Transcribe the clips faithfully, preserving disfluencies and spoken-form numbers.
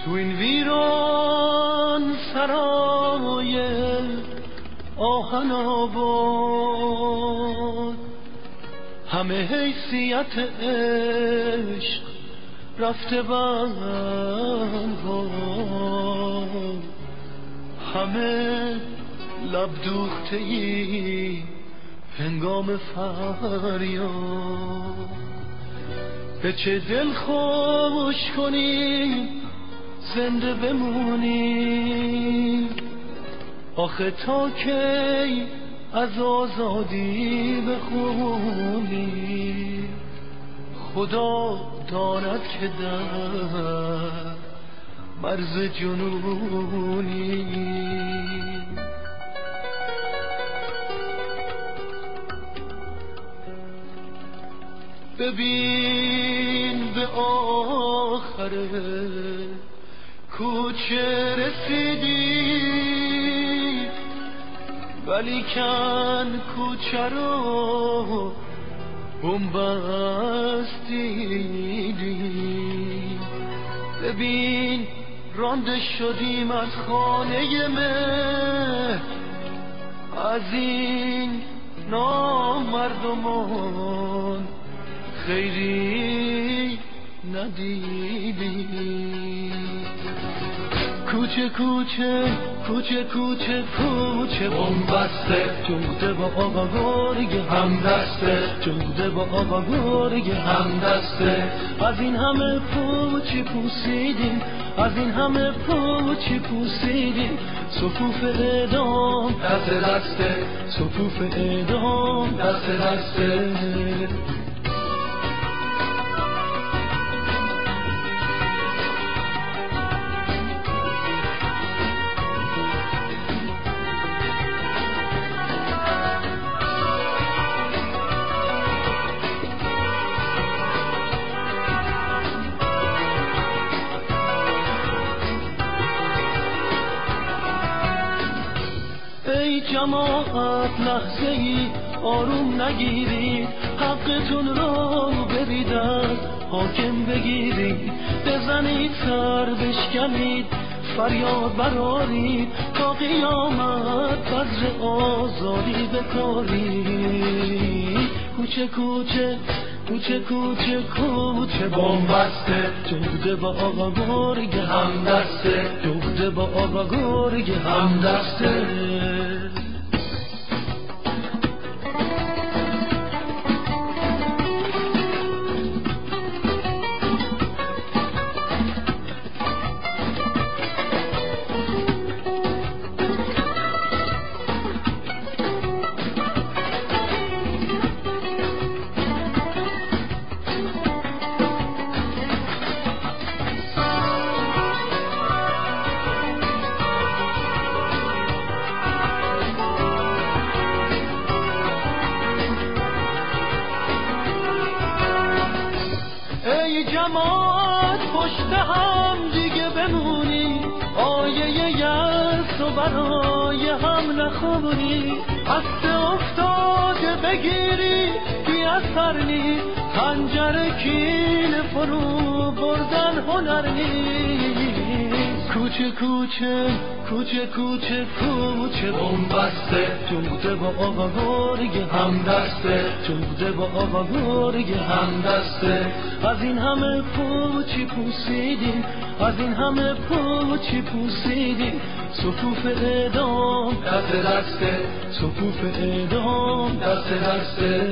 تو این ویران سرای آهن آباد همه حیثیت عشق رفته بنهان، همه لب دوخته‌ای هنگام فریاد. به چه دل خوش کنی زنده بمونی، آخه تا کی از آزادی بخونی. خدا داند که در مرز جنونی. ببین به آخر کوچه رسیدی، ولی کن کوچه رو بنبستی. ببین رانده شدیم از خانه مه، از این نامردمان خیری ندیدی. کوچه کوچه کوچه کوچه کوچه بنبسته، جوده با آقا گرگ همدسته، جوده با آقا گرگ همدسته. از این همه پوچی پوسیدیم، از این همه پوچی پوسیدیم، صفوف اعدام دست دسته، صفوف اعدام دست دسته. جماعت لحظه ای آروم نگیرید، حقتون رو بریدن حاکم بگیرید. بزنید سر بشکنید فریاد برارید، تا قیامت بذر آزادی بکارید. کوچه کوچه کوچه کوچه کوچه بنبسته، جوده با آقا گرگ همدسته، جوده با آقا گرگ همدسته. جماعت پشت هم دیگه بمونی، آیه یأس و برای هم نخونی. هسته افتاده بگیری بی اثر نی، خنجر کین فرو بردن هنر نیست. کوچه کوچه کوچه کوچه کوچه بنبسته، جوده با آقا گرگ همدسته، جوده با آقا گرگ همدسته. از این همه پوچی پوسیدیم، از این همه پوچی پوسیدیم، صفوف اعدام دست دسته، صفوف اعدام دست دسته.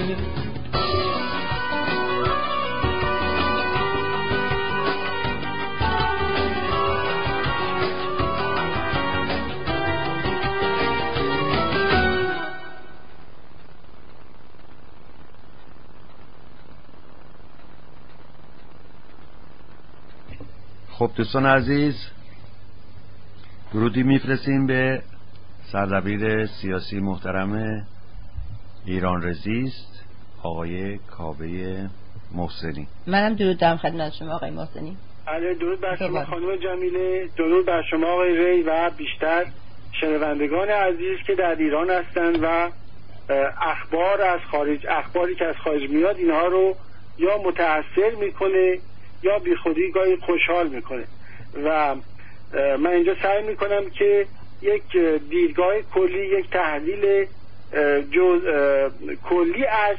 خب دوستان عزیز، درودی میفرستیم به سردبیر سیاسی محترم ایران رزیست آقای کاوه محسنی. منم درود دارم خدمت شما آقای محسنی. بله درود بر شما خانم جمیله، درود بر شما آقای ری و بیشتر شنوندگان عزیز که در ایران هستند و اخبار از خارج، اخباری که از خارج میاد اینها رو یا متأثر میکنه یا بی خودی گاهی خوشحال میکنه. و من اینجا سعی میکنم که یک دیدگاه کلی، یک تحلیل جز کلی از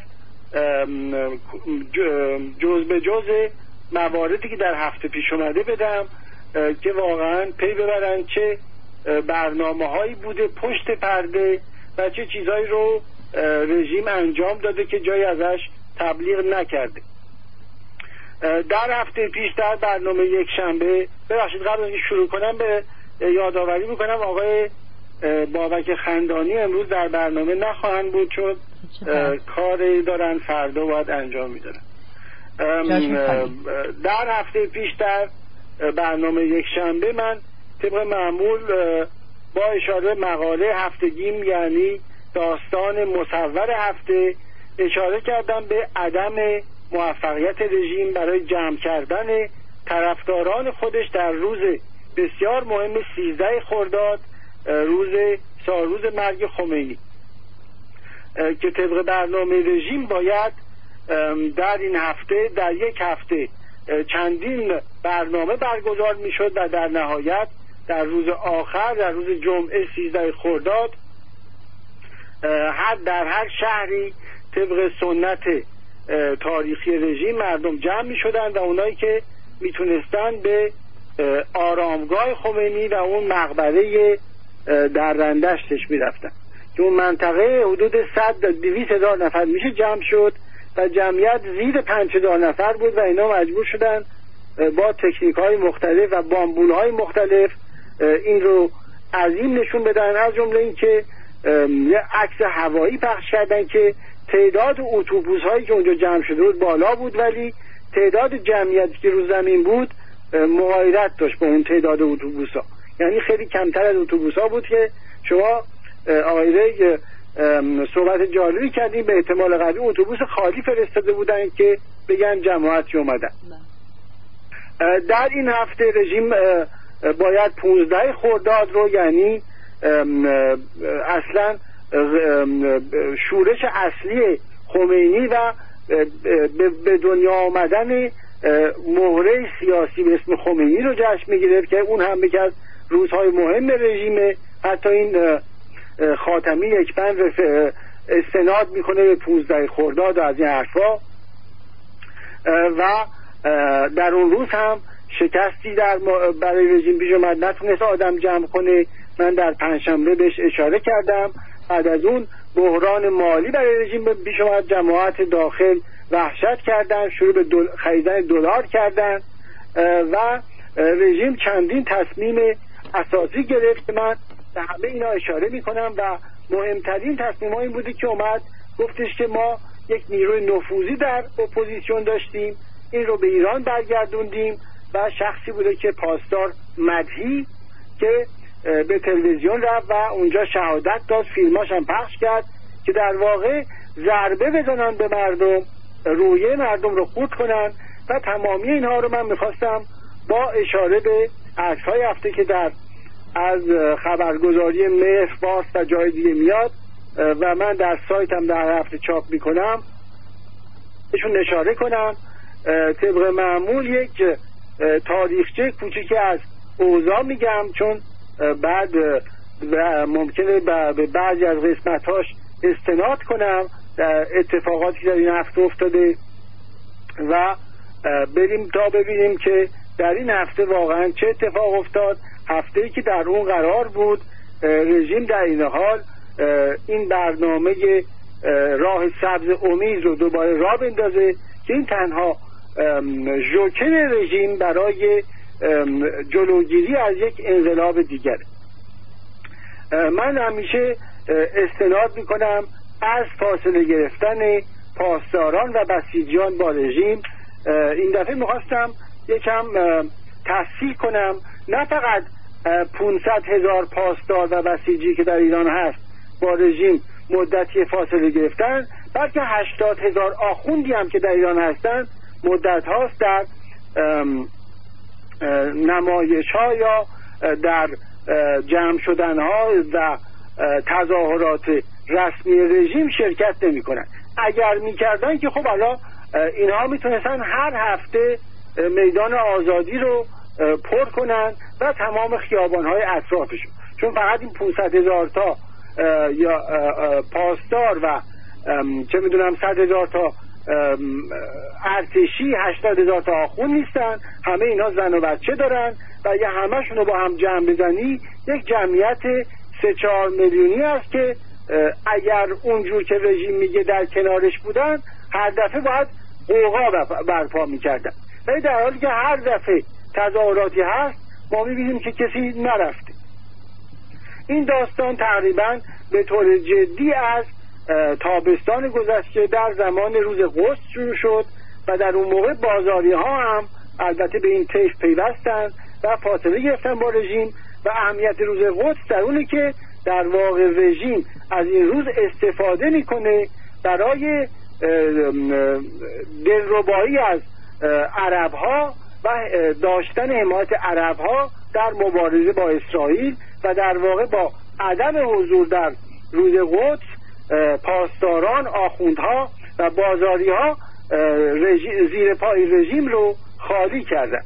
جز به جز مواردی که در هفته پیش اومده بدم که واقعا پی ببرن چه برنامه هایی بوده پشت پرده و چه چیزهایی رو رژیم انجام داده که جایی ازش تبلیغ نکرده. در هفته پیش در برنامه یک شنبه، ببخشید قبل از اینکه شروع کنم به یادآوری میکنم آقای بابک خندانی امروز در برنامه نخواهند بود چون کاری دارن فردا باید انجام میدن. در هفته پیش در برنامه یک شنبه من طبق معمول با اشاره مقاله هفتگیم یعنی داستان مصور هفته اشاره کردم به عدم موفقیت رژیم برای جمع کردن طرفداران خودش در روز بسیار مهم سیزده خرداد، روز سالروز مرگ خمینی، که طبق برنامه رژیم باید در این هفته در یک هفته چندین برنامه برگزار میشد و در نهایت در روز آخر در روز جمعه سیزده خرداد هر در هر شهری طبق سنت تاریخی رژیم مردم جمع می شدن و اونایی که میتونستن به آرامگاه خمینی و اون مقبره در رندشتش می رفتن که اون منطقه حدود صد تا دویست هزار نفر میشه جمع شد و جمعیت زیر پنج هزار نفر بود و اینا مجبور شدن با تکنیک های مختلف و بامبول های مختلف این رو عظیم نشون بدن. از جمله این که یه عکس هوایی پخش کردن که تعداد اتوبوس هایی که اونجا جمع شده بود بالا بود ولی تعداد جمعیتی که رو زمین بود مغایرت داشت با اون تعداد اتوبوس ها، یعنی خیلی کمتر از اتوبوس ها بود که شما آقای ری صحبت جالبی کردیم، به احتمال قوی اتوبوس خالی فرستاده بودن که بگن جماعتی اومدن. در این هفته رژیم باید پونزده خرداد رو یعنی اصلا شورش اصلی خمینی و به دنیا آمدن مهره سیاسی به اسم خمینی رو جشن میگیره که اون هم یکی از روزهای مهم رژیمه. حتی این خاتمی یک بند استناد میکنه به پونزده خرداد و از این حرفا و در اون روز هم شکستی در برای رژیم پیش اومد، نتونست آدم جمع کنه. من در پنجشنبه بهش اشاره کردم. بعد از اون بحران مالی برای رژیم پیش اومد، جماعت داخل وحشت کردن، شروع به دل... خریدن دلار کردن و رژیم چندین تصمیم اساسی گرفت. من به همه اینا اشاره میکنم و مهمترین تصمیم ها این بوده که اومد گفتش که ما یک نیروی نفوذی در اپوزیسیون داشتیم، این رو به ایران برگردوندیم و شخصی بوده که پاسدار مدحی که به تلویزیون رفت و اونجا شهادت داد، فیلماش هم پخش کرد که در واقع ضربه بزنن به مردم، رویه مردم رو خورد کنن و تمامی اینها رو من میخواستم با اشاره به عکس‌های هفته که در از خبرگزاری مهر فارس و جای دیگه میاد و من در سایتم در هفته چاپ میکنم بهشون اشاره کنم. طبق معمول یک تاریخچه کوچیکی از اوضاع میگم چون بعد ممکنه به بعضی از قسمتاش استناد کنم اتفاقاتی که در این هفته افتاده و بریم تا ببینیم که در این هفته واقعا چه اتفاق افتاد. هفته‌ای که در اون قرار بود رژیم در این حال این برنامه راه سبز امید رو دوباره راه بندازه که این تنها ژوکر رژیم برای جلوگیری از یک انقلاب دیگر. من همیشه استناد میکنم از فاصله گرفتن پاسداران و بسیجیان با رژیم. این دفعه میخواستم یکم تصحیح کنم، نه فقط پانصد هزار پاسدار و بسیجی که در ایران هست با رژیم مدتی فاصله گرفتن، بلکه هشتاد هزار آخوندی هم که در ایران هستن مدت هاست در نمایش ها یا در جمع شدن ها و تظاهرات رسمی رژیم شرکت نمی کنن. اگر می کردن که خب حالا اینها می تونستن هر هفته میدان آزادی رو پر کنن و تمام خیابان‌های اطرافشون، چون فقط این پانصد هزار تا یا پاسدار و چه میدونم صد هزار تا ارتشی، هشتاد هزار تا آخوند نیستن، همه اینا زن و بچه دارن و اگه همشون رو با هم جمع بزنی یک جمعیت سه چهار میلیونی است که اگر اونجور که رژیم میگه در کنارش بودن هر دفعه باید قوقا برپا میکردن، ولی در حالی که هر دفعه تظاهراتی هست ما میبینیم که کسی نرفته. این داستان تقریبا به طور جدی از تابستان گذشته در زمان روز قدس شروع شد و در اون موقع بازاری ها هم البته به این طیف پیوستن و فاصله گرفتن با رژیم و اهمیت روز قدس در اونه که در واقع رژیم از این روز استفاده میکنه برای دلربایی از عرب ها و داشتن حمایت عرب ها در مبارزه با اسرائیل و در واقع با عدم حضور در روز قدس پاسداران، آخوندها و بازاری ها زیر پای رژیم رو خالی کردن.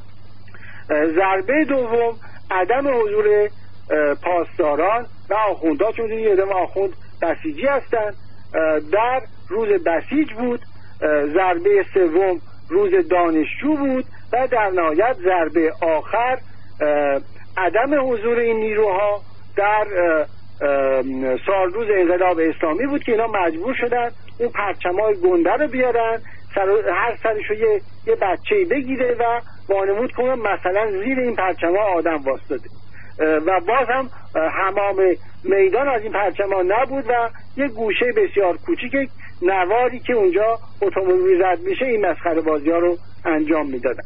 ضربه دوم عدم حضور پاسداران و آخوندها، چون این عدم آخوند بسیجی هستند، در روز بسیج بود. ضربه سوم روز دانشجو بود و در نهایت ضربه آخر عدم حضور این نیروها در سال روز انقلاب اسلامی بود که اینا مجبور شدن اون پرچمای گنده رو بیارن، سر هر سرشو یه, یه بچه‌ای بگیره و وانمود کنه مثلا زیر این پرچما آدم واسطاده و باز هم حمام میدان از این پرچما نبود و یه گوشه بسیار کوچیک نواری که اونجا اتومبیل رد میشه این مسخره بازی ها رو انجام میدادن.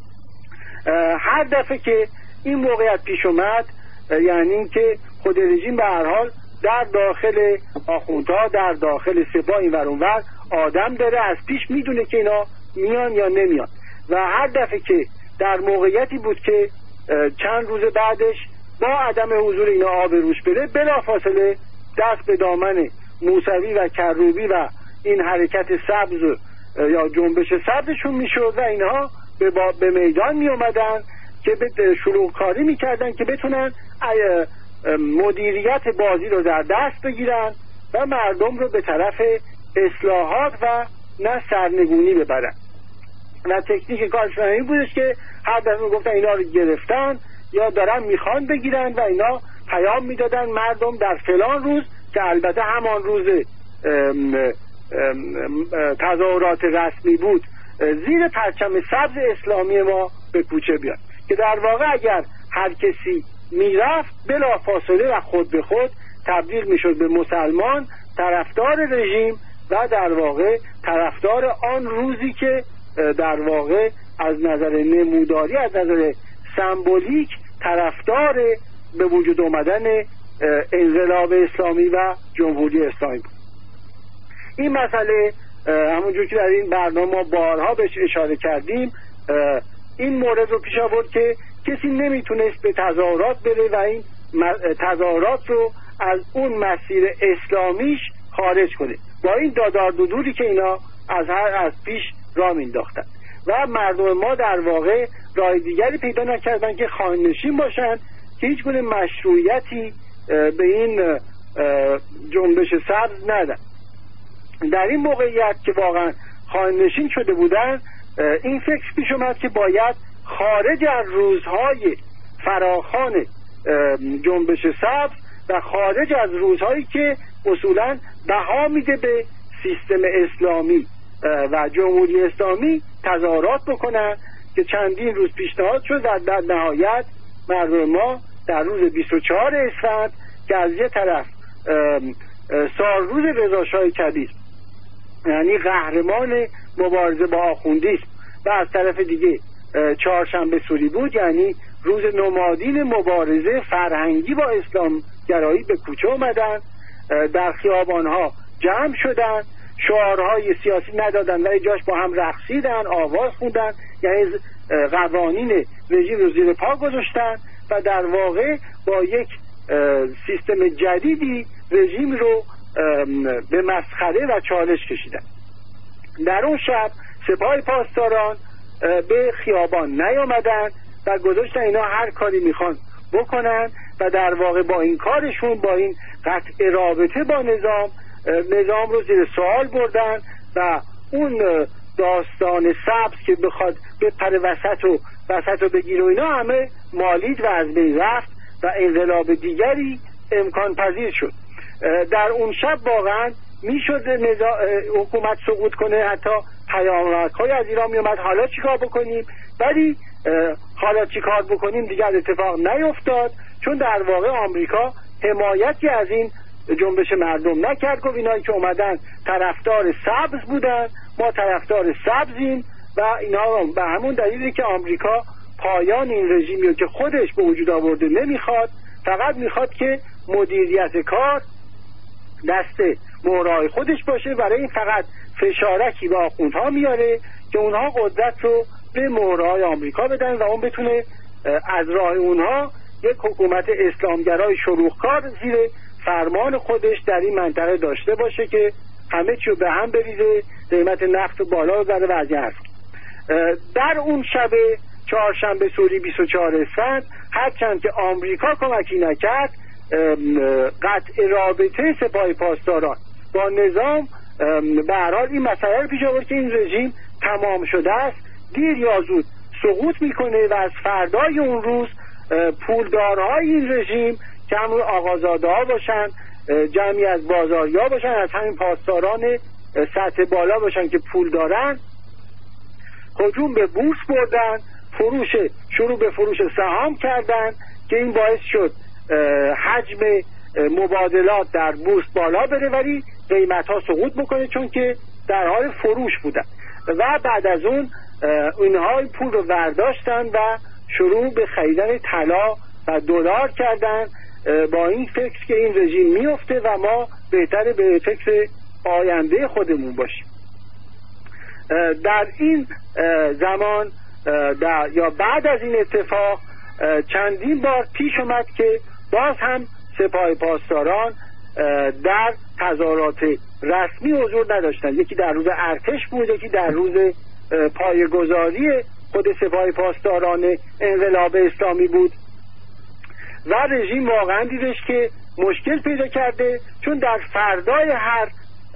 هر دفعه که این موقعیت پیش اومد، یعنی این که خود رژیم به هر حال در داخل آخوندها، در داخل سپاه این ور اون ور آدم داره، از پیش میدونه که اینا میان یا نمیان و هر دفعه که در موقعیتی بود که چند روز بعدش با عدم حضور اینا آب روش بره، بلافاصله دست به دامن موسوی و کروبی و این حرکت سبز یا جنبش سبزشون میشد و اینها به, به میدان می اومدن که به شروع کاری میکردن که بتونن مدیریت بازی رو در دست بگیرن و مردم رو به طرف اصلاحات و نه سرنگونی ببرن و تکنیک کارشون این بودش که هر دفعه میگفتن اینا رو گرفتن یا دارن میخوان بگیرن و اینا پیام میدادن مردم در فلان روز که البته همان روز ام ام تظاهرات رسمی بود زیر پرچم سبز اسلامی ما به کوچه بیاد، که در واقع اگر هر کسی میرفت بلا فاصله و خود به خود تبدیل میشد به مسلمان، طرفدار رژیم و در واقع طرفدار آن روزی که در واقع از نظر نموداری، از نظر سمبولیک طرفدار به وجود آمدن انقلاب اسلامی و جمهوری اسلامی بود. این مسئله همونجور که در این برنامه ما بارها بهش اشاره کردیم، این مورد رو پیش آورد که کسی نمیتونست به تظاهرات بره و این تظاهرات رو از اون مسیر اسلامیش خارج کنه با این دادار دودوری که اینا از هر از پیش راه مینداختن و مردم ما در واقع راه دیگری پیدا نکردن که خانه‌نشین باشن که هیچ گونه مشروعیتی به این جنبش سبز ندن. در این موقعیت که واقعا خانه‌نشین شده بودن، این فکر پیش اومد که باید خارج از روزهای فراخوان جنبش سبز و خارج از روزهایی که اصولا بها میده به سیستم اسلامی و جمهوری اسلامی تظاهرات بکنن که چندین روز پیشنهاد شد و در نهایت مردم ما در روز بیست و چهار اسفند که از یه طرف سال روز رضا شاه کبیر یعنی قهرمان مبارزه با آخوندیسم و از طرف دیگه چهارشنبه سوری بود، یعنی روز نمادین مبارزه فرهنگی با اسلام گرایی، به کوچه اومدن، در خیابانها جمع شدن، شعارهای سیاسی ندادن ولی جاش با هم رقصیدن، آواز خوندن، یعنی قوانین رژیم رو زیر پا گذاشتن و در واقع با یک سیستم جدیدی رژیم رو به مسخره و چالش کشیدن. در اون شب سپاه پاسداران به خیابان نیامدن و گذاشتن اینا هر کاری میخوان بکنن و در واقع با این کارشون، با این قطع رابطه با نظام، نظام رو زیر سوال بردن و اون داستان سبز که بخواد بپره وسط و وسط و بگیره و اینا همه مالید و از بین رفت و انقلاب دیگری امکان پذیر شد. در اون شب واقعا میشد حکومت سقوط کنه، حتی پیامک‌های از ایران میومد حالا چیکار بکنیم، ولی حالا چیکار بکنیم دیگر اتفاق نیفتاد، چون در واقع آمریکا حمایتی از این جنبش مردم نکرد. گفت اینایی که اومدن طرفدار سبز بودن، ما طرفدار سبزیم و اینا به همون دلیلی که آمریکا پایان این رژیمی که خودش به وجود آورده نمیخواد، فقط میخواد که مدیریت کار دست مهرهای خودش باشه. برای این فقط فشارکی به آخوندها میاره که اونها قدرت رو به مهرهای آمریکا بدن و اون بتونه از راه اونها یک حکومت اسلامگرای شروخکار زیر فرمان خودش در این منطقه داشته باشه که همه چیو به هم بریزه، قیمت نفت بالا ببره و از این حرف. در اون شب چهارشنبه سوری بیست و چهار اسفند، هرچند که آمریکا کمکی نکرد، قطع رابطه سپاه پاسداران با نظام به هر حال این مسئله رو پیش آورد که این رژیم تمام شده است، دیر یا زود سقوط میکنه و از فردای اون روز پولدارهای این رژیم که همون آقازاده ها باشن، جمعی از بازاریا باشن، از همین پاسداران سطح بالا باشن که پول دارن، هجوم به بورس بردن، فروش شروع به فروش سهام کردن که این باعث شد حجم مبادلات در بورس بالا بره ولی قیمت ها سقوط بکنه، چون که در حال فروش بودن. و بعد از اون اینها این پول رو برداشتن و شروع به خریدن طلا و دلار کردن با این فکر که این رژیم میفته و ما بهتره به فکر آینده خودمون باشیم. در این زمان در یا بعد از این اتفاق چندین بار پیش اومد که باز هم سپاه پاسداران در تظاهرات رسمی حضور نداشتن. یکی در روز ارتش بود، یکی در روز پایه‌گذاری خود سپاه پاسداران انقلاب اسلامی بود و رژیم واقعا دیدش که مشکل پیدا کرده، چون در فردای هر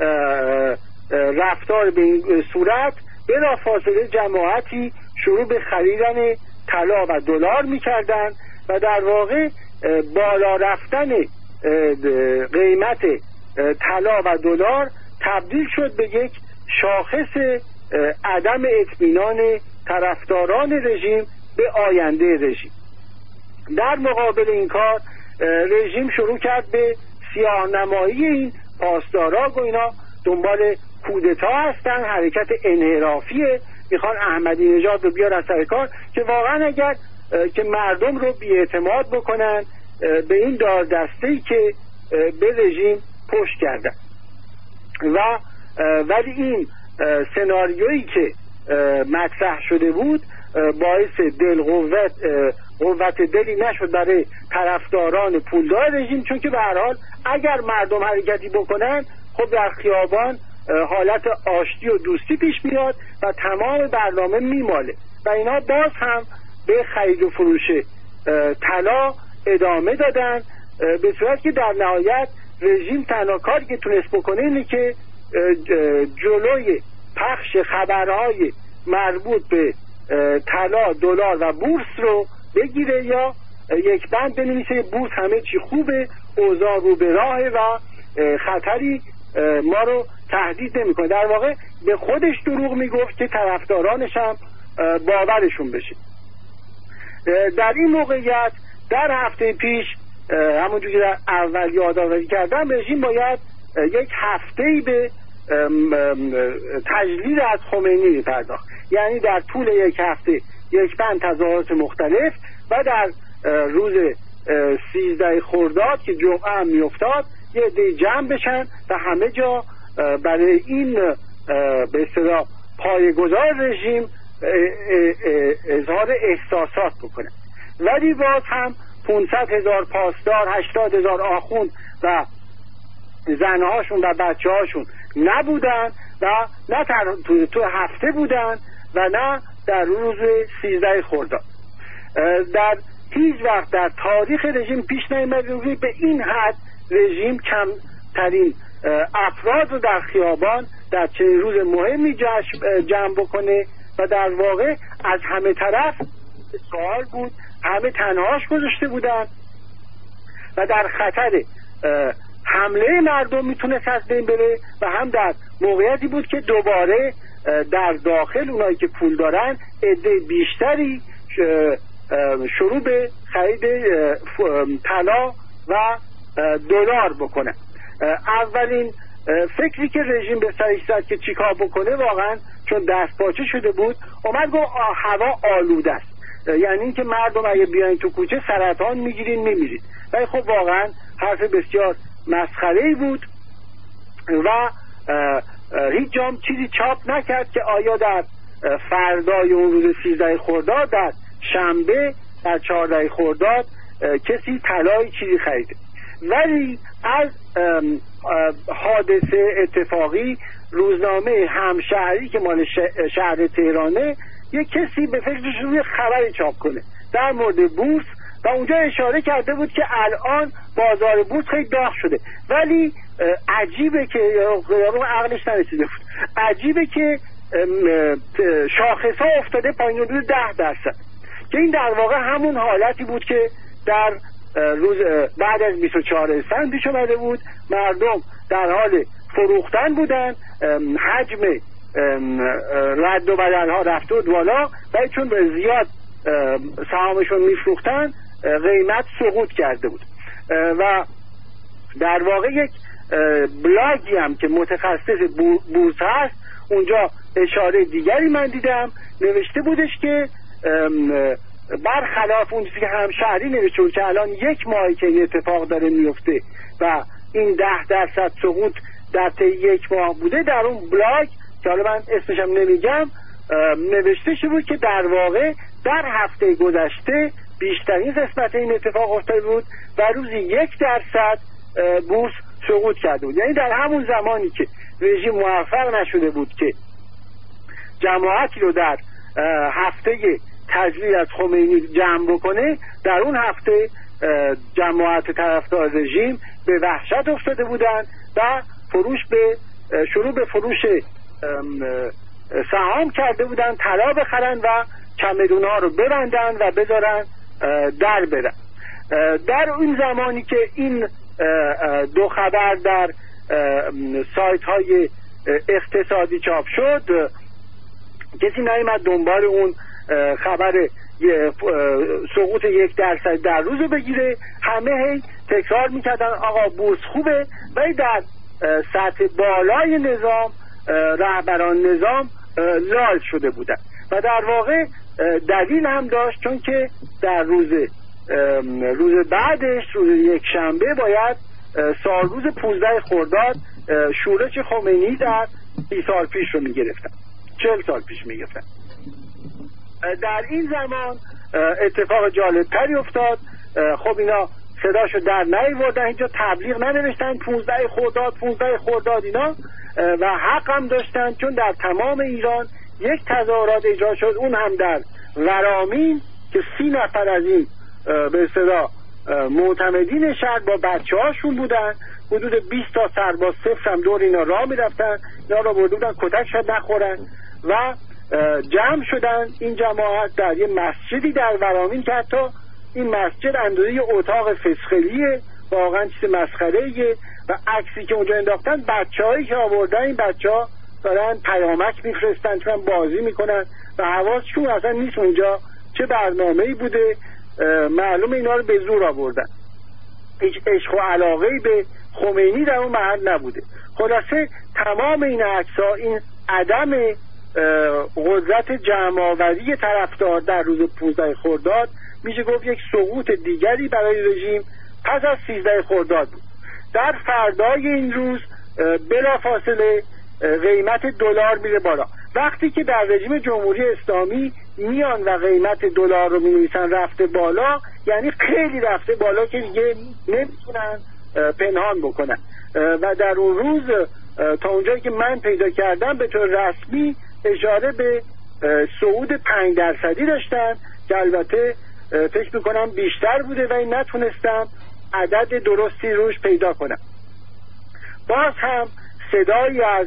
رفتار به این صورت بلافاصله جماعتی شروع به خریدن طلا و دلار می‌کردن و در واقع بالا رفتن قیمت طلا و دلار تبدیل شد به یک شاخص عدم اطمینان طرفداران رژیم به آینده رژیم. در مقابل این کار رژیم شروع کرد به سیاه‌نمایی این پاسدارا و اینا دنبال کودتا هستن، حرکت انحرافیه، میخوان احمدی نژاد رو بیارن سر کار که واقعا اگر که مردم رو بی‌اعتماد بکنن به این دار دسته‌ای که به رژیم پشت کردن. و ولی این سناریویی که مطرح شده بود باعث دل قوت قوت دلی نشد برای طرفداران پولدار رژیم، چون که به هر حال اگر مردم حرکتی بکنن خب در خیابان حالت آشتی و دوستی پیش میاد و تمام برنامه میماله و اینا باز هم به خرید و فروش طلا ادامه دادن، به صورت که در نهایت رژیم تنها کاری که تونست بکنه اینه که جلوی پخش خبرهای مربوط به طلا، دلار و بورس رو بگیره یا یک بند بنویسه بورس همه چی خوبه، اوضاع رو به راهه و خطری ما رو تهدید نمیکنه. در واقع به خودش دروغ میگفت که طرفدارانش هم باورشون بشه. در این موقعیت در هفته پیش همونجوری که در اول یادآوری کردم رژیم باید یک هفته‌ای به تجلیل از خمینی پرداخت، یعنی در طول یک هفته یک بند تظاهرات مختلف و در روز سیزده خرداد که جمعه هم میافتاد یه عده جمع بشن و همه جا برای این به اصطلاح پایه‌گذار رژیم اظهار احساسات بکنن. ولی باز هم پانصد هزار پاسدار، هشتاد هزار آخوند و زنهاشون و بچه هاشون نبودن و نه تو, تو هفته بودن و نه در روز سیزده خرداد. در هیچ وقت در تاریخ رژیم پیش نیامد به این حد رژیم کمترین افراد رو در خیابان در چنین روز مهمی جمع بکنه و در واقع از همه طرف سوال بود، همه تنهاش گذاشته بودن و در خطر حمله مردم میتونست از بین بره و هم در موقعیتی بود که دوباره در داخل اونایی که پول دارن عده بیشتری شروع به خرید طلا و دلار بکنن. اولین فکری که رژیم به سرش زد که چیکار بکنه، واقعا چون دست پاچه شده بود، اومد گفت هوا آلوده است، یعنی اینکه مردم اگه بیاین تو کوچه سرطان میگیرین میمیرید. ولی خب واقعا حرف بسیار مسخره‌ای بود و هیچ جام چیزی چاپ نکرد که آیا در فردای اون روز سیزده خرداد، در شنبه در چهارده خرداد کسی طلای چیزی خریده. ولی از حادثه اتفاقی روزنامه همشهری که مال شهر تهرانه یک کسی به فکرش روی خبری چاپ کنه در مورد بورس و اونجا اشاره کرده بود که الان بازار بورس خیلی داغ شده. ولی عجیبه که یارو عقلش نرسیده بود، عجیبه که شاخص ها افتاده پایین حدود ده درصد که این در واقع همون حالتی بود که در روز بعد از بیست و چهارم اسفند پیش اومده بود. مردم در حال فروختن بودن، حجم رد و بدل ها رفته بود بالا، ولی چون به زیاد سهامشون میفروختن قیمت سقوط کرده بود. و در واقع یک بلاگی هم که متخصص بورس هست اونجا اشاره دیگری من دیدم، نوشته بودش که برخلاف اون چیزی که همشهری نوشته بود که الان یک ماهی که این اتفاق داره میفته و این ده درصد سقوط در طی یک ماه بوده، در اون بلاگ که حالا من اسمشم نمیگم نوشته شده بود که در واقع در هفته گذشته بیشترین قسمت این اتفاق افتاده بود و روزی یک درصد بورس سقوط کرده بود. یعنی در همون زمانی که رژیم موفق نشده بود که جماعتی رو در هفته تجلیل از خمینی جمع بکنه، در اون هفته جماعت طرفدار رژیم به وحشت افتاده بودند و فروش به شروع به فروش سهام کرده بودند، طلا بخرن و چمدونا رو ببندن و بذارن در برن. در اون زمانی که این دو خبر در سایت های اقتصادی چاپ شد، کسی نیامد دنبال اون خبر سقوط یک درصد در روز رو بگیره. همه هی تکرار میکردن آقا بورس خوبه، ولی در سطح بالای نظام رهبران نظام لال شده بودن و در واقع دلیل هم داشت، چون که در روز روز بعدش روز یک شنبه باید سال روز پانزده خرداد شورش خمینی در سی سال پیش رو میگرفتن، چهل سال پیش میگرفتن. در این زمان اتفاق جالب تری افتاد. خب اینا صداشو در نیاوردن، اینجا تبلیغ ننوشتن پانزده خرداد پانزده خرداد اینا، و حق هم داشتن، چون در تمام ایران یک تظاهرات اجرا شد، اون هم در ورامین که سی نفر از این به اصطلاح معتمدین شهر با بچه هاشون بودن، حدود بیست تا سرباز صفر هم دور اینا راه میرفتن، اینا را برده بودن کتک شد نخورن و جمع شدن این جماعت در یه مسجدی در ورامین که حتی این مسجد اندازه اتاق فسخلیه، واقعا چیز مسخره‌ایه. و عکسی که اونجا انداختن بچه‌هایی که آوردن، این بچه‌ها دارن پیامک میفرستن، چون بازی میکنن و حواسشون اصلا نیست اونجا چه برنامه‌ای بوده. معلومه اینا رو به زور آوردن، هیچ عشق و علاقه‌ای به خمینی در اون محل نبوده. خلاصه تمام این عکس‌ها، این عدم قدرت جمع‌آوری طرفدار در روز پانزده خرداد میشه گفت یک سقوط دیگری برای رژیم پس از سیزده خرداد بود. در فردای این روز بلافاصله قیمت دلار میره بالا. وقتی که در رژیم جمهوری اسلامی میان و قیمت دلار رو می‌نویسن رفته بالا، یعنی خیلی رفته بالا که دیگه نمیتونن پنهان بکنن. و در اون روز تا اونجایی که من پیدا کردم به طور رسمی اشاره به صعود پنج درصدی داشتن که البته فکر میکنم بیشتر بوده و این نتونستم عدد درستی روش پیدا کنم. باز هم صدایی از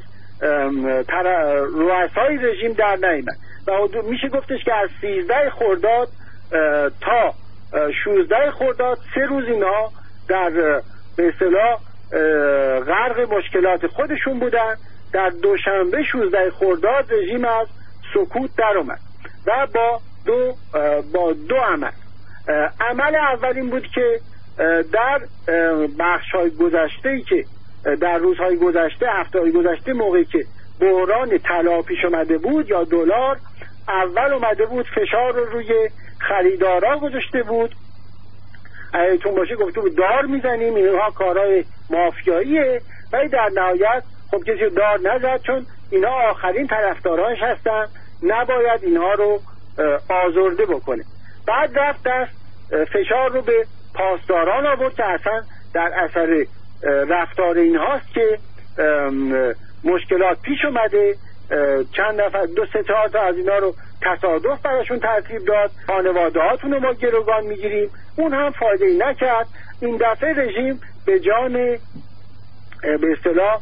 رؤسای رژیم در نیامد و میشه گفتش که از سیزده خرداد تا شانزده خرداد سه روز اینا در به اصطلاح غرق مشکلات خودشون بودن. در دوشنبه شانزده خرداد رژیم از سکوت در اومد و با دو با دو عمل. عمل اول این بود که در بخش‌های گذشته‌ای که در روزهای گذشته، هفته‌های گذشته، موقعی که بحران طلا پیش اومده بود یا دلار، اول اومده بود فشار رو روی خریدارا گذاشته بود. ایتون باشه گفته بود دار میزنیم، اینها کارهای مافیاییه، ولی در نهایت خب کسی دار نزد چون اینها آخرین طرفدارانش هستن، نباید اینها رو آزرده بکنه. بعد رفت دست فشار رو به پاسداران آورد که اصلا در اثر رفتار اینهاست که مشکلات پیش اومده. چند نفر دو سه تا از اینا رو تصادف براشون ترتیب داد، خانواده هاتون رو ما گروگان میگیریم، اون هم فایده ای نکرد. این دفعه رژیم به جان به اصطلاح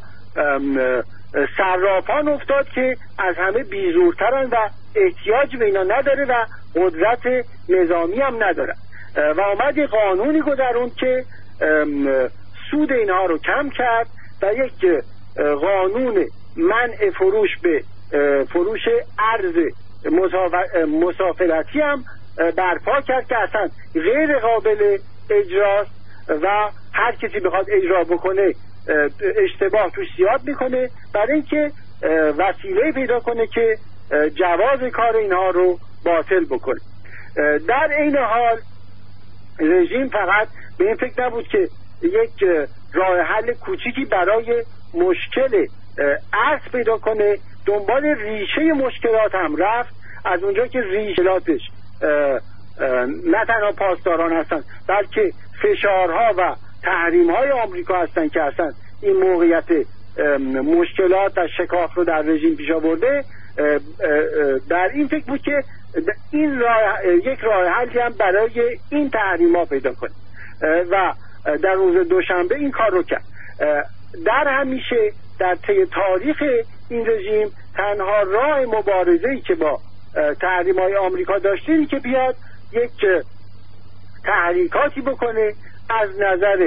صرافان افتاد که از همه بیزورترن و احتیاج به اینا نداره و قدرت نظامی هم نداره و آمد یک قانونی گذروند که سود اینها رو کم کرد و یک قانون منع فروش به فروش ارز مسافرتی هم برپا کرد که اصلا غیر قابل اجراست و هر کسی بخواد اجرا بکنه اشتباه توش زیاد میکنه، برای اینکه وسیله پیدا کنه که جواز کار اینها رو باطل بکنه. در این حال رژیم فقط به این فکر نبود که یک راه حل کوچیکی برای مشکل ارز پیدا کنه، دنبال ریشه مشکلات هم رفت. از اونجا که ریشه‌لاتش نه تنها پاسداران هستن بلکه فشارها و تحریم‌های آمریکا هستن که اصلا این موقعیت مشکلات و شکاف رو در رژیم پیش آورده، در این فکر بود که این راه یک راه حلی هم برای این تحریم‌ها پیدا کنه و در روز دوشنبه این کار رو کرد. در همیشه در طی تاریخ این رژیم تنها راه مبارزه‌ای که با تحریم‌های آمریکا داشته اینه که بیاد یک تحریکاتی بکنه از نظر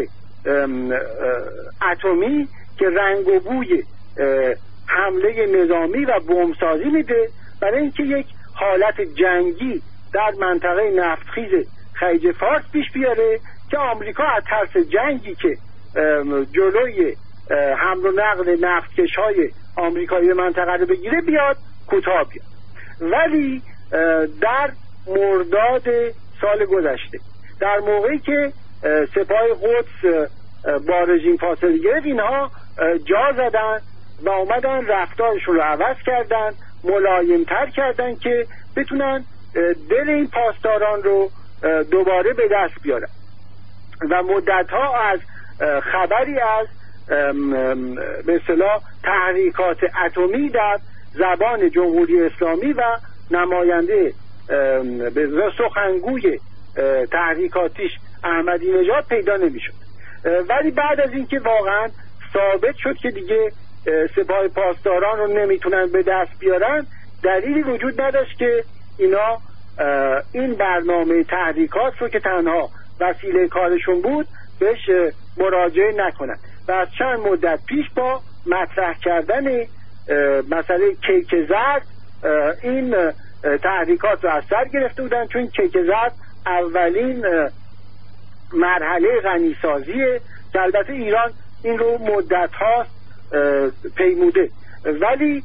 اتمی که رنگ و بوی حمله نظامی و بمبسازی میده، برای اینکه یک حالت جنگی در منطقه نفتخیز خلیج فارس پیش بیاره که آمریکا از ترس جنگی که جلوی حمل و نقل نفتکش‌های آمریکایی منطقه رو بگیره بیاد کوتاه بیاد. ولی در مرداد سال گذشته در موقعی که سپاه قدس با رژیم فاصله گرفت، اینها جا زدن و اومدن رفتارشون رو عوض کردن، ملایمتر کردن که بتونن دل این پاسداران رو دوباره به دست بیارن و مدتها از خبری از به اصطلاح تحریکات اتمی در زبان جمهوری اسلامی و نماینده به سخنگوی تحریکاتیش احمدی نژاد پیدا نمیشد. ولی بعد از اینکه واقعا ثابت شد که دیگه سپاه پاسداران رو نمیتونن به دست بیارن، دلیلی وجود نداشت که اینا این برنامه تحریکات رو که تنها وسیله کارشون بود بهش مراجعه نکنن و از چند مدت پیش با مطرح کردن مسئله کیک زرد این تحریکات رو از سر گرفته بودن، چون کیک زرد اولین مرحله غنیسازیه که البته ایران این رو مدت ها پیموده، ولی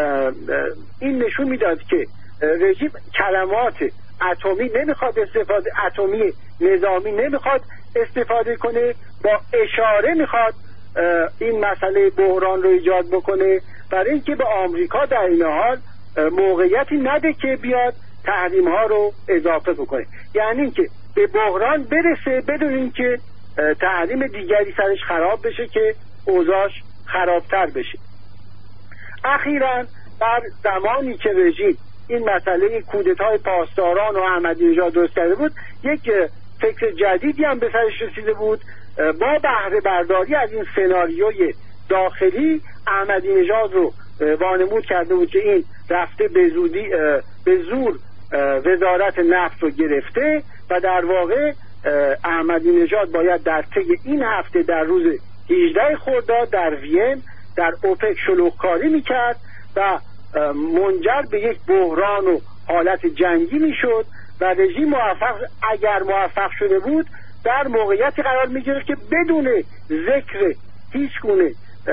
این نشون میداد که رژیم کلمات اتمی نمیخواد استفاده اتمی نظامی نمیخواد استفاده کنه، با اشاره میخواد این مسئله بحران رو ایجاد بکنه برای اینکه به آمریکا در این حال موقعیتی نده که بیاد تحریم ها رو اضافه بکنه، یعنی اینکه به بحران برسه بدون اینکه تحریم دیگری سرش خراب بشه که اوضاعش خرابتر بشه. اخیراً در زمانی که رژیم این مسئله کودتای پاسداران و احمدی نژاد درست کرده بود، یک فکر جدیدی هم به سرش رسیده بود. با بهره برداری از این سناریوی داخلی احمدی نژاد رو وانمود کرده بود که این رفته به زودی به زور وزارت نفت رو گرفته و در واقع احمدی نژاد باید در طی این هفته در روز هجدهم خرداد در وین در اوپک شلوغکاری میکرد و منجر به یک بحران و حالت جنگی میشد و رژیم موفق اگر موفق شده بود در موقعیتی قرار میگرفت که بدون ذکر هیچ گونه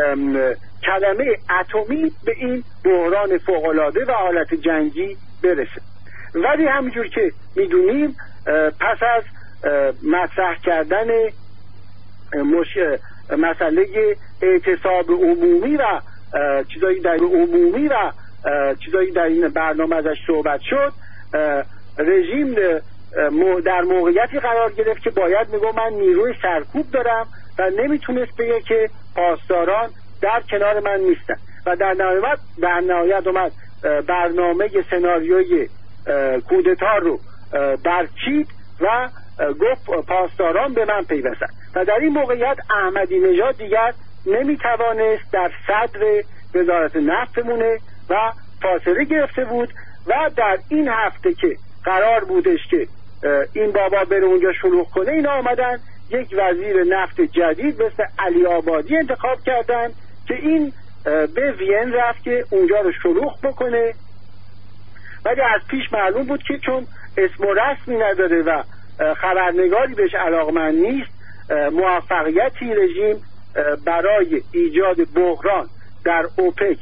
کلمه اتمی به این بحران فوق‌العاده و حالت جنگی برسه. ولی همینجور که میدونیم پس از مطرح کردن مش... مسئله اعتصاب عمومی و چیزایی در عمومی و چیزایی در این برنامه ازش صحبت شد، رژیم در موقعیتی قرار گرفت که باید میگو من نیروی سرکوب دارم و نمیتونست بگه که پاسداران در کنار من نیستن و در نهایت در نهایت اومد برنامه سناریوی کودتا رو برچید و گفت پاسداران به من پیوستن و در این موقعیت احمدی نژاد دیگر نمیتوانست در صدر وزارت نفت بمونه و فاصله گرفته بود و در این هفته که قرار بودش که این بابا بره اونجا شلوغ کنه، اینا آمدن یک وزیر نفت جدید مثل علی آبادی انتخاب کردن که این به وین رفت که اونجا رو شلوغ بکنه، ولی از پیش معلوم بود که چون اسم و رسمی نداره و خبرنگاری بهش علاقمند نیست، موفقیتی رژیم برای ایجاد بحران در اوپک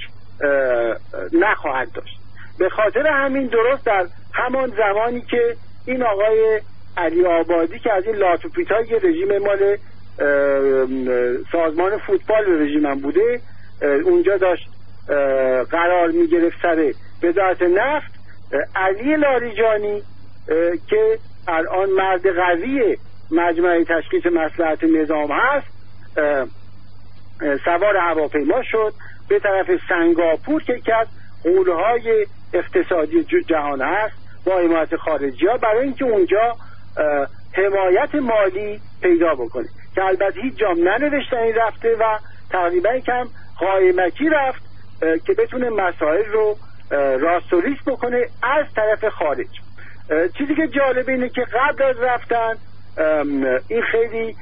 نخواهد داشت. به خاطر همین درست در همان زمانی که این آقای علی آبادی که از این لاتوپیتای رژیم مال سازمان فوتبال رژیم هم بوده اونجا داشت قرار می گرفت سر وزارت نفت، علی لاریجانی که الان مرد قوی مجمع تشخیص مصلحت نظام هست سوار هواپیما شد به طرف سنگاپور که یکی از غول‌های اقتصادی جهان هست با حمایت خارجی ها برای اینکه اونجا حمایت مالی پیدا بکنه که البته هیچ جام ننوشتنی رفته و تقریبا کم قائمکی رفت که بتونه مسائل رو راستوریس بکنه از طرف خارج. چیزی که جالبه اینه که قبل از رفتن این خیلی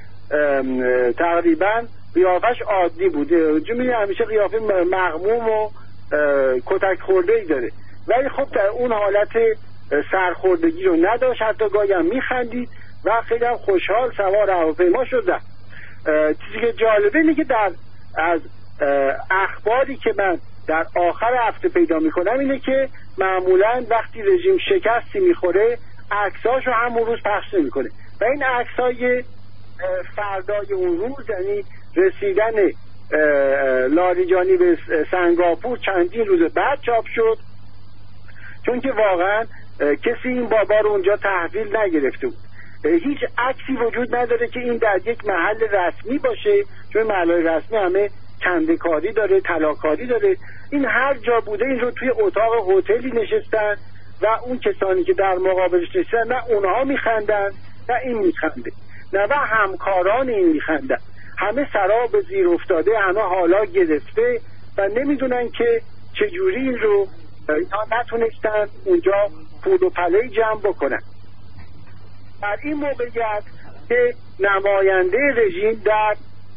تقریبا قیافش عادی بوده، جمعی همیشه قیافه مغموم و کتک خورده ای داره، ولی خب در اون حالت سرخوردگی رو نداشت، حتی گاهی هم میخندید و خیلی هم خوشحال سوار هواپیما شد. چیزی که جالبه اینه که در از اخباری که من در آخر هفته پیدا میکنم اینه که معمولا وقتی رژیم شکستی میخوره عکساشو همون روز پخش نمیکنه و این عکسای فردای اون روز، یعنی رسیدن لاریجانی به سنگاپور چندین روز بعد چاپ شد، چون که واقعا کسی این بابا رو اونجا تحویل نگرفته بود. هیچ عکسی وجود نداره که این در یک محل رسمی باشه، چون محل رسمی همه کنده‌کاری داره، طلاکاری داره. این هر جا بوده این رو توی اتاق هتلی نشستن و اون کسانی که در مقابلش نشستن نه اونها میخندن نه این میخنده نه و همکاران این میخندن، همه سرا به زیر افتاده، همه حالا گرفته و نمیدونن که چجوری این رو اینا نتونستن اونجا پول و پله جمع بکنن. در این موقعیت که نماینده رژیم در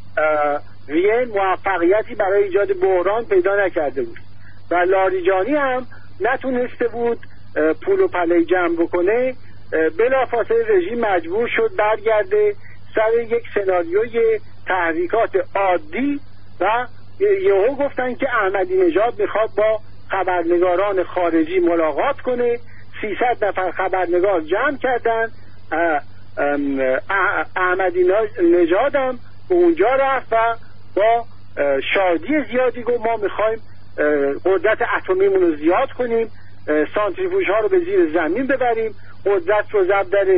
وین موفقیتی برای ایجاد بحران پیدا نکرده بود و لاریجانی هم نتونسته بود پول و پله جمع بکنه، بلافاصله رژیم مجبور شد برگرده سر یک سناریوی تحریکات عادی و یهو گفتن که احمدی نژاد میخواد با خبرنگاران خارجی ملاقات کنه. سیصد نفر خبرنگار جمع کردن، احمدی نژاد هم به اونجا رفت و با شادی زیادی گفت ما میخوایم قدرت اتمیمون رو زیاد کنیم، سانتریفوژ ها رو به زیر زمین ببریم، قدرت رو ضرب در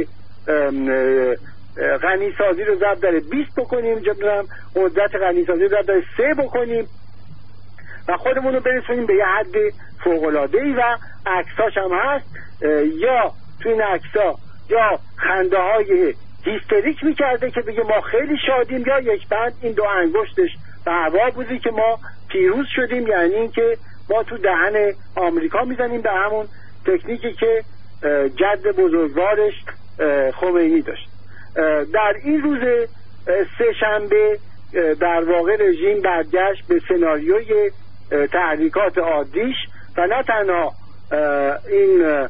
غنی سازی رو ضرب در بیست بکنیم، قدرت غنی سازی رو ضرب در سه بکنیم و خودمون رو برسونیم به یه حد فوق‌العاده‌ای و عکساش هم هست. یا تو این عکسا یا خنده های هیستریک میکرده که بگه ما خیلی شادیم، یا یک بند این دو انگشتش به هوا بودی که ما پیروز شدیم، یعنی این که ما تو دهن آمریکا میزنیم، به همون تکنیکی که جد بزرگوارش خمینی داشت. در این روز سه شنبه در واقع رژیم برگشت به سناریوی تحریکات عادیش و نه تنها این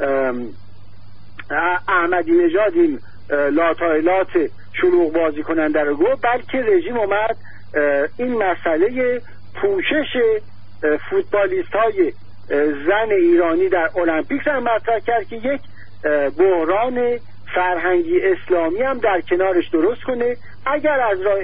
احمدی نژاد این لاتایلات شلوغ بازی کننده رو گفت، بلکه رژیم اومد این مسئله پوشش فوتبالیست های زن ایرانی در المپیک هم مطرح کرد که یک بحران فرهنگی اسلامی هم در کنارش درست کنه اگر از راه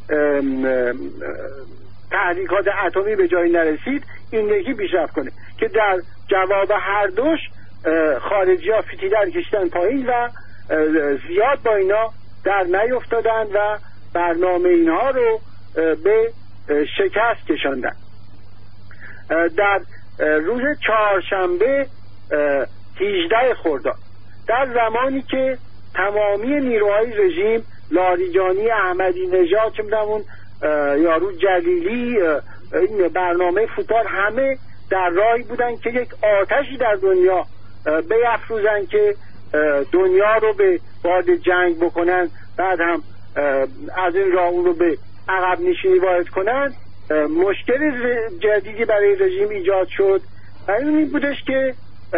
تحریکات اتمی به جایی نرسید این یکی پیشرفت کنه، که در جواب هر دوش خارجی ها فتیله کشیدن پایین و زیاد با اینا در نیفتادن و برنامه اینها رو به شکست کشاندن. در روز چهارشنبه هجده خرداد، در زمانی که تمامی نیروهای رژیم، لاریجانی، احمدی نژاد، چه می‌دونم اون یارو جلیلی، این برنامه فوتبال، همه در راهی بودن که یک آتشی در دنیا بیفروزن که دنیا رو به باد جنگ بکنن، بعد هم از این راه اون رو به عقب نشینی وارد کنن. مشکل جدیدی برای رژیم ایجاد شد و این بودش که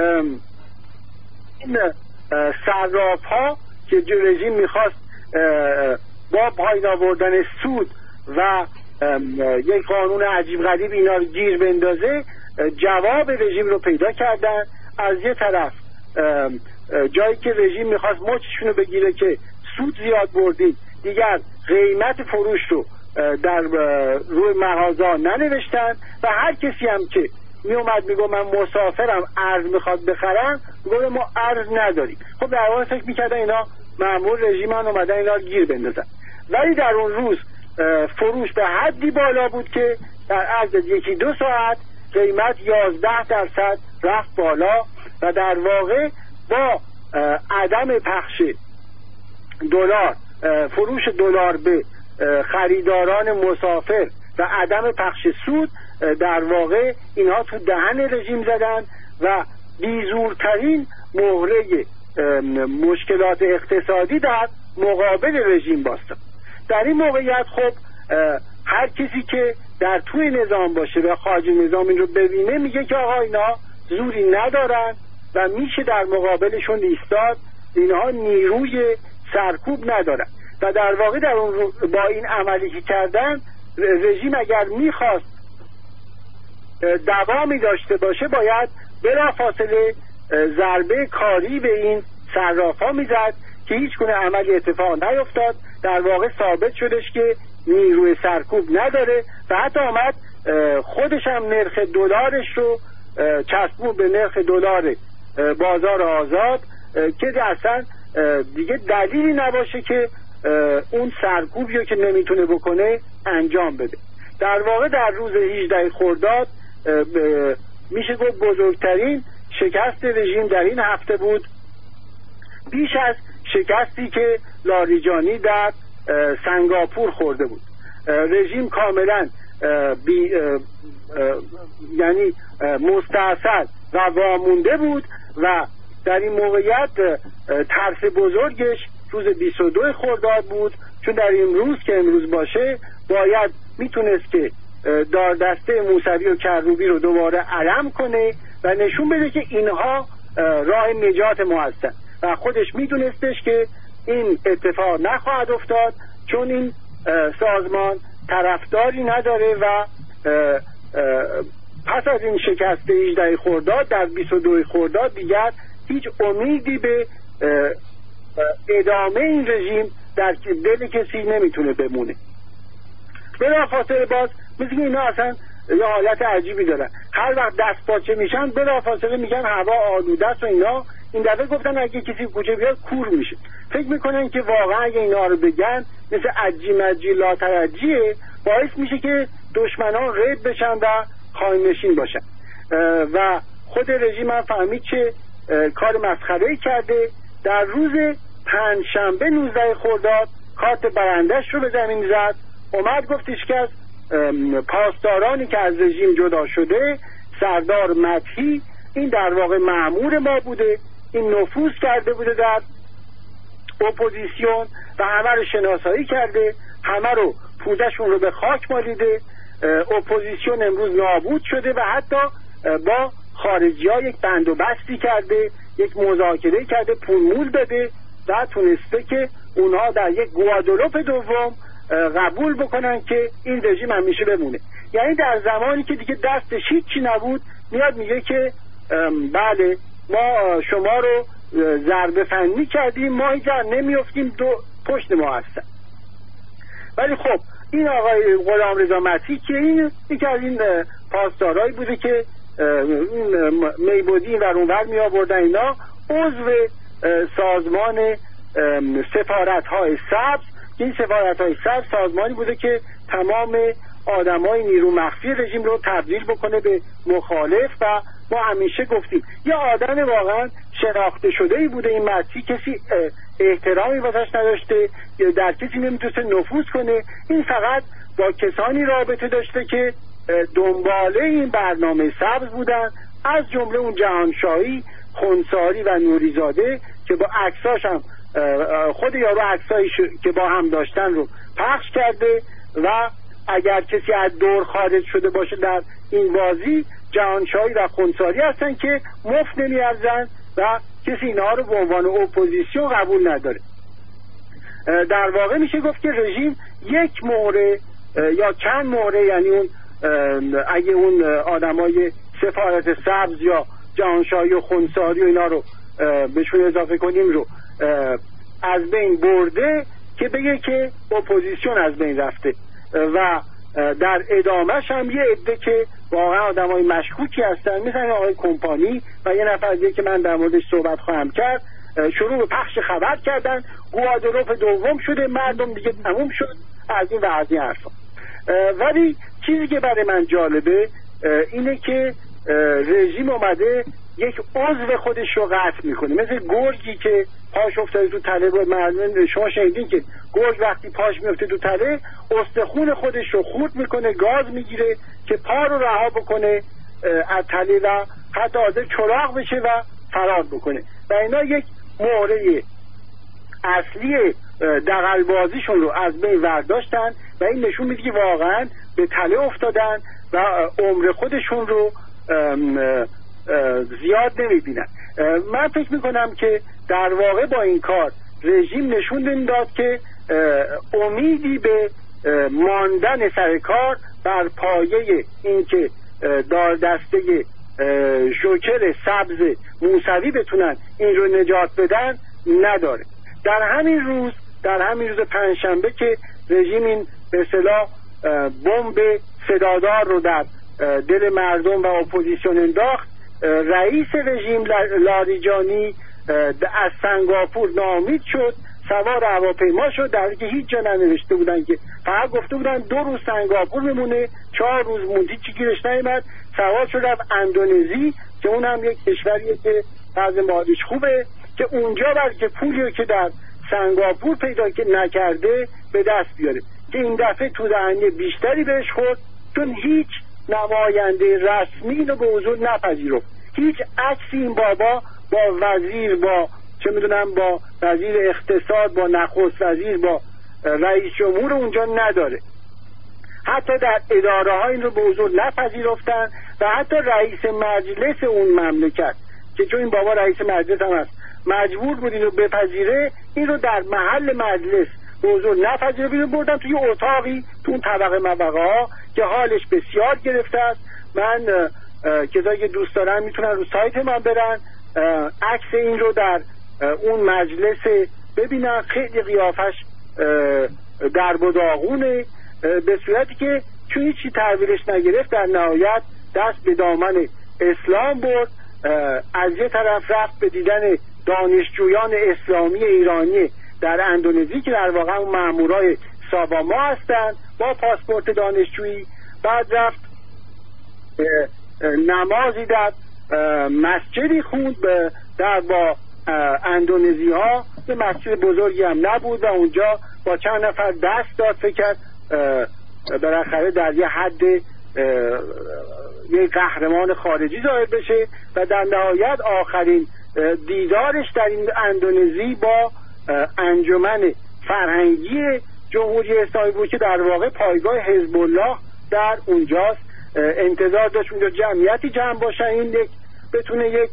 این صراف ها که رژیم میخواست با پایین آوردن سود و یک قانون عجیب غریب اینا رو گیر بندازه، جواب رژیم رو پیدا کردن. از یه طرف جایی که رژیم میخواست مچشون رو بگیره که سود زیاد بردید، دیگر قیمت فروش رو در روی مغازه ننوشتن و هر کسی هم که میومد میگو من مسافرم ارز میخواد بخرم، میگو ما ارز نداریم. خب در واقع فکر میکردن اینا مأمور رژیم هم اومدن اینا رو گیر بندازن، ولی در اون روز فروش به حدی بالا بود که در عرض یکی دو ساعت قیمت یازده درصد رفت بالا و در واقع با عدم پخش دلار، فروش دلار به خریداران مسافر و عدم پخش سود، در واقع اینها تو دهن رژیم زدن و بیزورترین مهره مشکلات اقتصادی در مقابل رژیم باستن. در این موقعیت خب هر کسی که در توی نظام باشه و خارج نظام این رو ببینه میگه که آقا اینا زوری ندارن و میشه در مقابلشون ایستاد، اینها نیروی سرکوب ندارن. و در واقع در اون با این عملی که کردن، رژیم اگر میخواست دوامی داشته باشه باید بلافاصله ضربه کاری به این صرافا میزد که هیچ گونه عملی اتفاق نیفتاد. در واقع ثابت شدش که نیروی سرکوب نداره و حتی آمد خودش هم نرخ دلارش رو چسبون به نرخ دلار بازار آزاد که اصلا دیگه دلیلی نباشه که اون سرکوبی رو که نمیتونه بکنه انجام بده. در واقع در روز هجده خرداد میشه گفت بزرگترین شکست رژیم در این هفته بود، بیش از شکستی که لاریجانی در سنگاپور خورده بود. رژیم کاملا بی یعنی مستعصل و وامونده بود و در این موقعیت ترس بزرگش روز بیست و دو خرداد بود، چون در این روز که امروز باشه باید میتونست که دار دسته موسوی و کروبی رو دوباره علم کنه و نشون بده که اینها راه نجات ما هستن و خودش میدونستش که این اتفاق نخواهد افتاد، چون این سازمان طرفداری نداره و پس از این شکست هجده خرداد در بیست و دو خرداد دیگر هیچ امیدی به ادامه این رژیم در دل کسی نمیتونه بمونه. بلافاصله باز مثل اینا اصلا یه حالت عجیبی دارن، هر وقت دست پاچه میشن بلافاصله میگن هوا آلوده است و اینا. این دفعه گفتن اگه کسی کوچه بیاد کور میشه. فکر میکنن که واقعا اگه اینا رو بگن مثل عجی مجی لا ترجیه باعث میشه که دشمنان رد بشن و خائن‌نشین باشن و خود رژیم هم فهمید که کار مسخره‌ای کرده. در روز پنجشنبه نوزده خرداد کارت برندش رو به زمین زد، اومد گفتش که از پاسدارانی که از رژیم جدا شده سردار مدحی این در واقع مأمور ما بوده، این نفوذ کرده بوده در اپوزیسیون و همه رو شناسایی کرده، همه رو پودشون رو به خاک مالیده، اپوزیسیون امروز نابود شده و حتی با خارجی ها یک بند و بستی کرده، یک مذاکره کرده، پول مول داده و تونسته که اونها در یک گوادلوپ دوم قبول بکنن که این رژیم همیشه بمونه. یعنی در زمانی که دیگه دستش هیچی نبود میاد میگه که بله ما شما رو ضربه فنی کردیم، ما اینجا نمیافتیم، دو پشت ما هستن. ولی خب این آقای غلامرضا مدحی که این یکی از این پاسدارایی بوده که میبودی و اونور می آوردن، اینا عضو سازمان سفارت های سبز، این سفارت های سبز سازمانی بوده که تمام آدمای نیرو مخفی رژیم رو تبدیل بکنه به مخالف و ما همیشه گفتیم یه آدم واقعا شناخته شده ای بوده این مدحی، کسی احترامی واسش نداشته، در کسی نمیتونسته نفوذ کنه، این فقط با کسانی رابطه داشته که دنباله این برنامه سبز بودن، از جمله اون جهانشاهی، خونساری و نوریزاده که با عکساش هم خود یارو عکسایی که با هم داشتن رو پخش کرده و اگر کسی از دور خارج شده باشه در این بازی جهانشاهی و خونساری هستن که مفت نمیارزن و کسی اینها رو به عنوان اپوزیسیون قبول نداره. در واقع میشه گفت که رژیم یک مهره یا چند مهره، یعنی اون اگه اون آدمای سفارت سبز یا جهانشاهی و خونساری و اینا رو بهشون اضافه کنیم رو از بین برده که بگه که اپوزیسیون از بین رفته و در ادامهش هم یه عده که واقعا آدمای مشکوکی هستن مثل آقای کمپانی و یه نفر دیگه که من در موردش صحبت خواهم کرد شروع به پخش خبر کردن، گوادلوپ دوم شده، مردم دیگه تموم شد از این و از این حرفا. ولی چیزی که برای من جالبه اینه که رژیم اومده یک عضو خودش رو قطع میکنه، مثل گرگی که پاش افتاده تو تله. مردم شما شنیدین که گرگ وقتی پاش میفته تو تله استخون خودش رو خورد میکنه، گاز میگیره که پا رو رها بکنه از تله و حتی حاضر چراغ بشه و فرار بکنه و اینا یک مهره اصلی دغل‌بازیشون رو از بین برداشتن و این نشون میده که واقعا به تله افتادن و عمر خودشون رو زیاد نمیبینن. من فکر میکنم که در واقع با این کار رژیم نشون داد که امیدی به ماندن سر کار بر پایه اینکه دار دسته جوکر سبز موسوی بتونن این رو نجات بدن نداره. در همین روز در همین روز پنجشنبه که رژیم این به اصطلاح بمب صدادار رو در دل مردم و اپوزیسیون انداخت، رئیس رژیم لاریجانی از سنگاپور ناامید شد، سوار هواپیما شد، در حالی که هیچ جا ننوشته بودن، که فقط گفته بودن دو روز سنگاپور بمونه، چهار روز موندی چی گیرش نیامد، سوار شد رفت اندونزی که اون هم یک کشوریه که وضع مالیش خوبه، که اونجا بلکه پولی که در سنگاپور پیدا نکرده به دست بیاره، که این دفعه تو دهنی بیشتری بهش خورد چون هیچ نماینده رسمی اینو به حضور نپذیرفت. هیچ عکسی این بابا با وزیر، با چه میدونم با وزیر اقتصاد، با نخست وزیر، با رئیس جمهور اونجا نداره. حتی در اداره ها این رو به حضور نپذیرفتن و حتی رئیس مجلس اون مملکت که چون این بابا رئیس مجلس هم هست مجبور بود این رو بپذیره، این رو در محل مجلس به حضور نپذیره، بیرون بردن توی اتاقی تو اون طبقه مبقه ها که حالش بسیار گرفته است. من کسایی که دوست دارن میتونن رو سایت من برن عکس این رو در اون مجلس ببینن، خیلی قیافش درب و داغونه، به صورتی که چون هیچی تحویلش نگرفت در نهایت دست به دامن اسلام برد. از یه طرف رفت به دیدن دانشجویان اسلامی ایرانی در اندونزی که در واقع اون مامورای ساباما هستند با پاسپورت دانشجویی، بعد رفت نمازی در مسجدی خوند در با اندونزی ها، یه مسجد بزرگی هم نبود و اونجا با چند نفر دست داد، فکر کرد بالاخره در یه حد یه قهرمان خارجی ظاهر بشه و در نهایت آخرین دیدارش در این اندونزی با انجمن فرهنگی جمهوری اسلامی بود که در واقع پایگاه حزب الله در اونجاست. انتظار داشت اونجا جمعیتی جمع باشه، این یک بتونه یک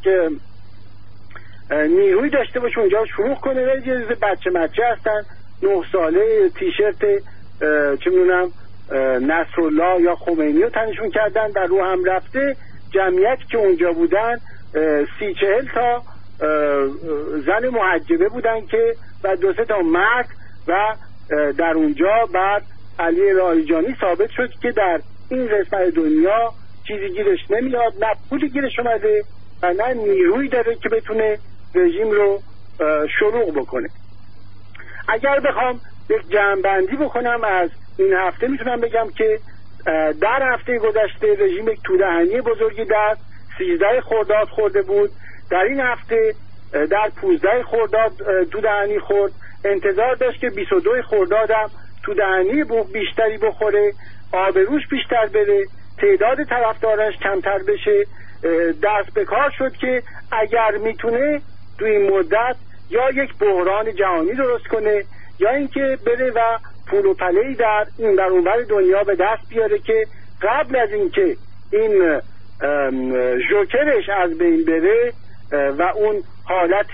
نیروی داشته باشه اونجا شروع کنه. ولی یه بچه مچه هستن نه ساله، تیشرت چه میدونم نصرالله یا خمینی رو تنشون کردن، در رو هم رفته. جمعیتی که اونجا بودن سی چهل تا زن محجبه بودن که و دو سه تا مرد و در اونجا بعد علی رایجانی ثابت شد که در این قسمت دنیا چیزی گیرش نمیاد، نه پولی گیرش اومده و نه نیرویی داره که بتونه رژیم رو شروع بکنه. اگر بخوام یک جمع‌بندی بکنم از این هفته میتونم بگم که در هفته گذشته رژیم یک تودهنی بزرگی در سیزده خرداد خورده بود. در این هفته در پانزده خرداد تودهنی خورد. انتظار داشت که بیست و دو خرداد هم تودهنی بیشتری بخوره، آبروش بیشتر بره، تعداد طرفدارش کمتر بشه. دست به کار شد که اگر میتونه تو این مدت یا یک بحران جهانی درست کنه یا اینکه بره و پول و پله‌ای در این در اونور دنیا به دست بیاره که قبل از اینکه این جوکرش از بین بره و اون حالت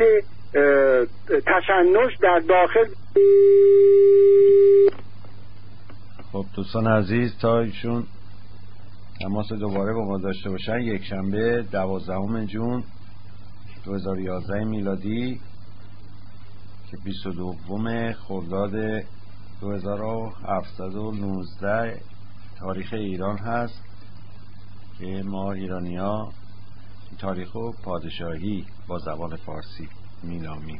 تشنج در داخل. خب دوستان عزیز، تا ایشون تماس دوباره با ما داشته باشن، یک شنبه دوازدهم ژوئن دو هزار و یازده میلادی که بیست و دوم خرداد دو هزار و هفتصد و نوزده تاریخ ایران هست که ما ایرانی‌ها تاریخ و پادشاهی با زبان فارسی مینامیم.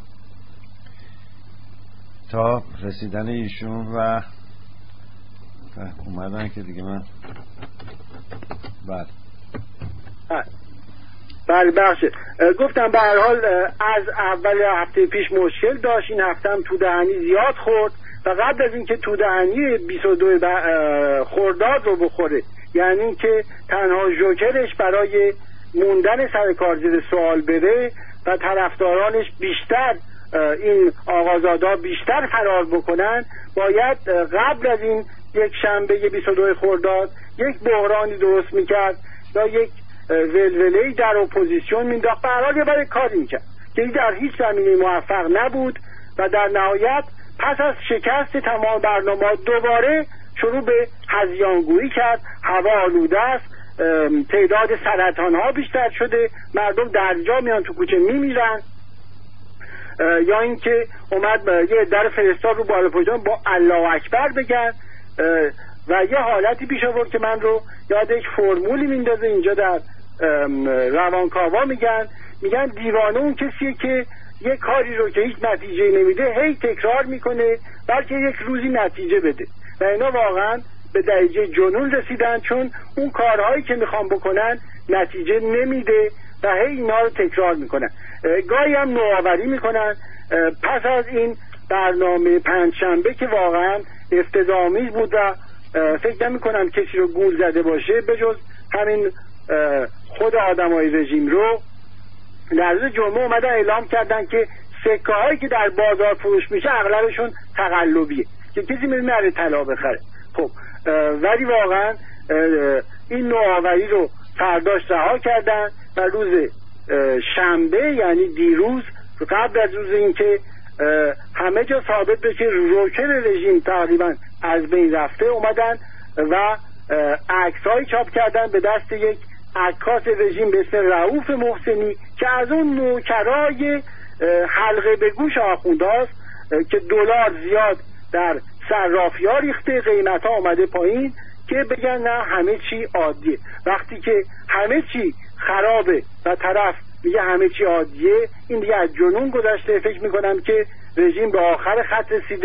تا رسیدن ایشون و اومدن که دیگه من بعد بله بخشه گفتم به هر حال از اول هفته پیش مشکل داشت، این هفته هم تودهنی زیاد خورد و قبل از اینکه تودهنی بیست و دو خرداد رو بخوره، یعنی اینکه تنها جوکرش برای موندن سر کار زیر سوال بره و طرفدارانش بیشتر این آقازادا بیشتر فرار بکنن، باید قبل از این یک شنبه بیست و دو خرداد یک بحرانی درست میکرد یا یک ولوله‌ای در اپوزیسیون مینداخت. به هر حال یه برای کاری میکرد که در هیچ زمینه موفق نبود و در نهایت پس از شکست تمام برنامه دوباره شروع به هذیانگویی کرد. هوا آلوده است، تعداد سرطان ها بیشتر شده، مردم در جا میان تو کوچه میمیرن. یا اینکه اومد یه در فرستاد رو بالا پایدان با الله اکبر بگن و یه حالتی پیش آورد که من رو یاد یک فرمولی میندازه اینجا در روانکاوا میگن میگن دیوانه اون کسیه که یه کاری رو که هیچ نتیجه نمیده هی تکرار میکنه بلکه یک روزی نتیجه بده. و اینا واقعا به درجه جنون رسیدن، چون اون کارهایی که میخوان بکنن نتیجه نمیده و هی اینا رو تکرار میکنن. گاهی هم نوآوری میکنن. پس از این برنامه پنجشنبه که واقعا افتضاح‌آمیز بود و فکر نمی کنم کسی رو گول زده باشه به جز همین خود آدمای رژیم رو، در روز جمعه اومدن اعلام کردن که سکه هایی که در بازار فروش میشه اغلبشون تقلبیه که کسی میره نره طلا بخره. خب ولی واقعا این نوآوری رو فرداش رها کردن و روز شنبه یعنی دیروز قبل از روز اینکه همه جا ثابت بشه که روکر رژیم تقریبا از بین رفته، اومدن و عکس‌های چاپ کردن به دست یک عکاس رژیم به اسم رؤوف محسنی که از اون نوکرای حلقه به گوش آخوندهاست که دلار زیاد در صرافی‌ها ریخته، قیمت‌ها اومده پایین که بگن نه همه چی عادیه. وقتی که همه چی خرابه و طرف میگه همه چی عادیه، این دیگه از جنون گذشته. فکر میکنم که رژیم به آخر خط رسیده.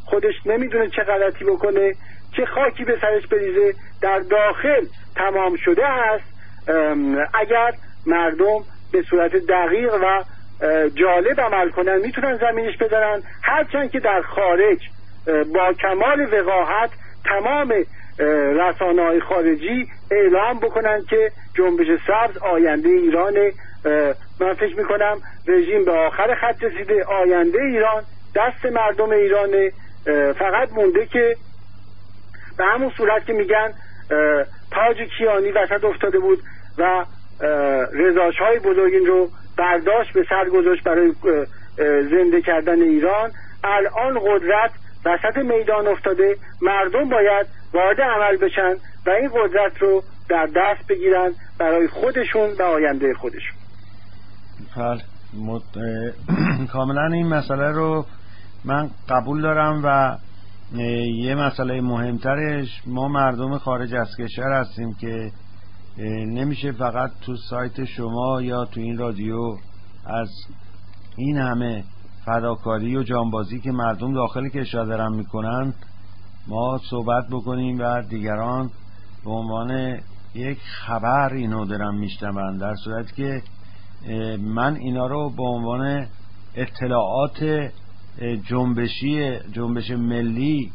خودش نمیدونه چه غلطی بکنه، چه خاکی به سرش بریزه، در داخل تمام شده است. اگر مردم به صورت دقیق و جالب عمل کنن میتونن زمینش بذارن، هرچند که در خارج با کمال وقاحت تمام رسانه‌های خارجی اعلام بکنن که جنبش سبز آینده ایرانه. من فکر میکنم رژیم به آخر خط رسیده، آینده ایران دست مردم ایرانه. فقط مونده که به همون صورت که میگن تاج کیانی وسط افتاده بود و رضاشهای بزرگین رو برداشت به سر گذاشت برای زنده کردن ایران، الان قدرت وسط میدان افتاده، مردم باید وارد عمل بشن و این قدرت رو در دست بگیرن برای خودشون و آینده خودشون. بله، مد... کاملا این مسئله رو من قبول دارم و یه مسئله مهمترش ما مردم خارج از کشور هستیم که نمیشه فقط تو سایت شما یا تو این رادیو از این همه فداکاری و جانبازی که مردم داخل کشور دارن میکنن ما صحبت بکنیم و دیگران به عنوان یک خبر اینو دارن میشنون، در صورتی که من اینا رو به عنوان اطلاعات جنبشی جنبش ملی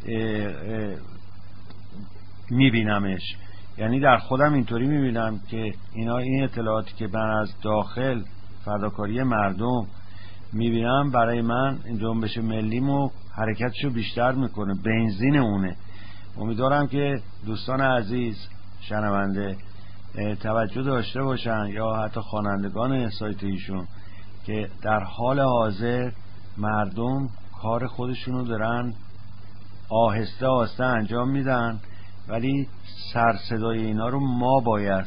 میبینمش. یعنی در خودم اینطوری میبینم که اینا این اطلاعاتی که من از داخل فداکاری مردم میبینم برای من جنبش ملیمو حرکتشو بیشتر میکنه، بنزین اونه. امیدوارم که دوستان عزیز شنونده توجه داشته باشن یا حتی خوانندگان سایت ایشون که در حال حاضر مردم کار خودشونو دارن آهسته آهسته انجام میدن، ولی سر صدای اینا رو ما باید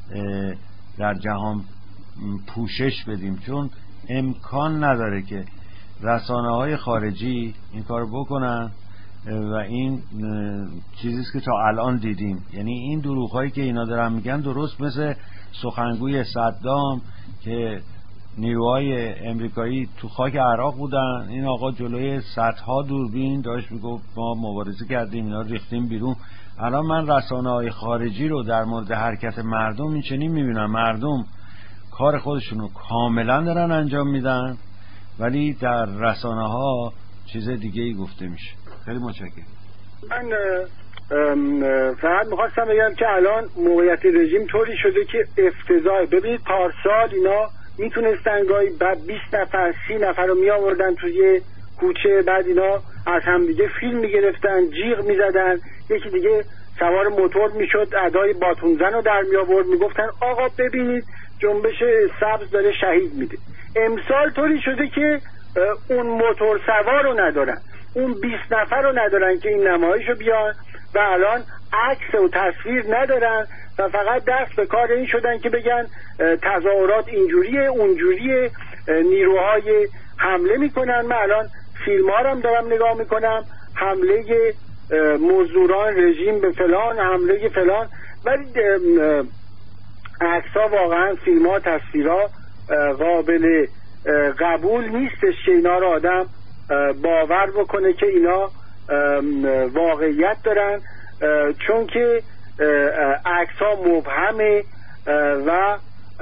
در جهان پوشش بدیم، چون امکان نداره که رسانه های خارجی این کار بکنن و این چیزیست که تا الان دیدیم. یعنی این دروغ هایی که اینا دارن میگن درست مثل سخنگوی صدام که نیروهای امریکایی تو خاک عراق بودن، این آقا جلوی صدها دوربین داشت میگفت ما مبارزه کردیم اینا ریختیم بیرون. الان من رسانه های خارجی رو در مورد حرکت مردم این چنین میبینم، مردم کار خودشونو کاملا دارن انجام میدن ولی در رسانه ها چیز دیگه ای گفته میشه. خیلی متشکرم. من فقط میخواستم بگم که الان موقعیت رژیم طوری شده که افتضاح. ببینید پارسال اینا میتونستن گاهی بعد بیست نفر سی نفر رو میآوردن توی کوچه، بعد اینا از هم دیگه فیلم میگرفتن، جیغ میزدن، یکی دیگه سوار موتور میشد ادای باتون زن رو در میآورد، میگفتن آقا ببینید جنبش سبز داره شهید میده. امسال طوری شده که اون موتور سوار رو ندارن، اون بیست نفر رو ندارن که این نمایش رو بیان و الان عکس و تصویر ندارن و فقط دست به کار این شدن که بگن تظاهرات اینجوریه اونجوریه، نیروهای حمله میکنن. من الان فیلم ها رو هم دارم نگاه میکنم، حمله مزدوران رژیم به فلان، حمله فلان، ولی عکس ها واقعا فیلم ها تصویر ها قابل قبول نیستش که اینا رو آدم باور بکنه که اینا واقعیت دارن، چون که عکس ها مبهمه و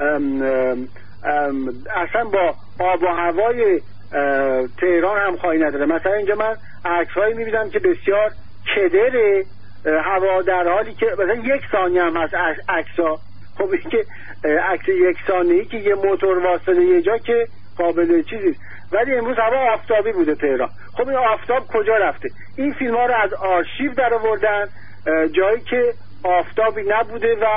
اصلا با آب و هوای تهران هم خواهی نداره. مثلا اینجا من عکس هایی میبینم که بسیار کدره هوا، در حالی که مثلا یک ثانیه هم هست عکس ها. خب این که عکس یک ثانیه‌ای که یه موتور واسطه یه جا که قابل چیزی، ولی امروز هوا آفتابی بوده تهران. خب این آفتاب کجا رفته؟ این فیلم ها رو از آرشیو در آوردن جایی که آفتابی نبوده و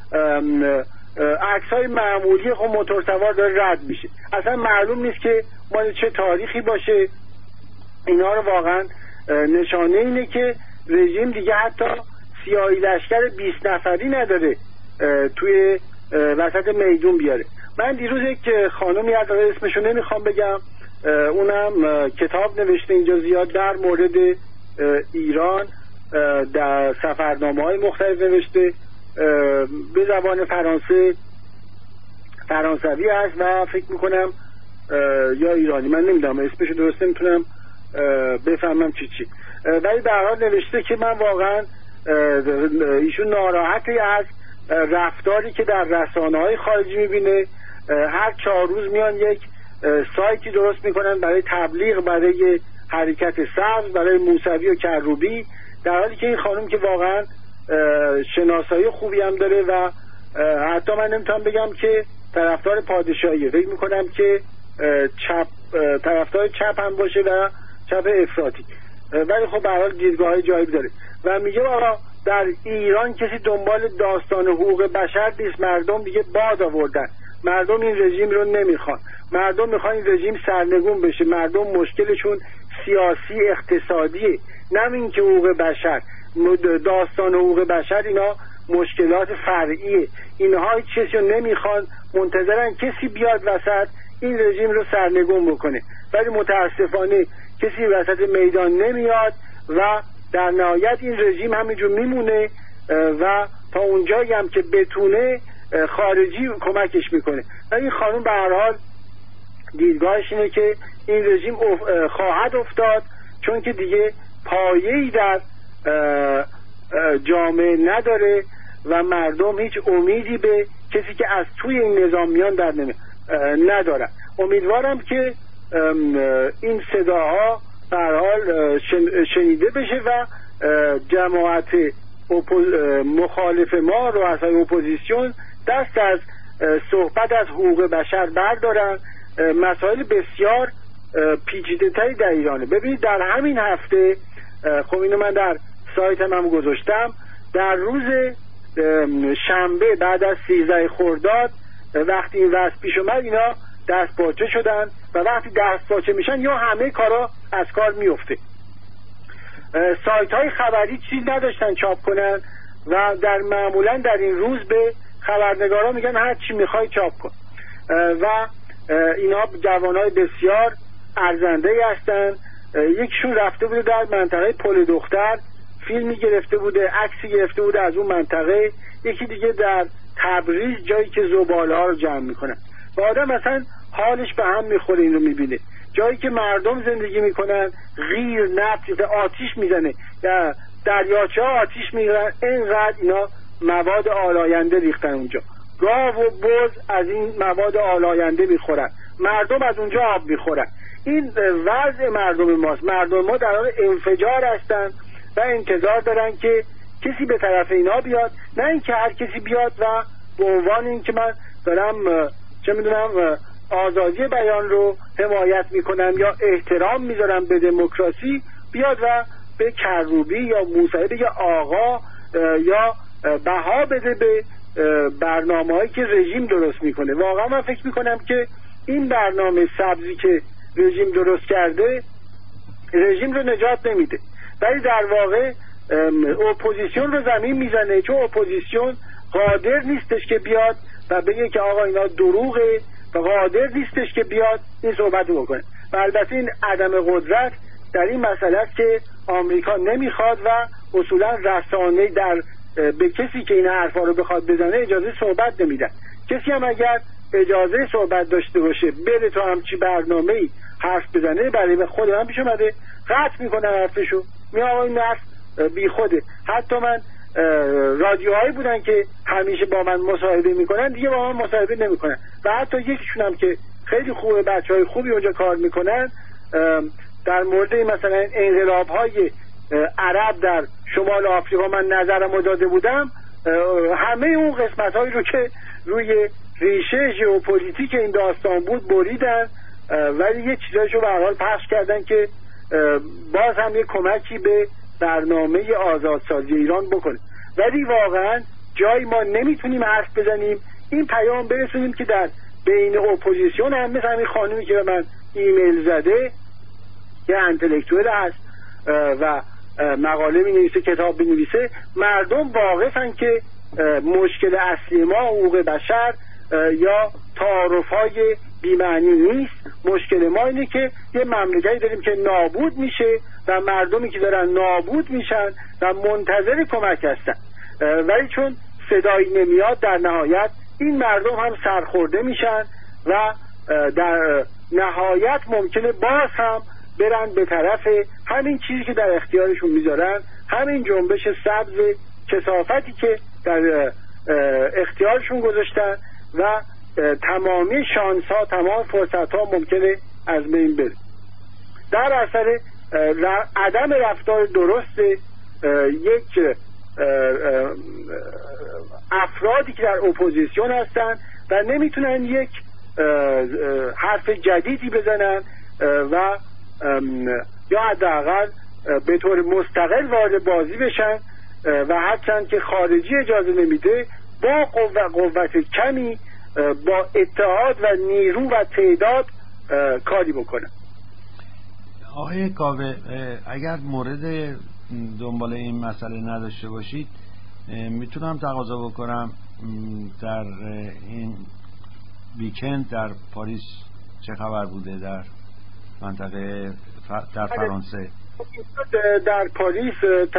عکس های معمولی خب موتور سوار داره رد میشه، اصلا معلوم نیست که مال چه تاریخی باشه. اینا رو واقعا نشانه اینه که رژیم دیگه حتی سیاهی لشکر بیست نفری نداره توی وسط میدون بیاره. من دیروز یک خانومی از اسمشو نمیخوام بگم، اونم کتاب نوشته اینجا زیاد در مورد ایران، در سفرنامه های مختلف نوشته، به زبان فرانسه فرانسوی هست و فکر میکنم یا ایرانی، من نمیدونم اسمشو درست نمیتونم بفهمم چی چی. ولی به هر حال نوشته که من واقعا ایشون ناراحتی از رفتاری که در رسانه‌های خارجی میبینه. هر چهار روز میان یک سایتی درست میکنن برای تبلیغ برای حرکت سبز، برای موسوی و کروبی، در حالی که این خانم که واقعا شناسایی خوبی هم داره و حتی من نمیتونم بگم که طرفدار پادشاهیه، فکر میکنم که چپ طرفدار چپ هم باشه و چپ افراطی، ولی خب به هر حال دیدگاه‌های جالب داره و میگه آقا در ایران کسی دنبال داستان حقوق بشر نیست، مردم دیگه باد آوردن، مردم این رژیم رو نمیخوان، مردم میخوان این رژیم سرنگون بشه، مردم مشکلشون سیاسی اقتصادیه، نه این که حقوق بشر، داستان حقوق بشر اینا مشکلات فرعیه، اینها هیچ چیزی رو نمیخوان، منتظرن کسی بیاد وسط این رژیم رو سرنگون بکنه، ولی متاسفانه کسی وسط میدان نمیاد و در نهایت این رژیم همینجور میمونه و تا اونجایی هم که بتونه خارجی کمکش میکنه. و این خانم به هر حال دیدگاهش اینه که این رژیم خواهد افتاد، چون که دیگه پایه‌ای در جامعه نداره و مردم هیچ امیدی به کسی که از توی این نظام میان در ندارن. امیدوارم که این صداها به هر حال شنیده بشه و جماعت مخالف ما، رؤسای اپوزیسیون دست از صحبت از حقوق بشر بردارن. مسائل بسیار پیچیده تری در ایرانه. ببینید در همین هفته، خب اینو من در سایتم هم گذاشتم، در روز شنبه بعد از سیزده خرداد وقتی این وضع پیش اومد اینا دست پاچه شدن و وقتی دست پاچه میشن یا همه کارا از کار میفته. سایت های خبری چیز نداشتن چاپ کنن و در معمولا در این روز به خبرنگارا میگن هر چی میخوای چاپ کن و اینا جوانای بسیار ارزنده هستن. یکیشون رفته بوده در منطقه پل دختر فیلمی گرفته بوده، عکسی گرفته بوده از اون منطقه، یکی دیگه در تبریز جایی که زباله ها رو جمع میکنن و آدم اصلا حالش به هم میخوره این رو میبینه، جایی که مردم زندگی میکنن غیر نفت آتیش میزنه، دریاچه ها آتیش میزنن، اینقدر اینا مواد آلاینده ریختن اونجا، گاو و بز از این مواد آلاینده میخورن، مردم از اونجا آب میخورن. این وضع مردم ماست. مردم ما در حال انفجار هستن و انتظار دارن که کسی به طرف اینا بیاد، نه اینکه هر کسی بیاد و به عنوان اینکه من دارم چه میدونم آزادی بیان رو حمایت میکنم یا احترام میذارم به دموکراسی، بیاد و به کروبی یا موسوی بگه آقا یا بها بده به برنامه‌هایی که رژیم درست میکنه. واقعا من فکر میکنم که این برنامه سبزی که رژیم درست کرده رژیم رو نجات نمیده، ولی در واقع اپوزیسیون رو زمین میزنه، چون اپوزیسیون قادر نیستش که بیاد و بگه که آقا اینا دروغه و قادر نیستش که بیاد این صحبت رو بکنه. و البته این عدم قدرت در این مسئله است که آمریکا نمیخواد و اصولا رسانه در به کسی که این حرفا رو بخواد بزنه اجازه صحبت نمیدن. کسی هم اگر اجازه صحبت داشته باشه بره تو همچی برنامه‌ای حرف بزنه، برای خود من پیش اومده قطع میکنن حرفشو، میگن این حرف بی خوده. حتی من رادیوهایی بودن که همیشه با من مصاحبه میکنن دیگه با من مصاحبه نمیکنن و حتی یکیشون هم که خیلی خوبه، بچهای خوبی اونجا کار میکنن، در مورد مثلا انقلاب‌های عرب در شمال آفریقا من نظرمو داده بودم، همه اون قسمت‌هایی رو که روی ریشه ژئوپلیتیک این داستان بود بریدن، ولی یه چیزایشو به هر حال پخش کردن که باز هم یه کمکی به برنامه آزادسازی ایران بکنه. ولی واقعا جایی ما نمیتونیم حرف بزنیم، این پیام برسونیم که در بین اپوزیسیون هم مثل همین خانومی که به من ایمیل زده که انتلکتوئل هست و مقاله می نویسه، کتاب می نویسه، مردم واقفن که مشکل اصلی ما حقوق بشر یا تعارف‌های بی‌معنی نیست. مشکل ما اینه که یه مملکتی داریم که نابود میشه و مردمی که دارن نابود میشن و منتظر کمک هستن، ولی چون صدایی نمیاد در نهایت این مردم هم سرخورده میشن و در نهایت ممکنه باز هم برن به طرف همین چیزی که در اختیارشون میذارن، همین جنبش سبز کثافتی که در اختیارشون گذاشتن و تمامی شانس ها، تمام فرصت ها ممکنه از بین بره. در اثر عدم رفتار درست یک افرادی که در اپوزیسیون هستن و نمیتونن یک حرف جدیدی بزنن و یا حداقل به طور مستقل وارد بازی بشن و هرچند که خارجی اجازه نمیده با قوت, قوت کمی با اتحاد و نیرو و تعداد کاری بکنن. آقای کاوه، اگر مورد دنبال این مسئله نداشته باشید میتونم تقاضا بکنم در این ویکند در پاریس چه خبر بوده در منطقه در فرانسه؟ در پاریس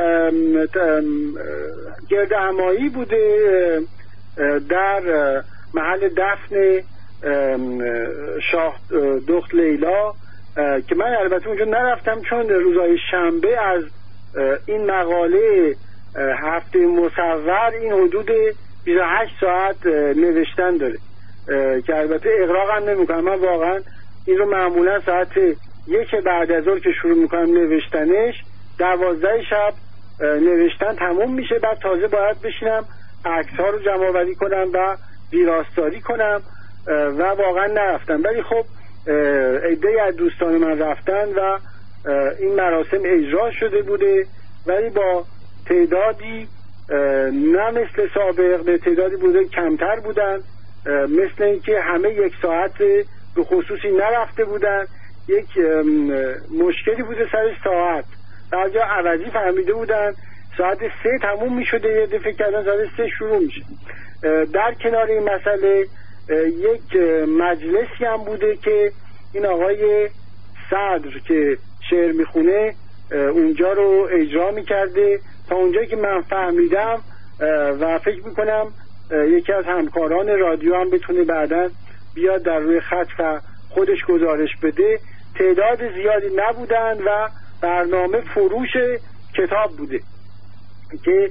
گرد همایی بوده در محل دفن شاه دخت لیلا که من البته اونجا نرفتم چون روزهای شنبه از این مقاله هفته مصور این حدود بیست و هشت ساعت نوشتن داره که البته اغراقم نمیکنم. من واقعا این رو معمولا ساعت یک بعد از ظهر که شروع میکنم نوشتنش دوازده شب نوشتن تموم میشه، بعد تازه باید بشینم عکس ها رو جمع آوری کنم و ویراستاری کنم و واقعا نرفتم. ولی خب عده‌ای از دوستان من رفتن و این مراسم اجرا شده بوده، ولی با تعدادی نه مثل سابق، به تعدادی بوده کمتر بودن، مثل اینکه همه یک ساعت به خصوصی نرفته بودن. یک مشکلی بوده سر ساعت، بعضیا عوضی فهمیده بودن ساعت سه تموم می شده، یه دفعه کردن ساعت سه شروع میشه. در کنار این مسئله یک مجلسی هم بوده که این آقای صدر که شعر میخونه اونجا رو اجرا میکرده. تا اونجایی که من فهمیدم و فکر میکنم یکی از همکاران رادیو هم بتونه بعداً بیاد در روی خط و خودش گزارش بده، تعداد زیادی نبودن و برنامه فروش کتاب بوده که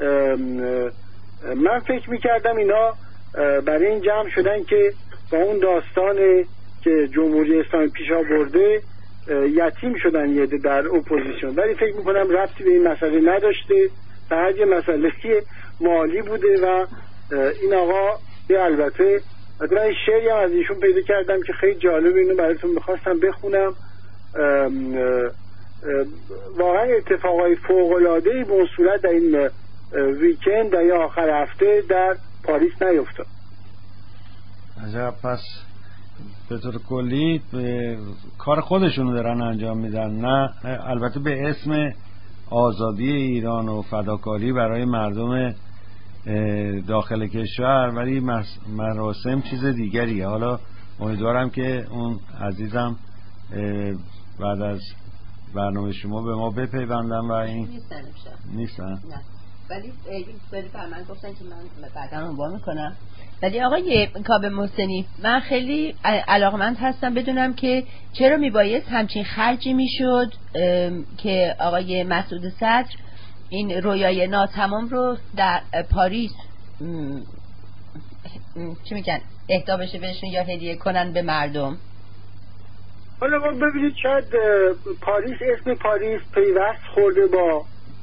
من فکر میکردم اینا برای این جمع شدن که با اون داستان که جمهوری اسلامی پیش آورده یتیم شدن یه در اپوزیسیون، ولی فکر میکنم ربطی به این مسئله نداشته، فقط یه مسئله مالی بوده. و این آقا یه البته من شعری هم از ایشون پیدا کردم که خیلی جالب، اینو براتون میخواستم بخونم. واقعا اتفاقای فوق‌العاده‌ای به اون صورت در این ویکند در آخر هفته در پاریس نیفتاد. عجب. پس به طور کلی کار خودشونو دارن انجام میدن، نه البته به اسم آزادی ایران و فداکاری برای مردم داخل کشور، ولی مراسم چیز دیگریه. حالا امیدوارم که اون عزیزم بعد از برنامه شما به ما بپیوندن و این نیستن نیستن نه، ولی ولی فرمان گفتن که من بعدا عنوان میکنم. ولی آقای کاوه محسنی، من خیلی علاقمند هستم بدونم که چرا میبایست همچین خرجی میشد که آقای مسعود صدر این رویای ناتمام رو در پاریس م... چی میگن اهدا بشه بهشون یا هدیه کنن به مردم. حالا ببینید شاید پاریس، اسم پاریس پیوست خورده با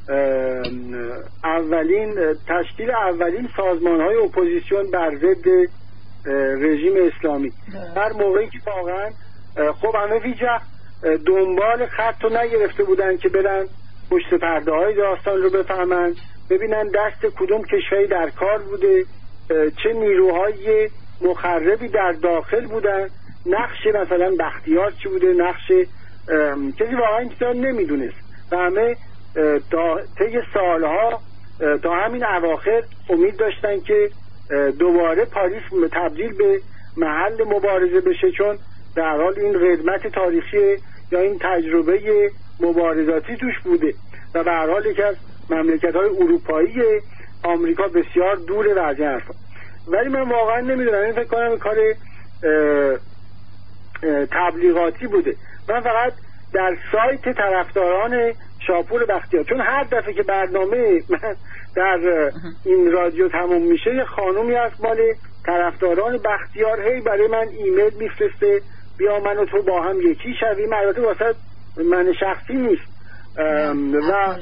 اولین تشکیل اولین سازمان‌های اپوزیسیون بر ضد رژیم اسلامی. هر موقعی که واقعا خب همه ویژه دنبال خط رو نگرفته بودن که برن پشت پرده های داستان رو بفهمن، ببینن دست کدوم کشوری در کار بوده، چه نیروهای مخربی در داخل بودن، نقش مثلا بختیار چی بوده، نقش کسی واقعا این نمیدونست و همه تا طی سالها تا همین اواخر امید داشتن که دوباره پاریس تبدیل به محل مبارزه بشه، چون در حال این قدمت تاریخی یا این تجربه مبارزاتی توش بوده و به هر حال یکی از مملکت‌های اروپایی آمریکا بسیار دوره و از این حرفا. ولی من واقعا نمیدونم، این فکر کنم کار تبلیغاتی بوده. من فقط در سایت طرفداران شاپور بختیار، چون هر دفعه که برنامه من در این رادیو تموم میشه یه خانومی از مال طرفداران بختیار هی برای من ایمیل میفرسته بیا من و تو با هم یکی شویم. البته واسه من شخصی نیست و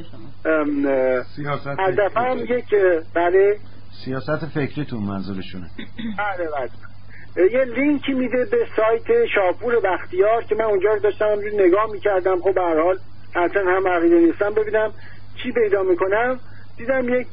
هر دفعه هم یک برای سیاست فکریتون منظورشونه. بله بله یه لینکی میده به سایت شاپور بختیار که من اونجا رو داشتم همجور نگاه میکردم. خب به هر حال اصلا هم عقیده نیستم ببینم چی پیدا میکنم. دیدم یک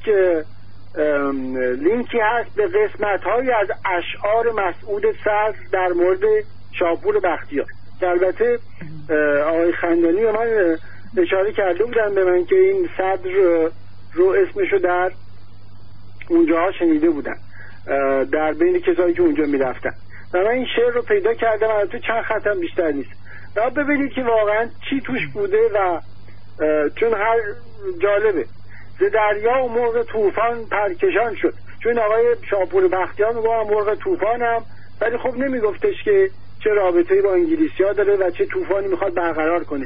لینکی هست به قسمت های از اشعار مسعود صدر در مورد شاپور بختیار که البته آقای خندانی و من اشاره کرده بودن به من که این صدر رو اسمشو در اونجاها شنیده بودن در بین کسایی که اونجا میرفتن و من این شعر رو پیدا کردم. البته چند خطم بیشتر نیست و ببینید که واقعا چی توش بوده و چون هر جالبه ز دریا و مرغ طوفان پرکشان شد. چون آقای شاپور بختیار میگه مرغ طوفانم ولی خب نمیگفتش که چه رابطه‌ای با انگلیسی‌ها داره و چه طوفانی میخواد برقرار کنه.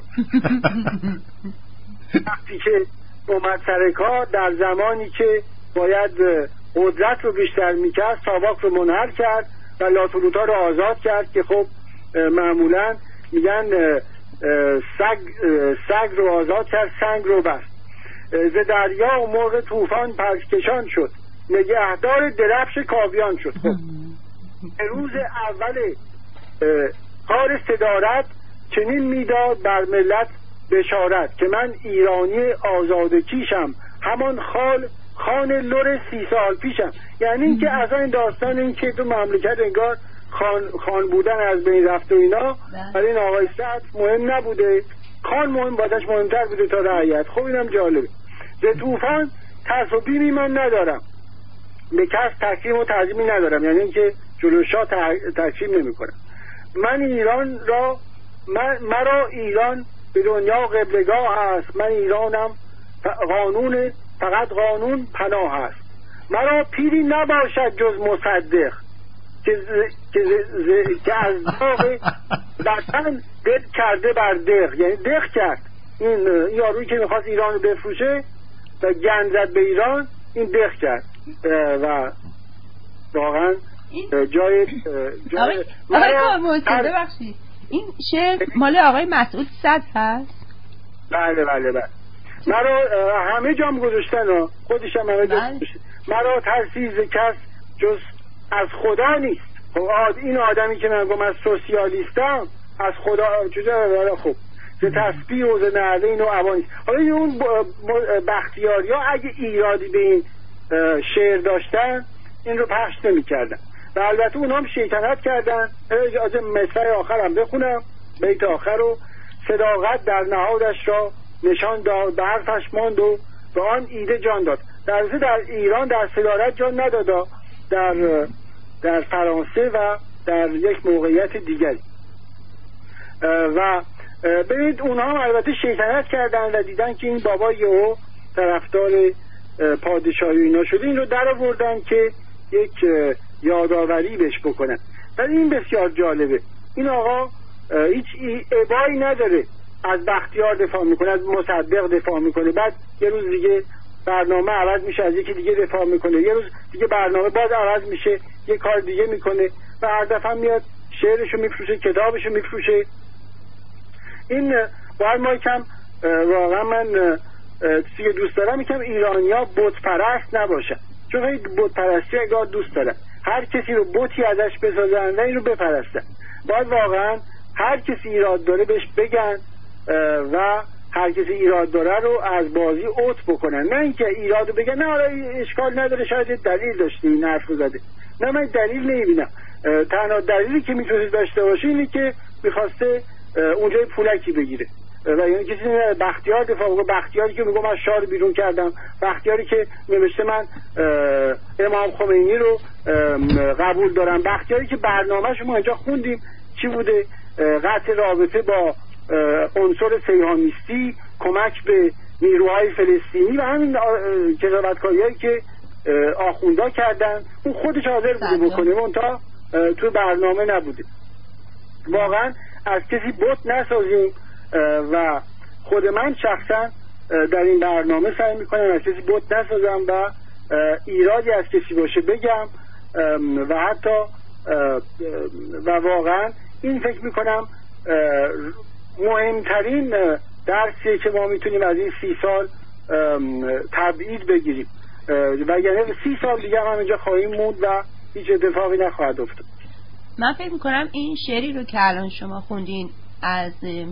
وقتی که اومد سر کار در زمانی که باید قدرت رو بیشتر میکرد ساواک رو منحل کرد و لاتولوتا رو آزاد کرد که خب معمولا میگن سگ سگ رو آزاد کرد سنگ رو بست. ز دریا و مرغ طوفان پرکشان شد نگهدار درفش کاویان شد. خب روز اول کار صدارت چنین میداد بر ملت بشارت که من ایرانی آزاده کیشم همان خال خان لور سی سال پیشم. یعنی این که از این داستان این که تو مملکت انگار خان, خان بودن از بین رفته و اینا برای این آقای سعد مهم نبوده، خان مهم بادش مهمتر بوده تا رعیت. خب اینم جالبه. به طوفان ترس و بیمی من ندارم به کس تکریم و تعظیمی ندارم، یعنی اینکه جلوشا تکریم نمی کنم. من ایران را من مرا ایران به دنیا قبلگاه هست. من ایرانم قانون فقط قانون پناه هست. مرا پیری نباشد جز مصدق که ز... که, ز... که از داغ وطن دل کرده بر دق، یعنی دق کرد. این یارویی که میخواست ایران رو بفروشه و گند زد به ایران این دق کرد و واقعا جای جای آقای کارموسه ببخشید این شعر مال آقای مسعود صدر هست؟ بله بله بله مرا همه جام گذاشتن و خودش هم همه جام گذاشتن. مرا ترسی ز کس جز از خدا نیست. خب این آدمی که من گم از سوسیالیستم از خدا چجا؟ خب ز تسبیح و ز نعلین و اوانیست. حالا اون بختیاری ها اگه ایرادی به این شعر داشتن این رو پخش نمی کردن و البته اونها هم شیطنت کردن. اجازه مصرع آخر هم بخونم بیت آخر رو. صداقت در نهادش را نشان داد به حرفش ماند و به آن ایده جان داد. در در ایران در صدارت جان ندادا، در در فرانسه و در یک موقعیت دیگری. و ببینید اونها هم البته شیطنت کردن و دیدن که این بابا یهو طرفدار پادشاهی اینا شده، این رو در آوردن که یک یادآوری بهش بکنن. ولی این بسیار جالبه، این آقا هیچ ابایی نداره، از بختیار دفاع میکنه، از مصدق دفاع میکنه، بعد یه روز دیگه برنامه عوض میشه از یکی دیگه دفاع میکنه، یه روز دیگه برنامه باز عوض میشه یه کار دیگه میکنه و هر دفعه میاد شعرشو میفروشه، کتابشو میفروشه. این باید ما یکم واقعا من چیزی دوست دارم یکم ایرانیا بت پرست نباشن، چون این بت پرستی اگه دوست دارن هر کسی رو بتی ازش بسازن و این رو بپرستن. باید واقعا هر کسی ایراد داره بهش بگن و هر کسی ایراد داره رو از بازی اوت بکنن، نه اینکه ایراد رو بگن نه آره اشکال نداره شاید دلیل داشته این حرف رو زده. نه من دلیل نمیبینم. تنها دلیلی که میتونه داشته باشه اینه که میخواسته اونجای پولکی بگیره و یعنی کسی بختیار دفاع کنه، بختیاری که میگم من شاه بیرون کردم، بختیاری که نوشته من امام خمینی رو قبول دارم، بختیاری که برنامه‌ش ما اینجا خوندیم چی بوده، قطع رابطه با عنصر صهیونیستی، کمک به نیروهای فلسطینی و همین کذابتکاریایی که آخوندا کردن، اون خودش حاضر بوده بکنه اون تا تو برنامه نبوده. واقعا از کسی بت نسازیم و خود من شخصا در این برنامه سعی میکنم از کسی بت نسازم و ایرادی از کسی باشه بگم و حتی و واقعا این فکر میکنم مهمترین درسیه که ما میتونیم از این سی سال تبعید بگیریم و یعنی سی سال دیگه هم اینجا خواهیم موند و هیچ اتفاقی نخواهد افتاد. من فکر میکنم این شعری رو که الان شما خوندین از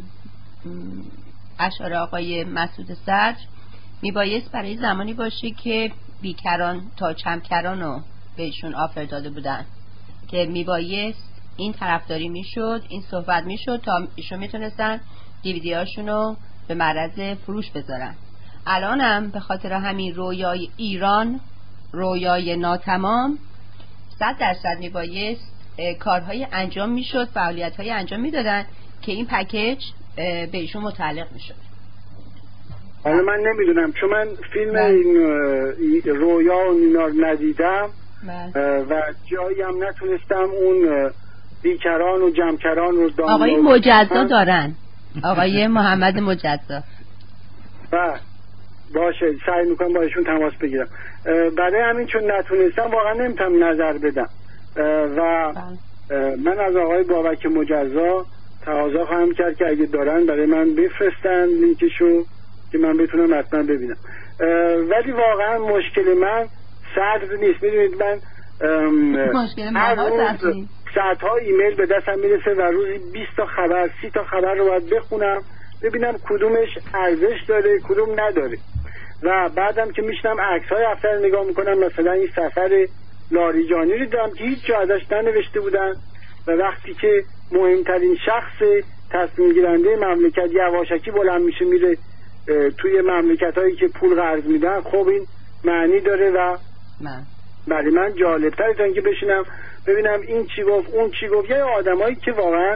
اشعار آقای مسعود صدر میبایست برای زمانی باشه که بیکران تا چمکران رو بهشون آفر داده بودن که میبایست این طرفداری میشد، این صحبت میشد تا ایشون میتونستن دیویدی هاشون رو به معرض فروش بذارن. الانم به خاطر همین رویای ایران، رویای ناتمام، صد درصد میبایست کارهای انجام میشد، فعالیت‌های انجام میدادن که این پکیج به ایشون متعلق میشد. حالا من نمیدونم چون من فیلم این رویا و اینا رو ندیدم و جایی هم نتونستم اون بیکران و جمکران رو دانلود. آقای مجزا دارن، آقای محمد مجزا. و باشه سعی میکنم با ایشون تماس بگیرم. برای همین چون نتونستم واقعا نمیتونم نظر بدم و من از آقای بابک مجزا تقاضا خواهم کرد که اگه دارن برای من بفرستن لینکشو که من بتونم حتما ببینم. ولی واقعا مشکل من صدر نیست. میدونید من مشکل من هست صدها ایمیل به دستم میرسه و روزی بیست تا خبر سی تا خبر رو باید بخونم ببینم کدومش ارزش داره کدوم نداره و بعدم که میشنم عکس‌های افسر نگاه میکنم مثلا این سفر لاریجانی رو دیدم که هیچ جا ازش ننوشته بودن و وقتی که مهمترین شخص تصمیم گیرنده مملکت یواشکی بلند میشه میره توی مملکتایی که پول قرض میدن خب این معنی داره و من برای من جالب‌تره تا اینکه بشینم ببینم این چی گفت اون چی گفت. یه آدمایی که واقعا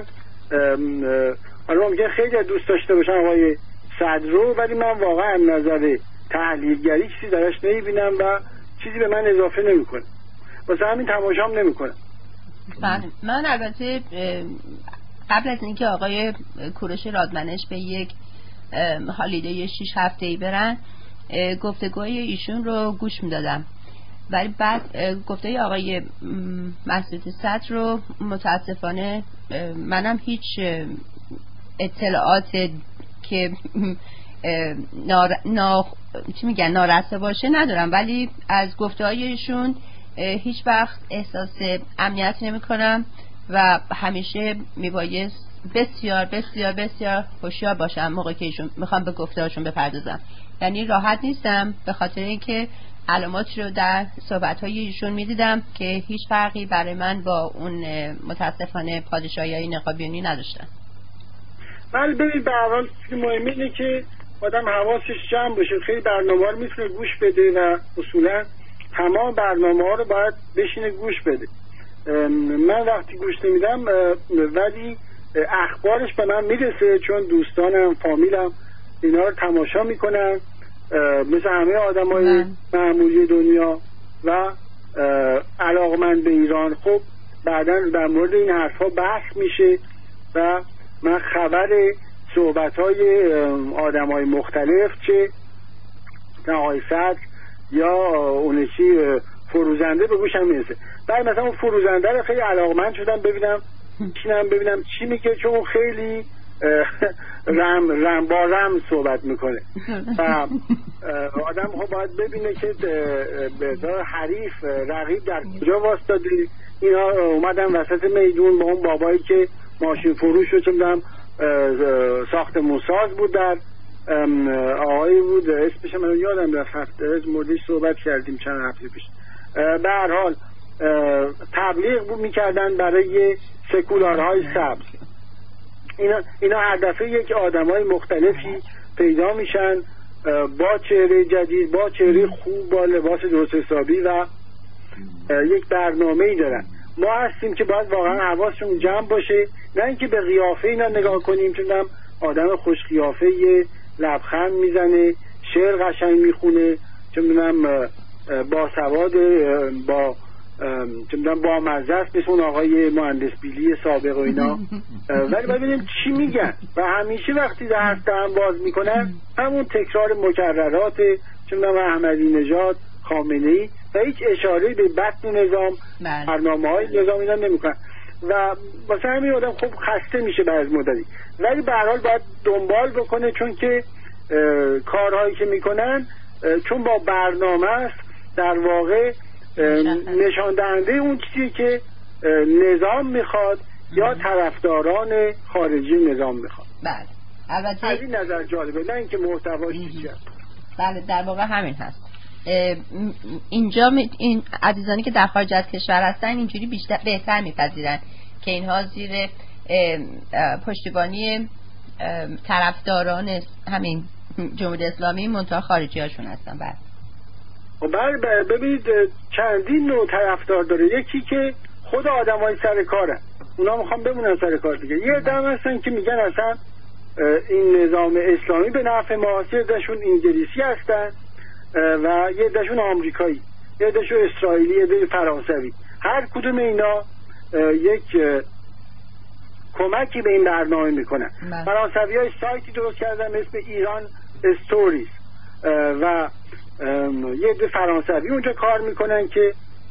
حالا ممکنه خیلی دوست داشته باشن آقای صدر رو ولی من واقعا نظر تحلیلگری چیزی درش نمیبینم و چیزی به من اضافه نمیکنه واسه همین تماشام نمیکنه. من البته قبل از اینکه آقای کوروش رادمنش به یک هالیدی شش هفته‌ای برن گفتگوهای ایشون رو گوش میدادم ولی بعد گفته آقای مسعود صدر رو متاسفانه منم هیچ اطلاعات که نار... نا... چی میگن نارسته باشه ندارم ولی از گفته‌های ایشون هیچ وقت احساس امنیت نمی کنم و همیشه میبایست بسیار بسیار بسیار هوشیار باشم موقعی که ایشون میخوام به گفته‌هاشون بپردازم. یعنی راحت نیستم به خاطر اینکه علاماتی رو در صحبت‌های ایشون میدیدم که هیچ فرقی برای من با اون متاسفانه پادشاهی‌های نقابیونی نداشتن. ولی ببین به هر حال مهمه اینه که آدم حواسش جمع باشه. خیلی برنامه‌ها رو میتونه گوش بده و اصولا تمام برنامه‌ها رو باید بشینه گوش بده. من وقتی گوش نمیدم ولی اخبارش به من میرسه چون دوستانم فامیلم اینا رو تماشا میکنن مثل همه آدمای معمولی دنیا و علاقمند به ایران. خب بعدا در مورد این حرفا بحث میشه و من خبر صحبت‌های آدمای مختلف چه آقای صدر یا اونشی فروزنده به گوشم میرسه. بعد مثلا اون فروزنده رو خیلی علاقمند شدم ببینم چینم ببینم چی میگه چون خیلی رم رم با رم صحبت میکنه و آدم خب باید ببینه که به حریف رقیب در کجا واسطاده. اینا اومدن وسط میدون با اون بابایی که ماشین فروش رو چندم ساختمون ساز بود در آقایی بود اسمش من یادم رفت هفته از موردش صحبت کردیم چند هفته پیش. به هر حال تبلیغ بود میکردن برای سکولارهای سبز. اینا, اینا هر دفعه یک آدمای مختلفی پیدا میشن با چهره جدید با چهره خوب با لباس درست حسابی و یک برنامه‌ای دارن. ما هستیم که باید واقعا حواسمون جمع باشه نه اینکه به قیافه اینا نگاه کنیم چون آدم خوش قیافه یه لبخند میزنه شعر قشنگ میخونه چون میدونم با سواد با چندان با مزه است مثل اون آقای مهندس بیلی سابق و اینا، ولی ببینیم چی میگن و همیشه وقتی درس هم باز میکنن همون تکرار مکررات چندان احمدی نژاد، خامنه‌ای و هیچ اشاره به بطن نظام، برنامه‌های نظام اینا نمیکنن و واسه همین آدم خوب خسته میشه بعد از مدتی. ولی به هر حال باید دنبال بکنه، چون که کارهایی که میکنن چون با برنامه است در واقع نشان دهنده اون چیزی که نظام میخواد یا طرفداران خارجی نظام میخواد. بله البته از این نظر جالبه، نه اینکه محتواش چیزی هست. بله در واقع همین هست. اینجا این عزیزانی که در خارج از کشور هستن اینجوری بیشتر بهتر میپذیرن که اینها زیر پشتیبانی طرفداران همین جمهوری اسلامی منتها خارجی هاشون هستن. بله بله ببینید چندین نوع طرفدار داره. یکی که خود آدمای سر کارن، اونا میخوان بمونن سر کار دیگه. یه عده هستن که میگن اصلا این نظام اسلامی به نفع ماست، یه عدهشون انگلیسی هستن و یه عدهشون آمریکایی، یه عدهشون اسرائیلی، یه عده فرانسوی. هر کدوم اینا یک کمکی به این برنامه میکنن. فرانسوی های سایتی درست کردن مثل ایران استوریز و یه عده فرانسوی اونجا کار میکنن که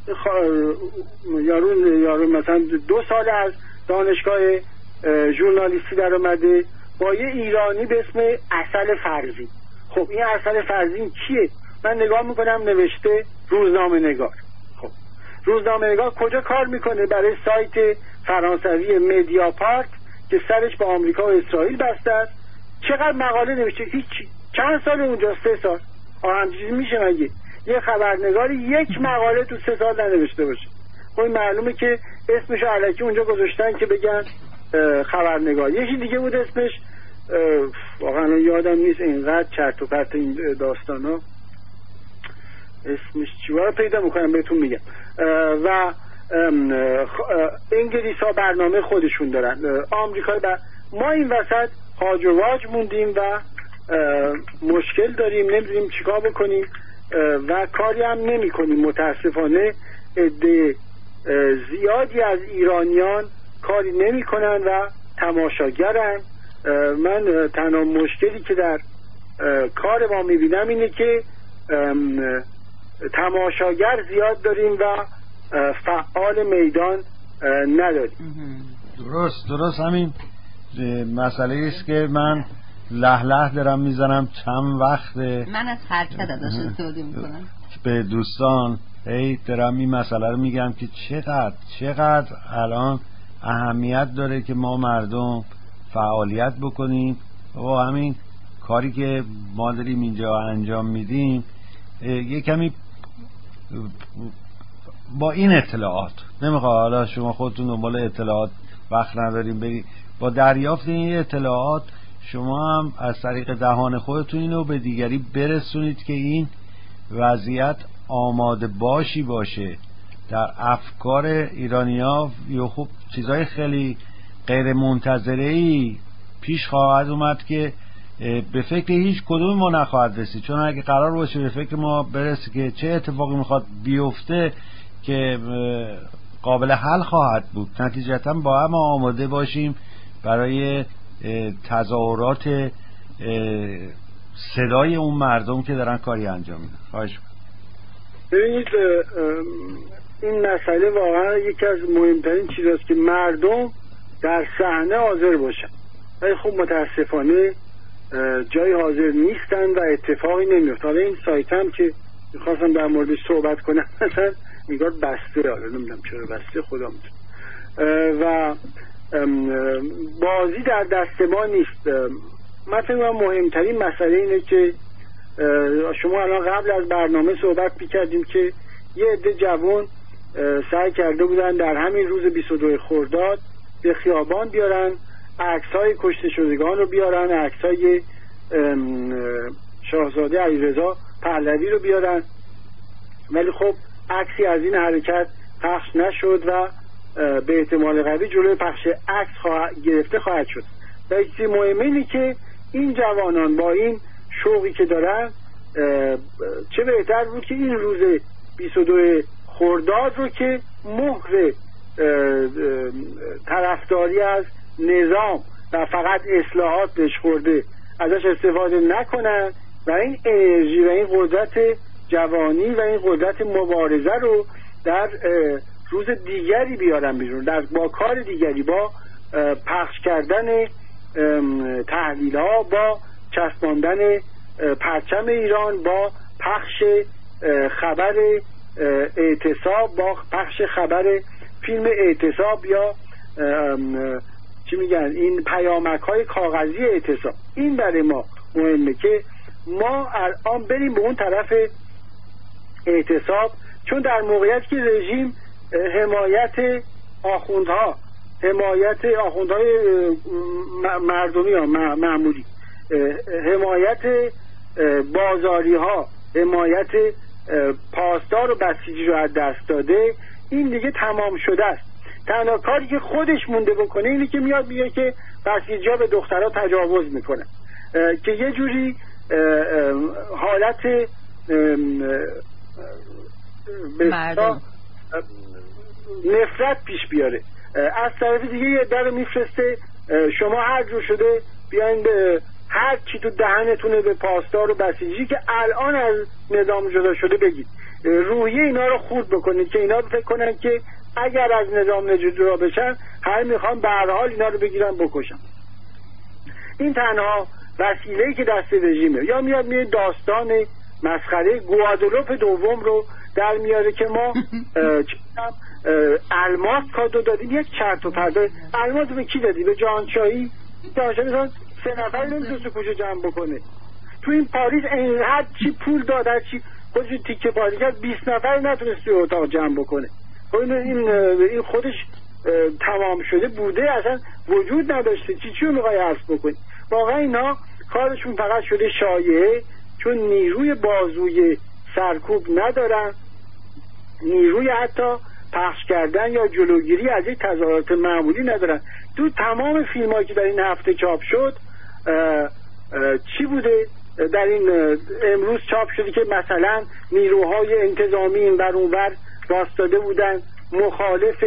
یارو یارو مثلا دو سال از دانشگاه ژورنالیستی در اومده با یه ایرانی به اسم عسل فرزین. خب این عسل فرزین کیه؟ من نگاه میکنم نوشته روزنامه نگار. خب روزنامه نگار کجا کار میکنه؟ برای سایت فرانسوی مدیاپارت که سرش به آمریکا و اسرائیل بسته است. چقدر مقاله نوشته؟ هیچ. چند سال اونجا؟ سه سال. آه همچیزی میشه مگه یه خبرنگاری یک مقاله تو سه سال ننوشته باشه؟ خب معلومه که اسمشو الکی اونجا گذاشتن که بگن خبرنگار. یکی دیگه بود اسمش واقعا یادم نیست، اینقدر چرت و پرت این داستانا، اسمش چی بود پیدا میکنم بهتون میگم. و انگلیس ها برنامه خودشون دارن، آمریکایی بر... ما این وسط هاج و واج موندیم و مشکل داریم، نمیدونیم چیکار بکنیم و کاری هم نمی کنیم. متاسفانه عده زیادی از ایرانیان کاری نمی کنن و تماشاگرن. من تنها مشکلی که در کار ما می بینم اینه که تماشاگر زیاد داریم و فعال میدان نداریم. درست درست همین مسئله است که من له له دارم میزنم چند وقت من از حرکت ازش استفاده میکنم به دوستان، هی دارم این مسئله رو میگم که چقدر چقدر الان اهمیت داره که ما مردم فعالیت بکنیم و همین کاری که ما داریم اینجا انجام میدیم یه کمی با این اطلاعات، نمیخواد حالا شما خودتون دنبال اطلاعات وقت نداریم برید، با دریافت این اطلاعات شما هم از طریق دهان خودتون اینو به دیگری برسونید که این وضعیت آماده باشی باشه در افکار ایرانی‌ها. یا خب چیزای خیلی غیر منتظره‌ای پیش خواهد اومد که به فکر هیچ کدوم ما نخواهد رسید، چون اگه قرار باشه به فکر ما برسه که چه اتفاقی میخواد بیفته که قابل حل خواهد بود، نتیجتا با هم آماده باشیم برای تظاهرات صدای اون مردم که دارن کاری انجام میدن. خواهش می‌کنم. ببینید این مسئله واقعا یکی از مهمترین چیزاست که مردم در صحنه حاضر باشن، ولی خب متاسفانه جای حاضر نیستن و اتفاقی نمیفته. حالا این سایت هم که میخواستم در موردش صحبت کنم مثلا میگار بسته، حالا نمیدونم چرا بسته، خدا میدونه. و بازی در دست ما نیست. من فکر می‌کنم مهمترین مسئله اینه که شما الان قبل از برنامه صحبت می‌کردیم که یه عده جوان سعی کرده بودن در همین روز بیست و دو خرداد به خیابان بیارن، عکس‌های کشته شدگان رو بیارن، عکس‌های شاهزاده علیرضا پهلوی رو بیارن، ولی خب عکسی از این حرکت پخش نشد و به احتمال قوی جلوی پخش عکس خواه... گرفته خواهد شد. و چیز مهمه اینه که این جوانان با این شوقی که دارن چه بهتر بود که این روز بیست و دو خرداد رو که مهر طرفداری از نظام و فقط اصلاحات بهش خورده ازش استفاده نکنن و این انرژی و این قدرت جوانی و این قدرت مبارزه رو در روز دیگری بیارن بیرون، در با کار دیگری، با پخش کردن تحلیل ها، با چسباندن پرچم ایران، با پخش خبر اعتصاب، با پخش خبر فیلم اعتصاب یا چی میگن این پیامک های کاغذی اعتصاب. این برای ما مهمه که ما الان بریم به اون طرف اعتصاب، چون در موقعیت که رژیم حمایت آخوندها، حمایت آخوندهای مردمی ها معمولی، حمایت بازاری ها، حمایت پاسدار و بسیجی رو از دست داده، این دیگه تمام شده است. تنها کاری که خودش مونده بکنه اینه که میاد میگه که بسیجی ها به دخترها تجاوز میکنه، که یه جوری حالت مردم نفرت پیش بیاره. از طرف دیگه یه در میفرسته شما هر جور شده بیاین به هر چی تو دهنتونه به پاسدار و بسیجی که الان از نظام جدا شده بگید، روحیه اینا رو خورد بکنید که اینا فکر کنن که اگر از نظام جدا بشن هر میخوان به هر حال اینا رو بگیرن بکشن. این تنها وسیله‌ای که دست رژیمه. یا میاد میاد داستان مسخره گوادلوپ دوم رو در میاره که ما الماس کادو دادیم، یک چرت و پرت. الماس به کی دادی؟ به جهانشاهی؟ جهانشاهی مثلا سه نفر نمیتونست کوچه جمع بکنه. تو این پاریس این هر چی پول داد، هر چی خودش تیکه پاری کرد، بیست نفر نتونست توی اتاق جمع بکنه. این این خودش تمام شده بوده، اصلا وجود نداشته. چی چی رو میخوای عرض بکنی؟ واقعا اینا کارشون فقط شده شایعه، چون نیروی بازوی سرکوب ندارن، نیروی حتی پخش کردن یا جلوگیری از یک تظاهرات معمولی ندارن. تو تمام فیلم هایی که در این هفته چاپ شد اه اه چی بوده؟ در این امروز چاپ شده که مثلا نیروهای انتظامی این بر اون بر راستاده بودن مخالف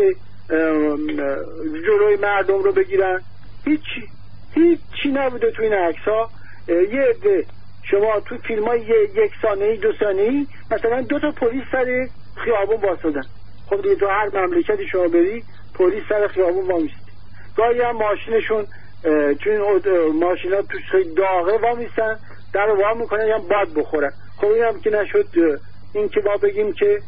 جلوی مردم رو بگیرن. هیچی هیچی نبوده تو این عکس ها. یه عده شما تو فیلم های یک ثانیه‌ای دو ثانیه‌ای مثلا دو تا پلیس سر خیابون واسدن. خب دیگه تو هر مملکتی شما بری پلیس سر خیابون وامیسته. گاهی هم ماشینشون چون ماشینا توش خیلی داغه وامیستن، در وا میکنن یا باد بخورن. خب این هم که نشد این که با بگیم که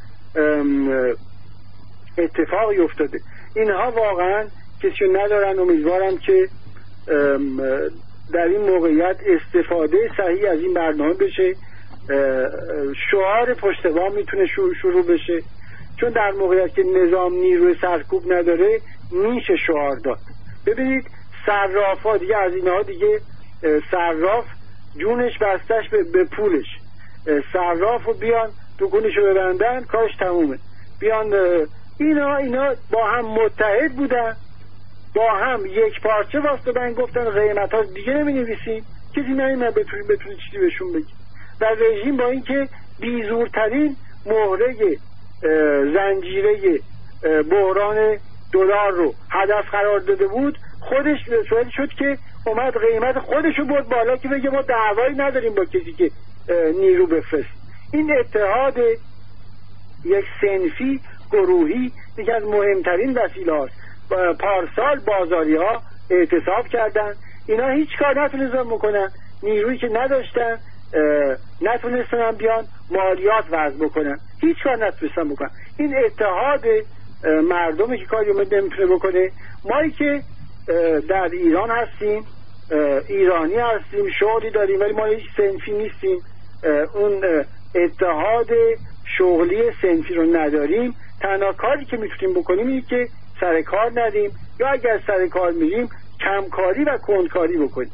اتفاقی افتاده. اینها واقعا کسی ندارن. امیدوارم که در این موقعیت استفاده صحیح از این برنامه بشه، شعار پشت بام میتونه شروع بشه، چون در موقعیت که نظام نیروی سرکوب نداره میشه شعار داد. ببینید صرافا دیگه از اینها دیگه صراف جونش بستش به, به پولش. صراف رو بیان دکونشو ببندن کارش تمومه. بیان اینا اینا با هم متحد بودن، با هم یک پارچه واسطه گفتن قیمت ها دیگه نمی نویسیم، کسی نمیمه بتونی بتونی چیزی بهشون بگی. و رژیم با اینکه بیزورترین مهره زنجیره بحران دلار رو هدف قرار داده بود، خودش سوال شد که اومد قیمت خودشو برد بالا که بگه ما دعوایی نداریم با کسی که نیرو بفرست. این اتحاد یک صنفی گروهی یکی از مهمترین وسیله هاست. پارسال بازاری ها اعتصاب کردن، اینا هیچ کار نتونستن بکنن، نیرویی که نداشتن نتونستن بیان مالیات وضع بکنن، هیچ کار نتونستن بکنن. این اتحاد مردمی که کاری نمیتونه بکنه. مایی که در ایران هستیم، ایرانی هستیم، شغلی داریم، ولی ما هیچ صنفی نیستیم، اون اتحاد شغلی صنفی رو نداریم. تنها کاری که میتونیم بکنیم اینه که سر کار ندیم، یا اگر سر کار میریم کمکاری و کندکاری بکنیم.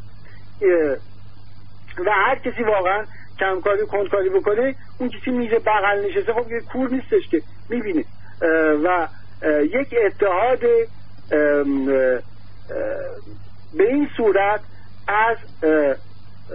و هر کسی واقعا کمکاری و کندکاری بکنه، اون کسی میز بغل نشسته خب یه کور نیستش که میبینه. و یک اتحاد به این صورت از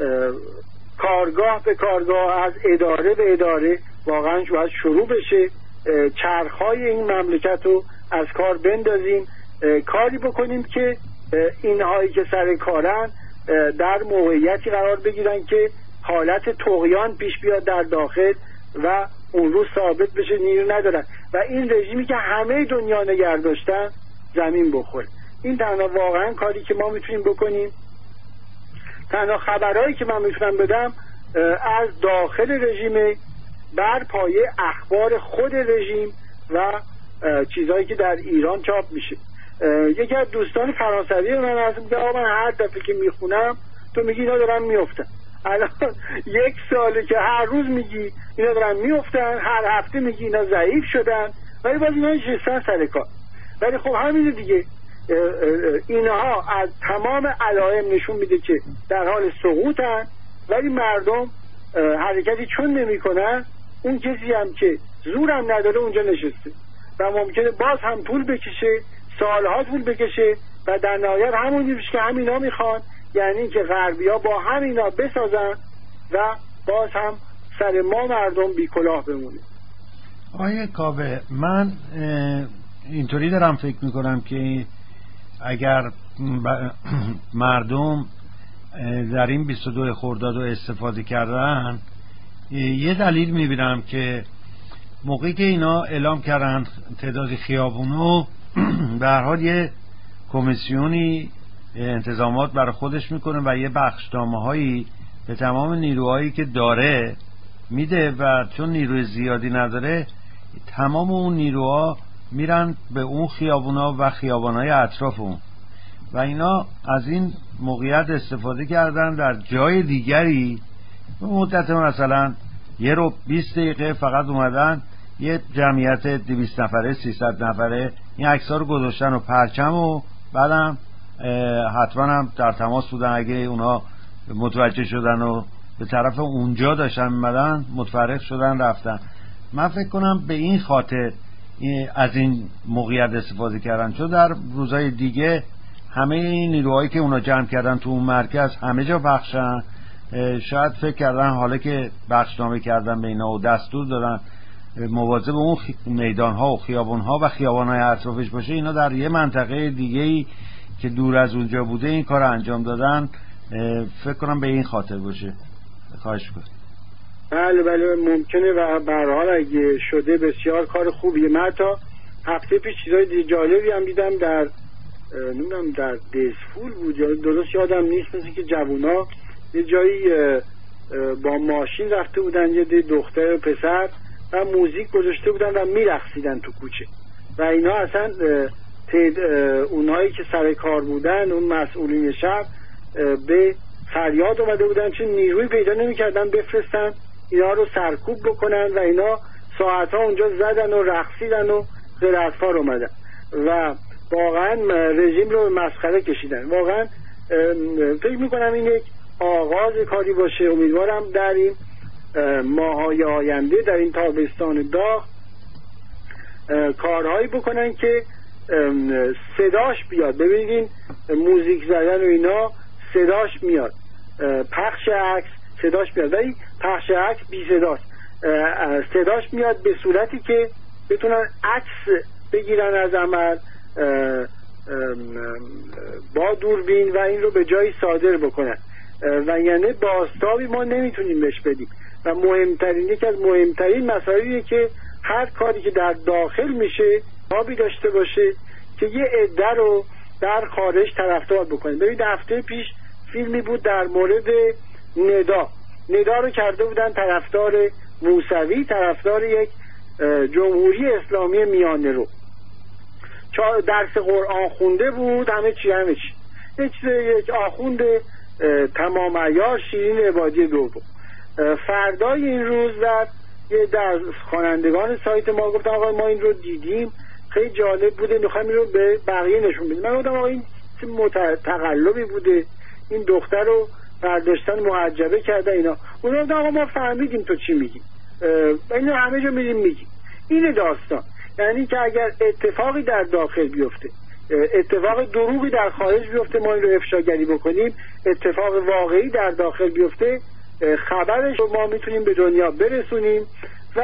کارگاه به کارگاه، از اداره به اداره واقعا باید شروع بشه چرخهای این مملکت رو از کار بندازیم، کاری بکنیم که اینهایی که سر کارن در موقعیتی قرار بگیرن که حالت طغیان پیش بیاد در داخل و اون روز ثابت بشه نیرو ندارن و این رژیمی که همه دنیا نگه داشتن زمین بخوره. این تنها واقعا کاری که ما میتونیم بکنیم. تنها خبرهایی که من میتونم بدم از داخل رژیم بر پایه اخبار خود رژیم و چیزهایی که در ایران چاپ میشه. یکی از دوستان فرانسوی من از میگه آقا من هر دفعه که میخونم تو میگی اینا دارن میافتن. الان یک ساله که هر روز میگی اینا دارن میافتن، هر هفته میگی اینا ضعیف شدن، ولی باز اینا نشستن سر کار. ولی خب همین دیگه، اینها از تمام علائم نشون میده که در حال سقوطن، ولی مردم حرکتی چون نمیکنن، اون کسی هم که زورم نداره اونجا نشسته و ممکنه باز هم طول بکشه، سالها طول بکشه و در نهایت همون که همینا میخوان، یعنی که غربی‌ها با همینا بسازن و باز هم سر ما مردم بی کلاه بمونیم. آیه کاوه، من اینطوری دارم فکر میکنم که اگر مردم در این بیست و دو خرداد رو استفاده کردن، یه دلیل میبینم که موقعی که اینا اعلام کردن تعداد خیابونو به هر حال یه کمیسیونی انتظامات برای خودش میکنه و یه بخشنامه هایی به تمام نیروهایی که داره میده و چون نیروی زیادی نداره تمام اون نیروها میرن به اون خیابونا و خیابانهای اطراف اون و اینا از این موقعیت استفاده کردن در جای دیگری به مدت مثلا یه رو بیست دقیقه فقط اومدن یه جمعیت دویست نفره سیصد نفره این عکس‌ها رو گذاشتن و پرچم و بعدم حتما هم در تماس بودن، اگه اونا متوجه شدن و به طرف اونجا داشتن میمدن متفرق شدن رفتن. من فکر کنم به این خاطر از این موقعیت استفاده کردن، چون در روزهای دیگه همه این نیروهایی که اونا جمع کردن تو اون مرکز همه جا بخشن، شاید فکر کردن حالا که بخشنامه کردن به اینا و دستور دادن مواظب اون میدان ها و خیابان ها و خیابان های اطرافش باشه، اینا در یه منطقه دیگه‌ای که دور از اونجا بوده این کار انجام دادن. فکر کنم به این خاطر باشه. خواهش کنم. بله بله ممکنه و به هر حال اگه شده بسیار کار خوبیه. من تا هفته پیش چیزای جالبی هم دیدم در نمیدونم در دسفول بود یا درست یادم نیست، مثل که جوونا یه جایی با ماشین رفته بودن، یه دختر و پسر و موزیک گذاشته بودن و میرقصیدن تو کوچه و اینا اصلا تید اونایی که سر کار بودن اون مسئولین شهر به فریاد اومده بودن چون نیروی پیدا نمی‌کردن بفرستن اینا رو سرکوب بکنن و اینا ساعتها اونجا زدن و رقصیدن و غیر اطفال اومدن و واقعا رژیم رو مسخره کشیدن. واقعا فکر میکنم این یک آغاز کاری باشه. امیدوارم در این ماهای آینده در این تابستان داغ کارهایی بکنن که صداش بیاد. ببینید موزیک زدن و اینا صداش میاد، پخش عکس صداش میاد، ولی پخش عکس بی صداست. صداش میاد به صورتی که بتونن عکس بگیرن از عمل با دوربین و این رو به جایی صادر بکنن و یعنی بازتابی ما نمیتونیم بهش بدیم و مهمترین یکی از مهمترین مسائلیه که هر کاری که در داخل میشه تابی داشته باشه که یه عده رو در خارج طرفدار بکنه. ببینید هفته پیش فیلمی بود در مورد ندا ندا رو کرده بودن طرفدار موسوی، طرفدار یک جمهوری اسلامی میانه رو، درس قرآن خونده بود، همه چی همه چی یک یک آخوند تمام عیار شیرین عبادی دوم. فردای این روز در یه در خوانندگان سایت ما گفتن آقا ما این رو دیدیم خیلی جالب بوده، میخوایم این رو به بقیه نشون بدیم. من گفتم آقا این تقلبی بوده، این دختر رو برداشتن محجبه کرده اینا. اون گفتن آقا ما فهمیدیم تو چی میگی، اینو همه جا میریم میگیم. این داستان یعنی که اگر اتفاقی در داخل بیفته، اتفاق دروغی در خارج بیفته، ما این رو افشاگری بکنیم، اتفاق واقعی در داخل بیفته، خبرش رو ما میتونیم به دنیا برسونیم و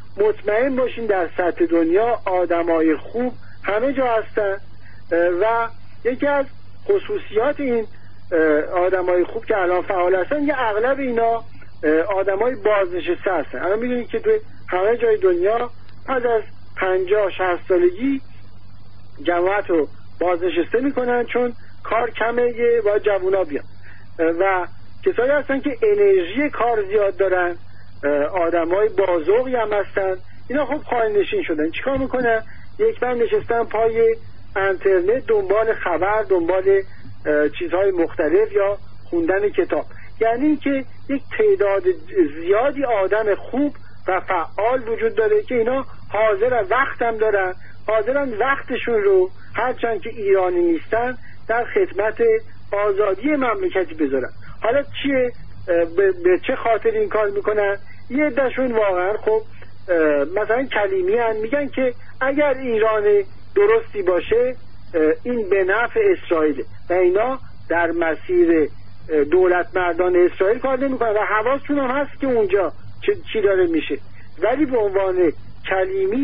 مطمئن باشین در سطح دنیا آدمای خوب همه جا هستن و یکی از خصوصیات این آدمای خوب که الان فعال هستن یه اغلب اینا آدمای بازنشسته هستن. الان میدونید که تو همه جای دنیا پس از پنجاه شصت سالگی جماعت رو بازنشسته میکنن چون کار کمه، یه باید جوونا بیان و کسایی هستن که انرژی کار زیاد دارن، آدمای بازوقی هم هستن. اینا خب خائن نشین شدن. چیکار میکنن؟ یک بار نشستن پای اینترنت دنبال خبر، دنبال چیزهای مختلف یا خوندن کتاب. یعنی اینکه یک تعداد زیادی آدم خوب و فعال وجود داره که اینا حاضرن، وقت هم دارن، حاضرن وقتشون رو هرچند که ایرانی نیستن در خدمت آزادی مملکتی بذارن. حالا چیه به, به چه خاطر این کار میکنن؟ یه عده‌شون واقعا خب مثلا کلیمی هن، میگن که اگر ایران درستی باشه این به نفع اسرائیل و اینا در مسیر دولت مردان اسرائیل کار نمیکنن و حواسشون هم هست که اونجا چی داره میشه، ولی به عنوان کلیمی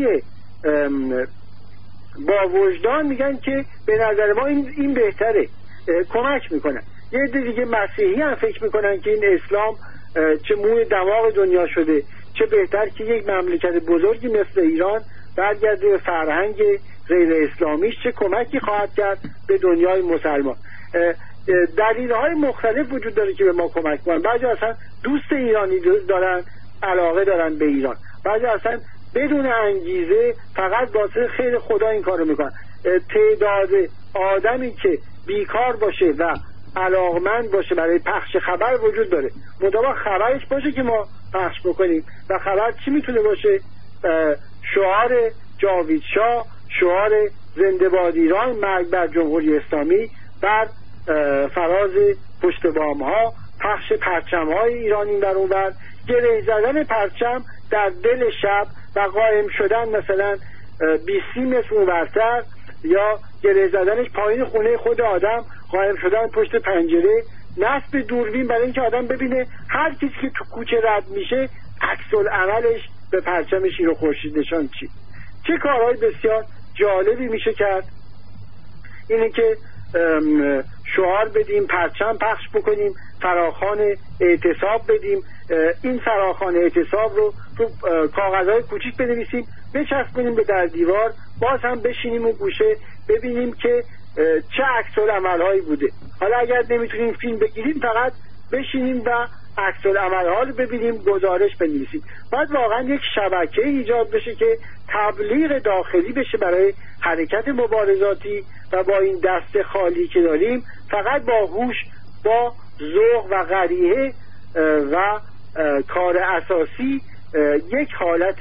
با وجدان میگن که به نظر ما این, این بهتره، کمک میکنن. یه عده دیگه مسیحی هم فکر میکنن که این اسلام چه موی دماغ دنیا شده، چه بهتر که یک مملکت بزرگی مثل ایران برگرده به فرهنگ غیر اسلامیش، چه کمکی خواهد کرد به دنیای مسلمان. دلیل‌های مختلف وجود داره که به ما کمک کنن. بعضی اصلا دوست ایرانی دارن، علاقه دارن به ایران، بعضی اصلا بدون انگیزه فقط واسه خیر خدا این کارو میکنن. تعداد آدمی که بیکار باشه و علاقمند باشه برای پخش خبر وجود داره، مطابق خبرش باشه که ما پخش بکنیم. و خبر چی میتونه باشه؟ شعار جاوید شاه، شعار زنده باد ایران، مرگ بر جمهوری اسلامی، بر فراز پشت بام ها، پخش پرچم های ایران این بر اون بر، گره زدن پرچم در دل شب و قائم شدن مثلا بیستی متر اونورتر، یا گره زدنش پایین خونه خود آدم، قائم شدن پشت پنجره، نصب دوربین برای اینکه آدم ببینه هر کسی که تو کوچه رد میشه عکس العملش به پرچم شیر و خورشید نشان چی. چه کارهای بسیار جالبی میشه کرد. اینه که شعار بدیم، پرچم پخش بکنیم، فراخوان اعتصاب بدیم، این فراخوان اعتصاب رو تو کاغذهای کوچیک بنویسیم، بچسبونیم به در دیوار، باز هم بشینیم و گوشه ببینیم که چه عکس العمل‌هایی بوده. حالا اگر نمیتونیم فیلم بگیریم فقط بشینیم و عکس العمل‌ها رو ببینیم، گزارش بنویسیم. بعد واقعا یک شبکه ایجاد بشه که تبلیغ داخلی بشه برای حرکت مبارزاتی و با این دست خالی که داریم فقط با هوش، با ذوق و غریحه و کار اساسی یک حالت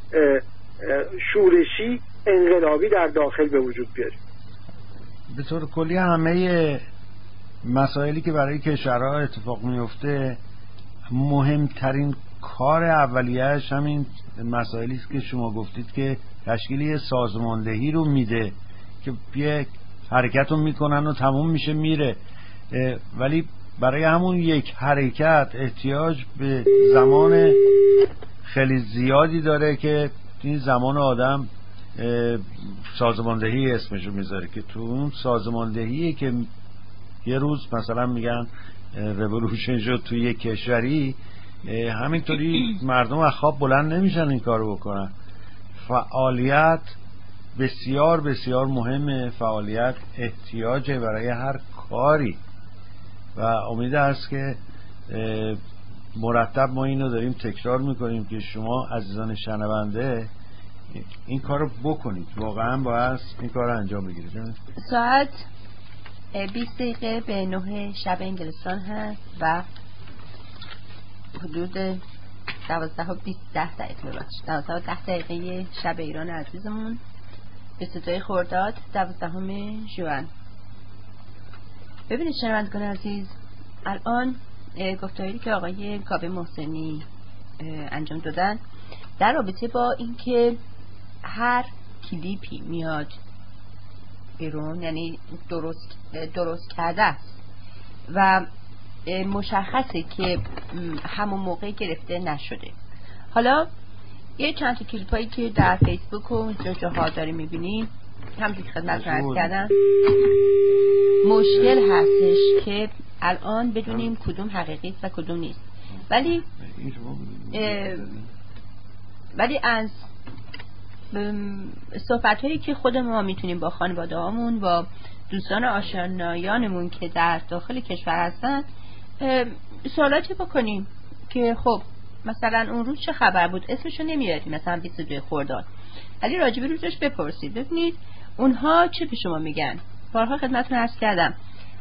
شورشی انقلابی در داخل به وجود بیاریم. به طور کلی همه مسائلی که برای کشورها اتفاق میفته مهمترین کار اولیه‌اش همین مسائلی است که شما گفتید که تشکیل سازماندهی رو میده که یک حرکت رو میکنن و تموم میشه میره، ولی برای همون یک حرکت احتیاج به زمان خیلی زیادی داره که این زمان آدم سازماندهی اسمشو میذاره که تو اون سازماندهیه که یه روز مثلا میگن رولوشن شد توی یک کشوری، همینطوری مردم از خواب بلند نمیشن این کارو بکنن. فعالیت بسیار بسیار مهمه، فعالیت احتیاجه برای هر کاری و امید است که مرتب ما اینو داریم تکرار میکنیم که شما عزیزان شنونده این کارو بکنید، واقعا باید این کارو انجام بگیرید. ساعت بیست دقیقه به نه شب انگلستان هست و حدود دوازده و بیست ده دقیقه ببخشید دوازده و ده دقیقه شب ایران عزیزمون، بیست و دو خرداد دوازدهم ژوئن. ببینید شنوندگان عزیز، الان گفتاری که آقای کاوه محسنی انجام دادن در رابطه با اینکه هر کلیپی میاد بیرون یعنی درست درست کرده است و مشخصه که همون موقع گرفته نشده. حالا یه چند تا کلیپ هایی که در فیسبوک و جاها داریم میبینیم، همونجور که خدمت عرض کردم مشکل هستش که الان بدونیم کدوم حقیقی و کدوم نیست. ولی ولی از صحبت هایی که خود ما میتونیم با خانواده هامون، با دوستان آشنایانمون که در داخل کشور هستن سوالاتی بکنیم که خب مثلا اون روز چه خبر بود، اسمشو نمیاریم مثلا بیست و دو خرداد، ولی راجب روزش بپرسید ببینید اونها چه به شما میگن. بارها خدمتتون عرض کردم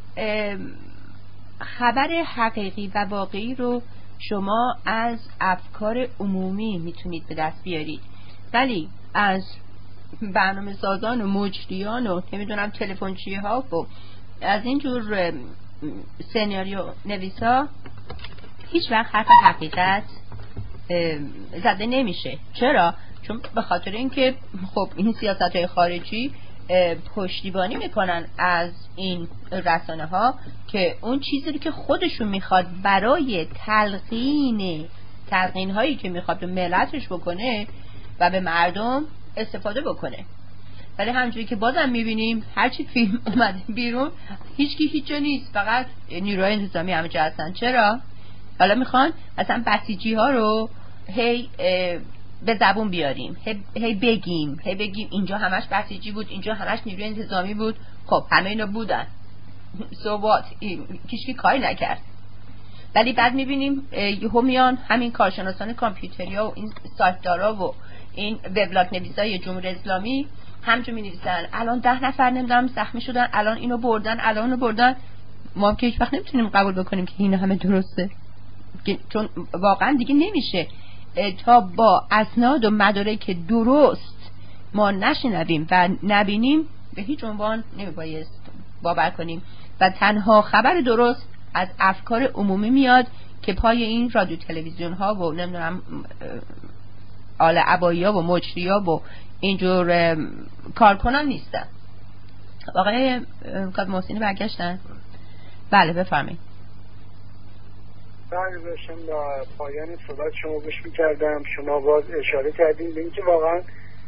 خبر حقیقی و واقعی رو شما از افکار عمومی میتونید به دست بیارید، ولی از برنامه سازان و مجریان و نمیدونم تلفنچی ها و از اینجور سناریو نویسا هیچ وقت حرف حقیقت زده نمیشه. چرا؟ چون به خاطر اینکه خب این سیاست های خارجی پشتیبانی میکنن از این رسانه ها که اون چیزی که خودشون میخواد برای تلقین تلقین هایی که میخواد به ملتش بکنه و به مردم استفاده بکنه. ولی همونجوری که بازم میبینیم هرچی فیلم اومده بیرون هیچکی هیچ جا نیست، فقط نیروهای انتظامی همه جا هستن. چرا؟ حالا میخوان مثلا بسیجی ها رو هی به زبون بیاریم، هی, هی بگیم هی بگیم اینجا همش بسیجی بود، اینجا همش نیروی انتظامی بود. خب همه اینا بودن so what؟ کیشکی کاری نکرد. ولی بعد میبینیم یهو میان همین کارشناسان کامپیوتری ها و این سایتدارا و این وبلاگ نویسای جمهوری اسلامی همچون می نویسن الان ده نفر نمیدونم زخمی شدن، الان اینو بردن، الان اونو بردن. ما که هیچ وقت نمیتونیم قبول بکنیم که این همه درسته، چون واقعا دیگه نمیشه تا با اسناد و مدارک درست ما نشنویم و نبینیم به هیچ عنوان نمیبایست باور کنیم. و تنها خبر درست از افکار عمومی میاد که پای این رادیو تلویزیون ها و نمیدونم آل عبایی ها و مجری ها و اینجور کارکنان نیستن. آقای کاد محسنی برگشتن؟ بله بفرمایید. من داشتم با پایان صحبت شما گوش می‌کردم، شما باز اشاره کردین به اینکه واقعا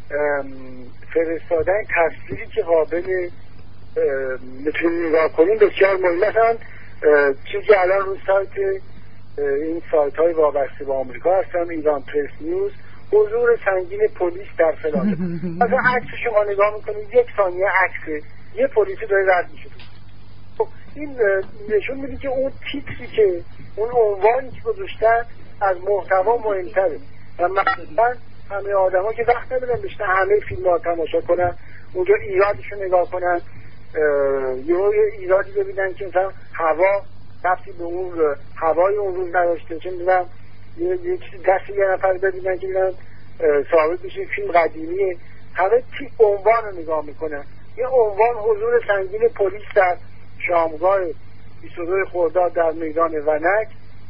فرستادن تصویری که قابل میتونیم نگاه کنیم بسیار مهم. مثلا چیزی الان رو سایت این سایت های وابسته به آمریکا هستن، ایران پرس نیوز، حضور سنگین پلیس در فلانه. مثلا عکس شما نگاه میکنید یک ثانیه عکس یه پلیسی داره رد میشه. خب این نشون میده که اون تیتری که اون عنوانی که گذاشتن از محتوا مهمتره و مثلا همه آدما که وقت ندارن بشن همه فیلم ها تماشا کنن، اونجا ایرادشو نگاه کنن، یه ایرادی ببینن که مثلا هوا رفتی به اون هوای اون روز نداشته، چون میدونم یه چیزی دست یه نفر ببینن که میدونم ثابت بشه فیلم قدیمیه، همه تی عنوان رو نگاه میکنن. یه عنوان حضور سنگین پلیس در شامگاه بیست و دو خرداد در میدان ونک،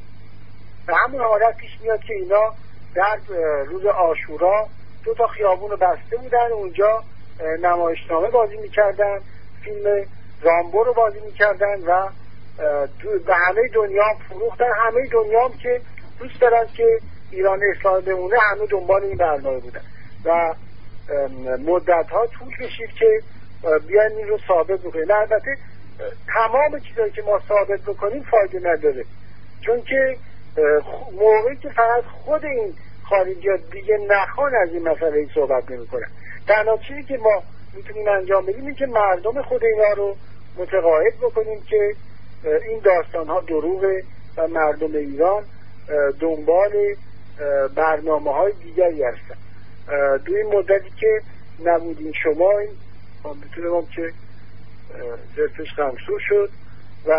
و همون حالت پیش میاد که اینا در روز عاشورا دو تا خیابون رو بسته بودن، اونجا نمایشنامه بازی میکردن، فیلم رامبو رو بازی میکردن و به همه دنیا فروختن. همه دنیا هم که دوست دارن که ایران اصلاح بمونه همه دنبال این برنامه بودن و مدت ها طول کشید که بیان این رو ثابت بکنیم. البته تمام چیزایی که ما ثابت بکنیم فایده نداره، چون که موقعی که فقط خود این خارجی‌ها دیگه نخوان از این مسئله صحبت نمی‌کنن. تنها چیزی که ما میتونیم انجام بدیم این که مردم خود اینا رو متقاعد بکنیم که این داستان‌ها دروغه و مردم ایران دنبال برنامه‌های دیگری هستن. دوی این مدتی که نبودین شما این میتونم که زرفش خمسور شد و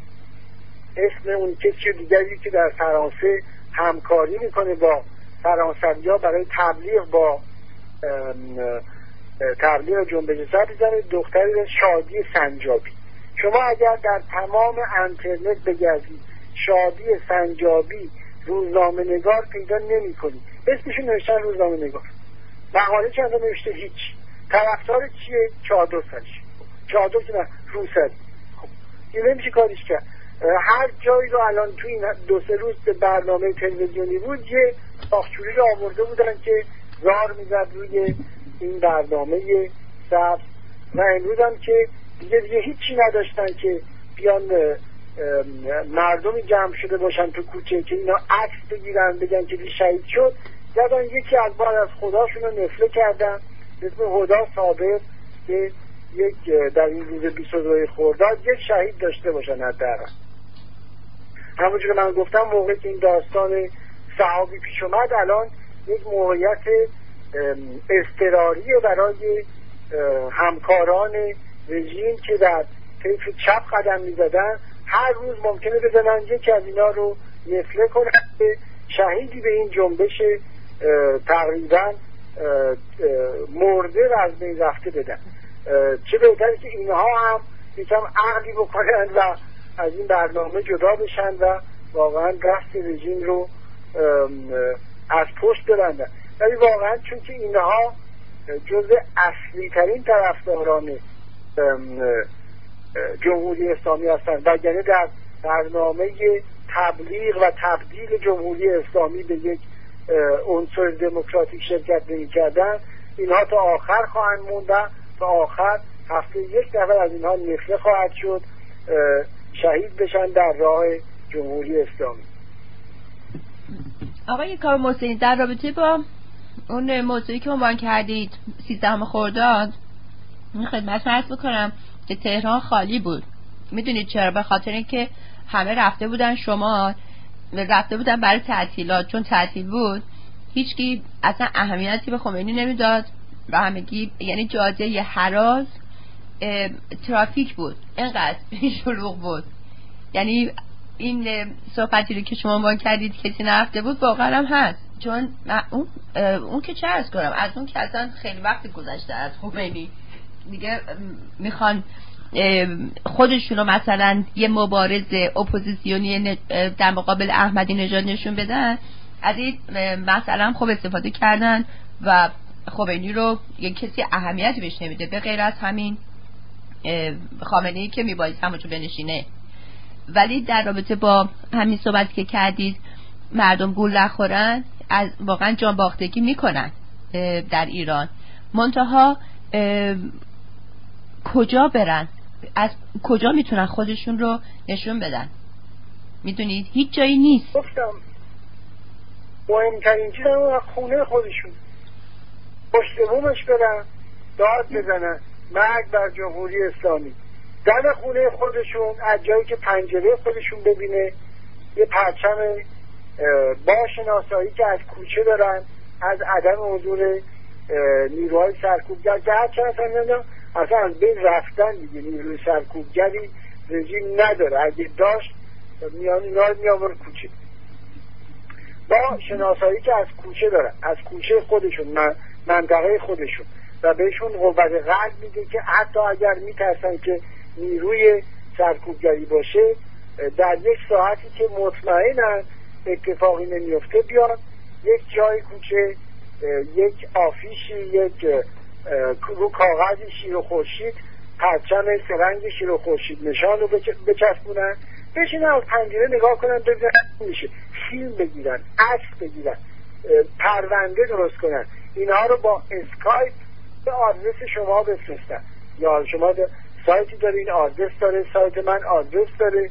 اسم اون کسی دیگری که در فرانسه همکاری میکنه با فرانسوی‌ها برای تبلیغ با تبلیغ جنبش زد زنه دختری شادی سنجابی. شما اگر در تمام اینترنت بگردید شادی سنجابی روزنامه نگار پیدا نمی کنید. اسمشون نوشتن روزنامه نگار، مقاله چند نوشته هیچ. طرفدار چیه؟ چادر سرش، چادر که نه روسری. خب این نمیشه کاریش کرد. هر جایی رو الان تو این دو سه روز به برنامه تلویزیونی بود یه ساختشوری رو آورده بودن که زار میزد روی این برنامه سبز و امروز هم که دیگه دیگه هیچی نداشتن که بیان مردمی جمع شده باشن تو کوچه که اینا عکس بگیرن بگن که شهید شد. زدن یکی از بعد از خداشون رو نفله کردن به اسم هدا صابر که یک در این روز بیست و دو خرداد یک شهید داشته باشن حداقل. همونجور که من گفتم موقعی که این داستان صحابی پیش اومد الان یک موقعیت اضطراری برای همکاران رژیم که در طیف چپ قدم می‌زدن هر روز ممکنه بزنن یکی از اینا رو نفله کنن که شهیدی به این جنبش تقریبا مرده و از بین رفته بدن. چه بهتره که اینها هم یکم عقلی بکنن و از این برنامه جدا بشن و واقعا دست رژیم رو از پشت ببندن. ولی واقعا چون که اینها جزء اصلی ترین طرفداران جمهوری اسلامی هستند و یعنی در برنامه تبلیغ و تبدیل جمهوری اسلامی به یک عنصر دموکراتیک شرکت نمی‌کردن، اینها تا آخر خواهند موند و تا آخر هفته یک نفر از اینها نفله خواهد شد شهید بشن در راه جمهوری اسلامی. آقای کاوه محسنی، در رابطه با اون موضوعی که عنوان کردید سیزدهم خرداد این خدمت عرض بکنم که تهران خالی بود. میدونید چرا؟ به خاطر اینکه همه رفته بودن شمال، رفته بودن برای تعطیلات. چون تعطیل بود هیچکی اصلا اهمیتی به خمینی نمیداد و همگی یعنی جاده هراز ترافیک بود، اینقدر شلوغ بود. یعنی این صحبتی رو که شما عنوان کردید کسی نرفته بود واقعا هم هست. چون اون اون که چه عرض کنم، از اون که اصلا خیلی وقت گذشته از خمینی دیگه میخوان خودشون رو مثلا یه مبارز اپوزیسیونی در مقابل احمدی نژاد نشون بدن. از این مثلا خب استفاده کردن و خمینی رو یه کسی اهمیتی بهش نمیده به غیر از همین خامنه‌ای که میباید همونجا بنشینه. ولی در رابطه با همین صحبتی که کردید مردم گول نخورن، از واقعا جان باختگی میکنن در ایران. منتها کجا برن؟ از کجا میتونن خودشون رو نشون بدن؟ میدونید هیچ جایی نیست. گفتم مهمترین چیز اون خونه خودشون، پشت بومش برن داد بزنن مرگ بر جمهوری اسلامی. در خونه خودشون از جایی که پنجره خودشون ببینه یه پرچم با شناسایی که از کوچه دارن، از عدم حضور نیروهای سرکوبگر که هر چند اصلا اصلا از بین رفتن دیگه. نیروی سرکوبگری رژیم نداره، اگه داشت میان اینا رو میامور کوچه. با شناسایی که از کوچه دارن، از کوچه خودشون، من منطقه خودشون، و بهشون قوت قلب میده که حتی اگر میترسن که نیروی سرکوبگری باشه در یک ساعتی که مطمئنن اتفاقی نمیفته بیان یک جای کوچه یک آفیشی، یک رو کاغذی شیر و خورشید، پرچم سرنگ شیر و خورشید نشان رو بچسبونن، بشینن از پنجره نگاه کنن ببینن میشه، فیلم بگیرن، عکس بگیرن، پرونده درست کنن، اینها رو با اسکایپ به آدرس شما بفرستن. یا شما سایتی دارین، آدرس داره، سایت من آدرس داره،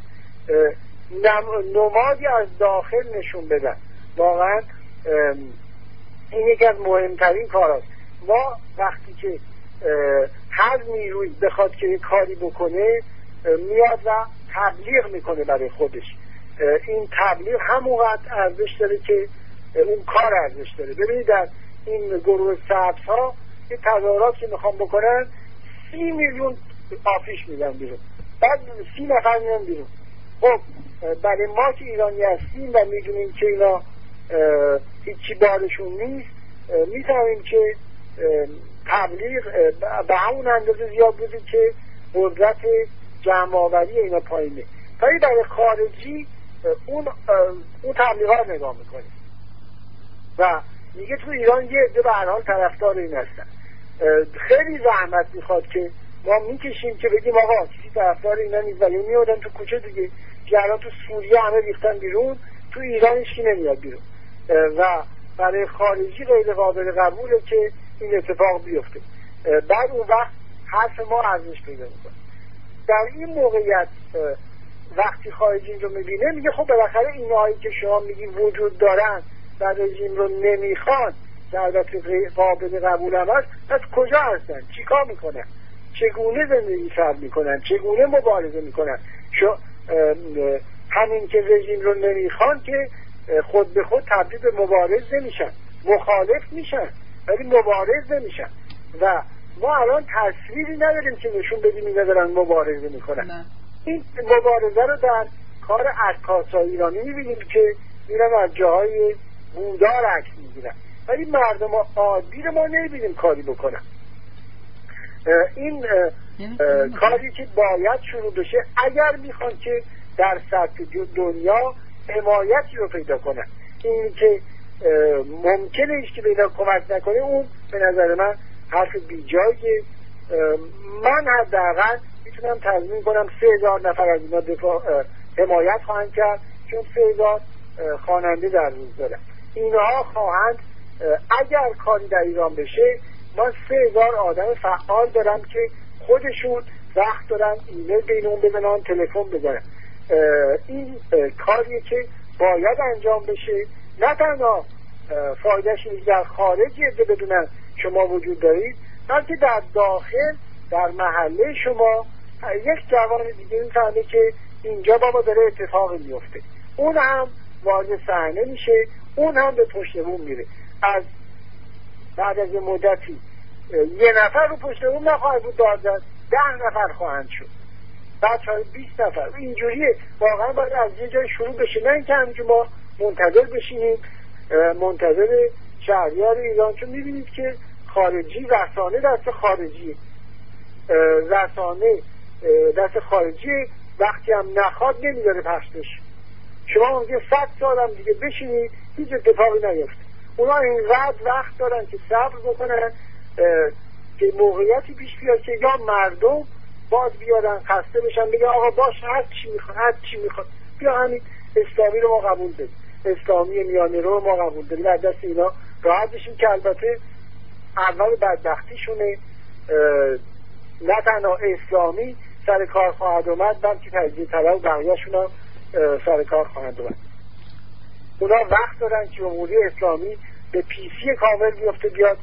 نمادی از داخل نشون بدن. واقعا این یکی از مهمترین کاراست. ما وقتی که هر نیروی بخواد که کاری بکنه میاد و تبلیغ میکنه برای خودش. این تبلیغ همونقدر ارزش داره که اون کار ارزش داره. ببینید در این گروه سبز ها یه تظاهرات که میخوام بکنن سی میلیون آفیش میدن بیرون، بعد سی نفر میدن بیرون. خب برای ما که ایرانی هستیم و میدونیم که اینا هیچی بارشون نیست، میتونیم که تبلیغ به همون اندازه زیاد بوده که قدرت جمع آوری اینا پایینه. ولی برای خارجی اون اون تبلیغا رو نگاه میکنه و میگه تو ایران یه عده به هر حال طرفدار این هستن. خیلی زحمت میخواد که ما میکشیم که بگیم آقا کسی طرفدار اینا نیست، ولی میادن تو کوچه دیگه. که الان تو سوریه همه ریختن بیرون، تو ایران هیچکی نمیاد بیرون و برای خارجی غیر قابل قبوله که این اتفاق بیفته. بعد اون وقت حرف ما ارزش پیدا میکنه. در این موقعیت وقتی خارجی رو میبینه میگه خب بالاخره اینهایی که شما میگی وجود دارن و رژیم رو نمیخوان که البته قابل قبول هم هست، پس کجا هستن؟ چیکار میکنن؟ چگونه زندگی فرد میکنن؟ چگونه مبارزه میکنن؟ شو همین که رژیم رو نمیخوان که خود به خود تبدیل به مبارز نمیشن، مخالف میشن ولی مبارز نمیشن. و ما الان تصویری نداریم که نشون بدیم اینا دارن مبارزه میکنن. این مبارزه رو در کار عکاسای ایرانی میبینیم که میرن از جاهای بودار عکس میگیرن، ولی مردم عادی رو ما نمیبینیم کاری بکنن. این کاری که باید شروع بشه اگر میخوان که در سطح دنیا حمایتی رو پیدا کنن. این که ممکنه ایش که پیدا کمک نکنه اون به نظر من حرف بی جاییه. من حداقل میتونم تضمین کنم سه هزار نفر از اینا دفاع حمایت خواهند کرد، چون سه هزار خواننده در روز دارن. اینها خواهند اگر کاری در ایران بشه، من سه هزار آدم فعال دارم که خودشون وقت دارن ایمیل بین اون بزنن، تلفن بزنن. این کاریه که باید انجام بشه. نه تنها فایدهش نیست در خارج یه بدونن شما وجود دارید، بلکه در داخل در محله شما یک جوان دیگه میفهمه که اینجا بابا داره اتفاقی میفته، اون هم وارد صحنه میشه، اون هم به پشت بوم میره. از بعد از مدتی یه نفر رو پشت بوم نخواهد بود داد زد، ده نفر خواهند شد، بعد شاید بیست نفر. اینجوریه. واقعا باید از یه جای شروع بشه، نه اینکه همینجور ما منتظر بشینیم، منتظر شهریار ایران. چون میبینید که خارجی رسانه دست خارجی رسانه دست خارجی وقتی هم نخواد نمیداره پخش بشه. شما ممکنه صد سال هم دیگه بشینید هیچ اتفاقی نیفته. اونا اینقدر وقت دارن که صبر بکنن که موقعیتی پیش بیاد که یا مردم باز بیادن خسته بشن بگن آقا باشه هر چی میخواد هر چی میخواد بیا همین اسلامی رو ما قبول داریم، اسلامی میانه رو ما قبول داریم، از دست اینا راحت بشیم. که البته اول بدبختیشونه نه تنها اسلامی سر کار خواهد اومد، بلکه تجزیه طلب و بقیه‌شون هم سر کار خواهد اومد. اونا وقت دارن که جمهوری اسلامی به پیسی کامل بیفته بیاد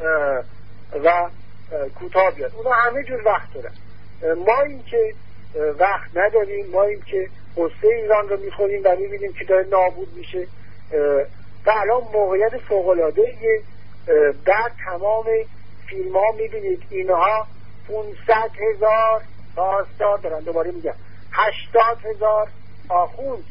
و کوتاه بیاد. اونا همه جور وقت دارن. ما این که وقت نداریم، ما این که قصه ایران رو میخوریم و میبینیم که داره نابود میشه و الان موقعیت فوق‌العاده‌ایه. در تمام فیلم ها میبینید اینها پونصد هزار پاسدار دارن، دوباره میگم هشتاد هزار آخوند.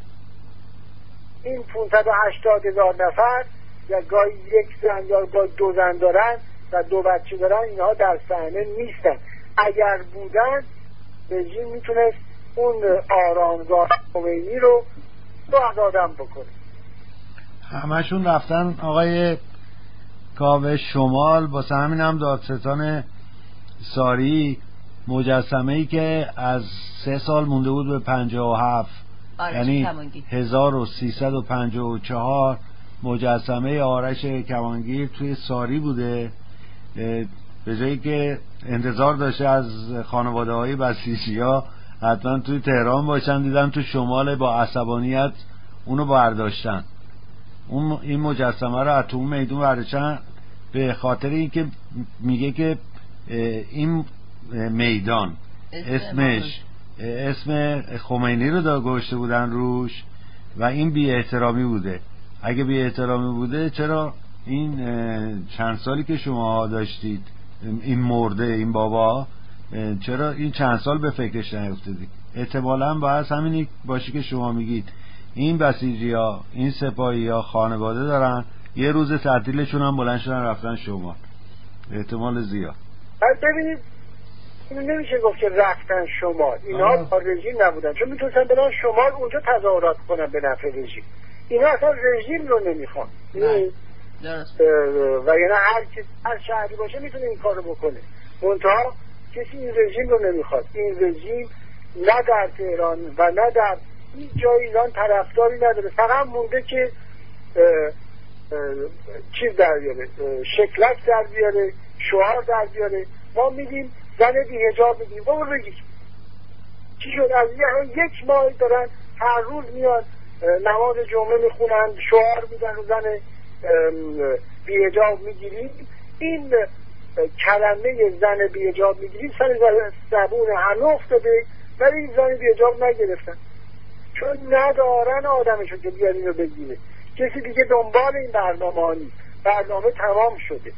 این پونصد و هشتاد هزار نفر یا گاهی یک زن یا گاهی دو زن دارن و دو بچه دارن، اینها در صحنه نیستن. اگر بودن رژیم میتونست اون آرامگاه خمینی رو باز آدم بکنه. همشون رفتن آقای کاوه شمال. واسه همین هم دادستان ساری مجسمه ای که از سه سال مونده بود به پنجاه و هفت، یعنی هزار و سیصد و پنجاه و چهار مجسمه آرش کمانگیر توی ساری بوده. به جایی که انتظار داشته از خانواده های بسیجی ها حتما توی تهران باشن، دیدن تو شمال با عصبانیت اونو برداشتن. اون این مجسمه رو از تو میدون برداشتن به خاطر اینکه میگه که این میدان اسمش اسم خمینی رو دا گذاشته بودن روش و این بی احترامی بوده. اگه بی احترامی بوده چرا این چند سالی که شما داشتید این مرده این بابا، چرا این چند سال به فکرش نیفتادید؟ احتمالاً باید همینی باشه که شما میگید این بسیجی ها این سپاهی ها خانواده دارن، یه روز تعطیلشون هم بلند شدن رفتن شمال. احتمال زیاد. ببینید اینو نمیشه گفت که رفتن شمال، اینا با رژیم نبودن، چون میتونستن برن شمال اونجا تظاهرات کنن به نفع رژیم. اینا اصلا رژیم رو نمیخوان و یعنی هر کس هر شهری باشه میتونه این کارو بکنه، منتها کسی این رژیم رو نمیخواد. این رژیم نه در تهران و نه در هیچ جای ایران طرفداری نداره. فقط مونده که چیز در بیاره، شکلک در بیاره، شعار در بیاره. ما میگیم زن بی حجاب میگیم و اون بگیم چی شد؟ از یک ماه دارن هر روز میان نماز جمعه میخونن، شعار میدن و زن بی حجاب میگیریم. این کلمه زن بی حجاب میگیریم سر زبون همه افتاده، ولی این زن بی حجاب نگرفتن چون ندارن آدمشو که بیاد اینو بگیره. کسی دیگه دنبال این برنامه ها نیست، برنامه تمام شده.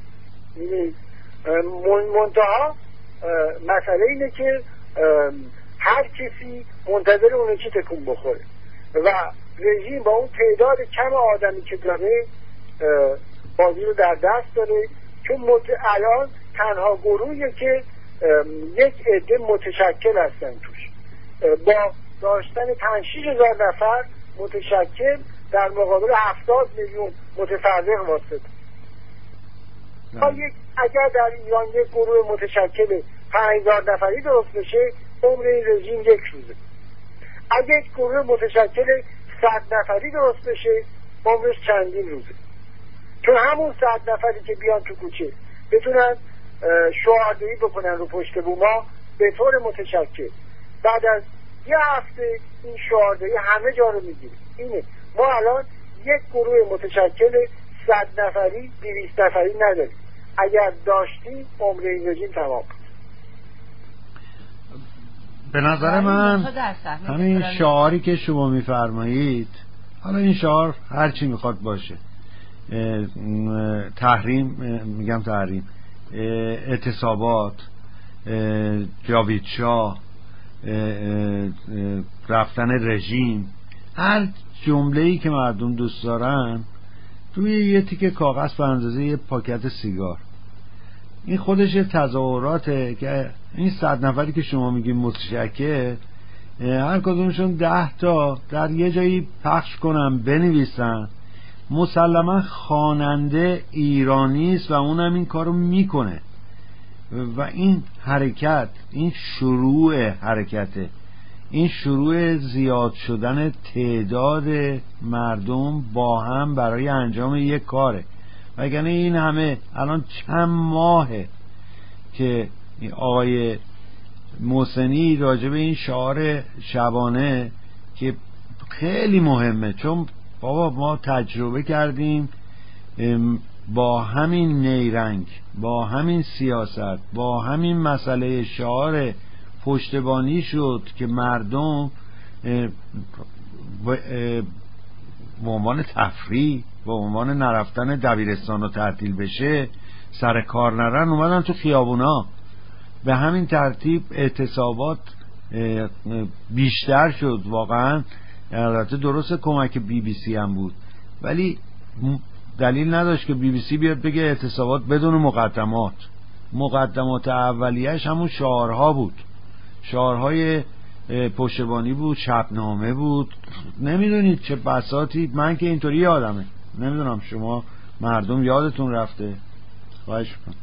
منتها مسئله اینه که هر کسی منتظر اونه چی تکون بخوره و رژیم با اون تعداد کم آدمی که داره بازی رو در دست داره، چون الان تنها گروهی که یک عده متشکل هستن توش با داشتن پنج شش هزار نفر متشکل در مقابل هفتاد میلیون متفرق واسطه. اگر در ایران یک گروه متشکل پنج هزار نفری درست بشه عمر این رژیم یک روزه. اگر یک گروه متشکل صد نفری درست بشه عمرش چندین روزه، چون همون صد نفری که بیان تو کوچه بتونن شعاردهی بکنن رو پشت بوما به طور متشکل، بعد از یه هفته این شعاردهی همه جا رو میگیره. اینه ما الان یک گروه متشکل صد نفری دویست نفری نداریم. اگر داشتیم عمر این رژیم تمام. به نظر من همین شعاری که شما میفرمایید، حالا این شعار هر چی میخواد باشه، تحریم، میگم تحریم، اعتصابات، جاوید شاه، رفتن رژیم، هر جمله‌ای که مردم دوست دارن توی یه تیکه کاغذ به اندازه یه پاکت سیگار، این خودش تظاهراته که این صد نفری که شما میگین متشکل، هر کدومشون ده تا در یه جایی پخش کنن بنویسن، مسلما خواننده ایرانی است و اونم این کارو میکنه و این حرکت، این شروع حرکته، این شروع زیاد شدن تعداد مردم با هم برای انجام یک کاره. وگرنه این همه الان چند ماهه که آقای محسنی راجع به این شعار شبانه که خیلی مهمه، چون بابا ما تجربه کردیم با همین نیرنگ، با همین سیاست، با همین مسئله شعار پشتبانی شد که مردم به عنوان تفریح، به عنوان نرفتن دبیرستان و تعطیل بشه، سر کار نرن، اومدن تو خیابونا. به همین ترتیب اعتصابات بیشتر شد. واقعا البته درست کمک بی بی سی هم بود، ولی دلیل نداشت که بی بی سی بیاد بگه اعتصابات بدون مقدمات. مقدمات اولیه‌اش همون شعارها بود، شعارهای پشتبانی بود، شبنامه بود. نمیدونید چه بساطی، من که اینطوری یادمه، نمیدونم شما مردم یادتون رفته؟ خواهش میکنم.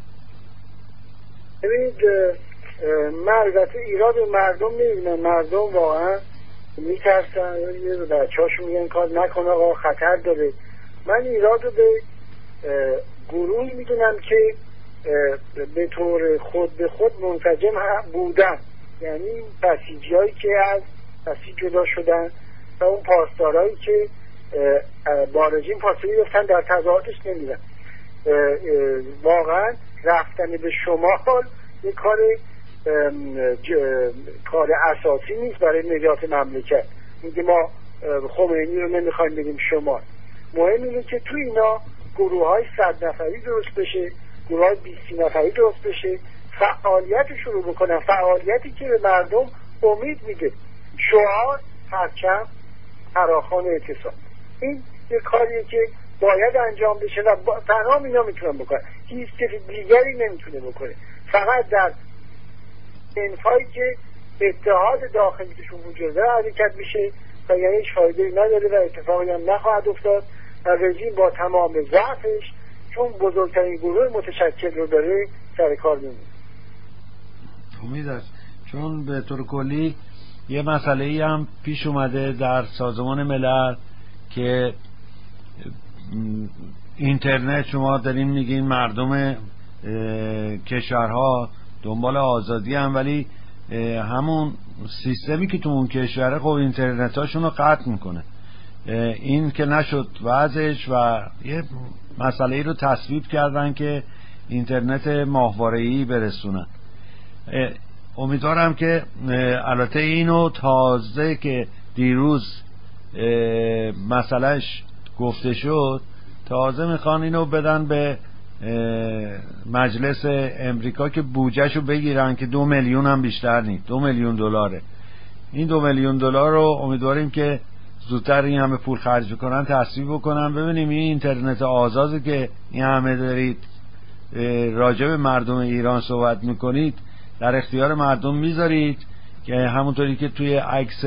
ببینید من البته ایراد مردم نمیدونم، مردم واقعا میترسن، یه بچه هاشون میگن کار نکنه آقا خطر داره. من ایراد رو به گروهی میدونم که به طور خود به خود منسجم بودن، یعنی بسیجی هایی که از بسیج جدا شدن و اون پاسدارهایی که با رژیم فاصله گرفتن، در تظاهراتش نمیدن. واقعا رفتن به شمال یه کار کار اساسی نیست برای نجات مملکت. میگه ما خمینی رو نمیخوایم بریم شمال. مهم اینه که تو اینا گروه های صد نفری درست بشه، گروه های بیست نفری درست بشه، فعالیت شروع بکنن، فعالیتی که به مردم امید میده. شعار، پرچم، فراخوان اعتصاب، این یه کاریه که باید انجام بشه و با... تنها اینا میتونن بکنن، هیچ کسی دیگری نمیتونه بکنه. فقط در انفایی که اتحاد داخلی توشون وجود داره حرکت میشه و یعنی هیچ فایده‌ای نداره و اتفاقی هم نخواهد افتاد و رژیم با تمام ضعفش، چون بزرگترین گروه متشکل رو داره، سر کار میمونه. امید است، چون به طور کلی یه مسئله‌ای هم پیش اومده در سازمان ملل که اینترنت شما دارین میگین مردم کشورها دنبال آزادی هم، ولی همون سیستمی که تو اون کشوره خب اینترنت هاشون رو قطع میکنه. این که نشد وضعش و یه مسئله ای رو تصویب کردن که اینترنت ماهواره‌ای برسونن. امیدوارم که البته اینو تازه که دیروز مسئلهش گفته شد تازه میخوان اینو بدن به مجلس امریکا که بودجهشو بگیرن که دو میلیون هم بیشتر نیست، دو میلیون دلاره. این دو میلیون دلار رو امیدواریم که زودتر این همه پول خرج کنن تصویب بکنن. ببینیم این اینترنت آزادی که این همه دارید راجع به مردم ایران صحبت میکنید در اختیار مردم میذارید که همونطوری که توی عکس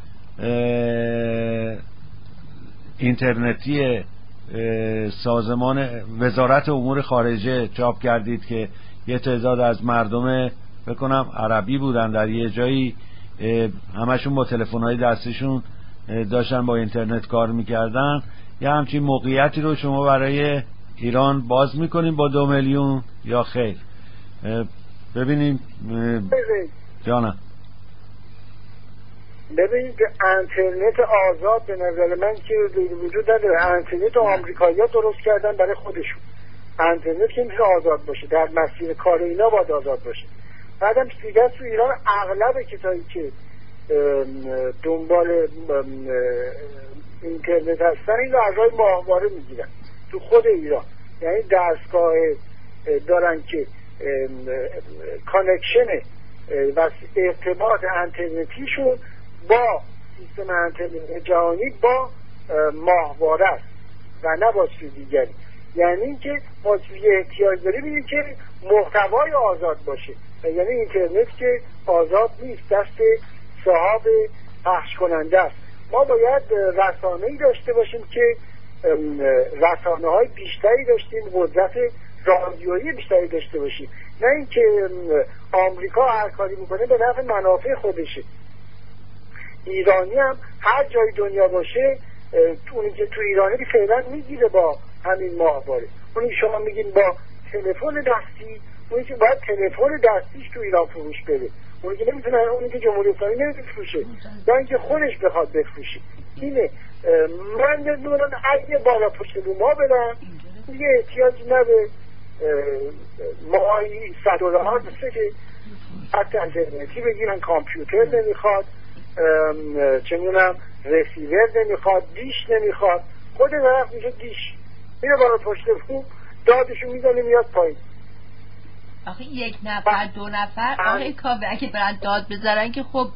اینترنتی سازمان وزارت امور خارجه چاپ کردید که یه تعداد از مردم بکنم عربی بودن در یه جایی همشون با تلفن‌های دستشون داشتن با اینترنت کار میکردن، یه همچین موقعیتی رو شما برای ایران باز میکنین با دو میلیون یا خیر؟ ببینیم جانم. ببینید اینترنت آزاد به نظر من که وجود نداره. اینترنت آمریکایی‌ها درست کردن برای خودشون. اینترنت که میشه آزاد باشه در مسیر کار اینا باید آزاد باشه. بعدم دیگه تو ایران اغلب کسایی که دنبال اینترنت هستن این رو از راه ماهواره میگیرن تو خود ایران. یعنی دستگاه دارن که کانکشن و ارتباط اینترنتیشون با سیستم اینترنت جهانی با ماهواره است و نه با چیز دیگری. یعنی اینکه ما احتیاج داریم اینه که محتوای آزاد باشه، یعنی اینترنت که آزاد نیست، دست صاحب پخش کننده است. ما باید رسانه‌ای داشته باشیم که رسانه های بیشتری داشتیم، قدرت رادیویی بیشتری داشته باشیم، نه اینکه آمریکا هر کاری میکنه به نفع منافع خودشه. ایرانی هم هر جای دنیا باشه اونی که تو ایرانی فعلا میگیره با همین ماهواره. اونی شما میگین با تلفن دستی، اونی که باید تلفن دستیش تو ایران فروش بده، اونی که نمیتونه، اونی که جمهوری اسلامی نمیفروشه یا اینکه خودش بخواد بفروشه. اینه من نمیدونم اگه بالا پشت بوم ها بدم دیگه احتیاجی نبه ماهی صد دلار بسته که حتی اینترنتی بگیرن، کامپیوتر نمیخواد، چه میدونم رسیور نمیخواد، دیش نمیخواد، خود طرف میشه دیش میره بالا پشت بوم دادشو میزنه میاد پایین. آخه یک نفر دو نفر آقای کاوه اگه برن داد بذارن که خب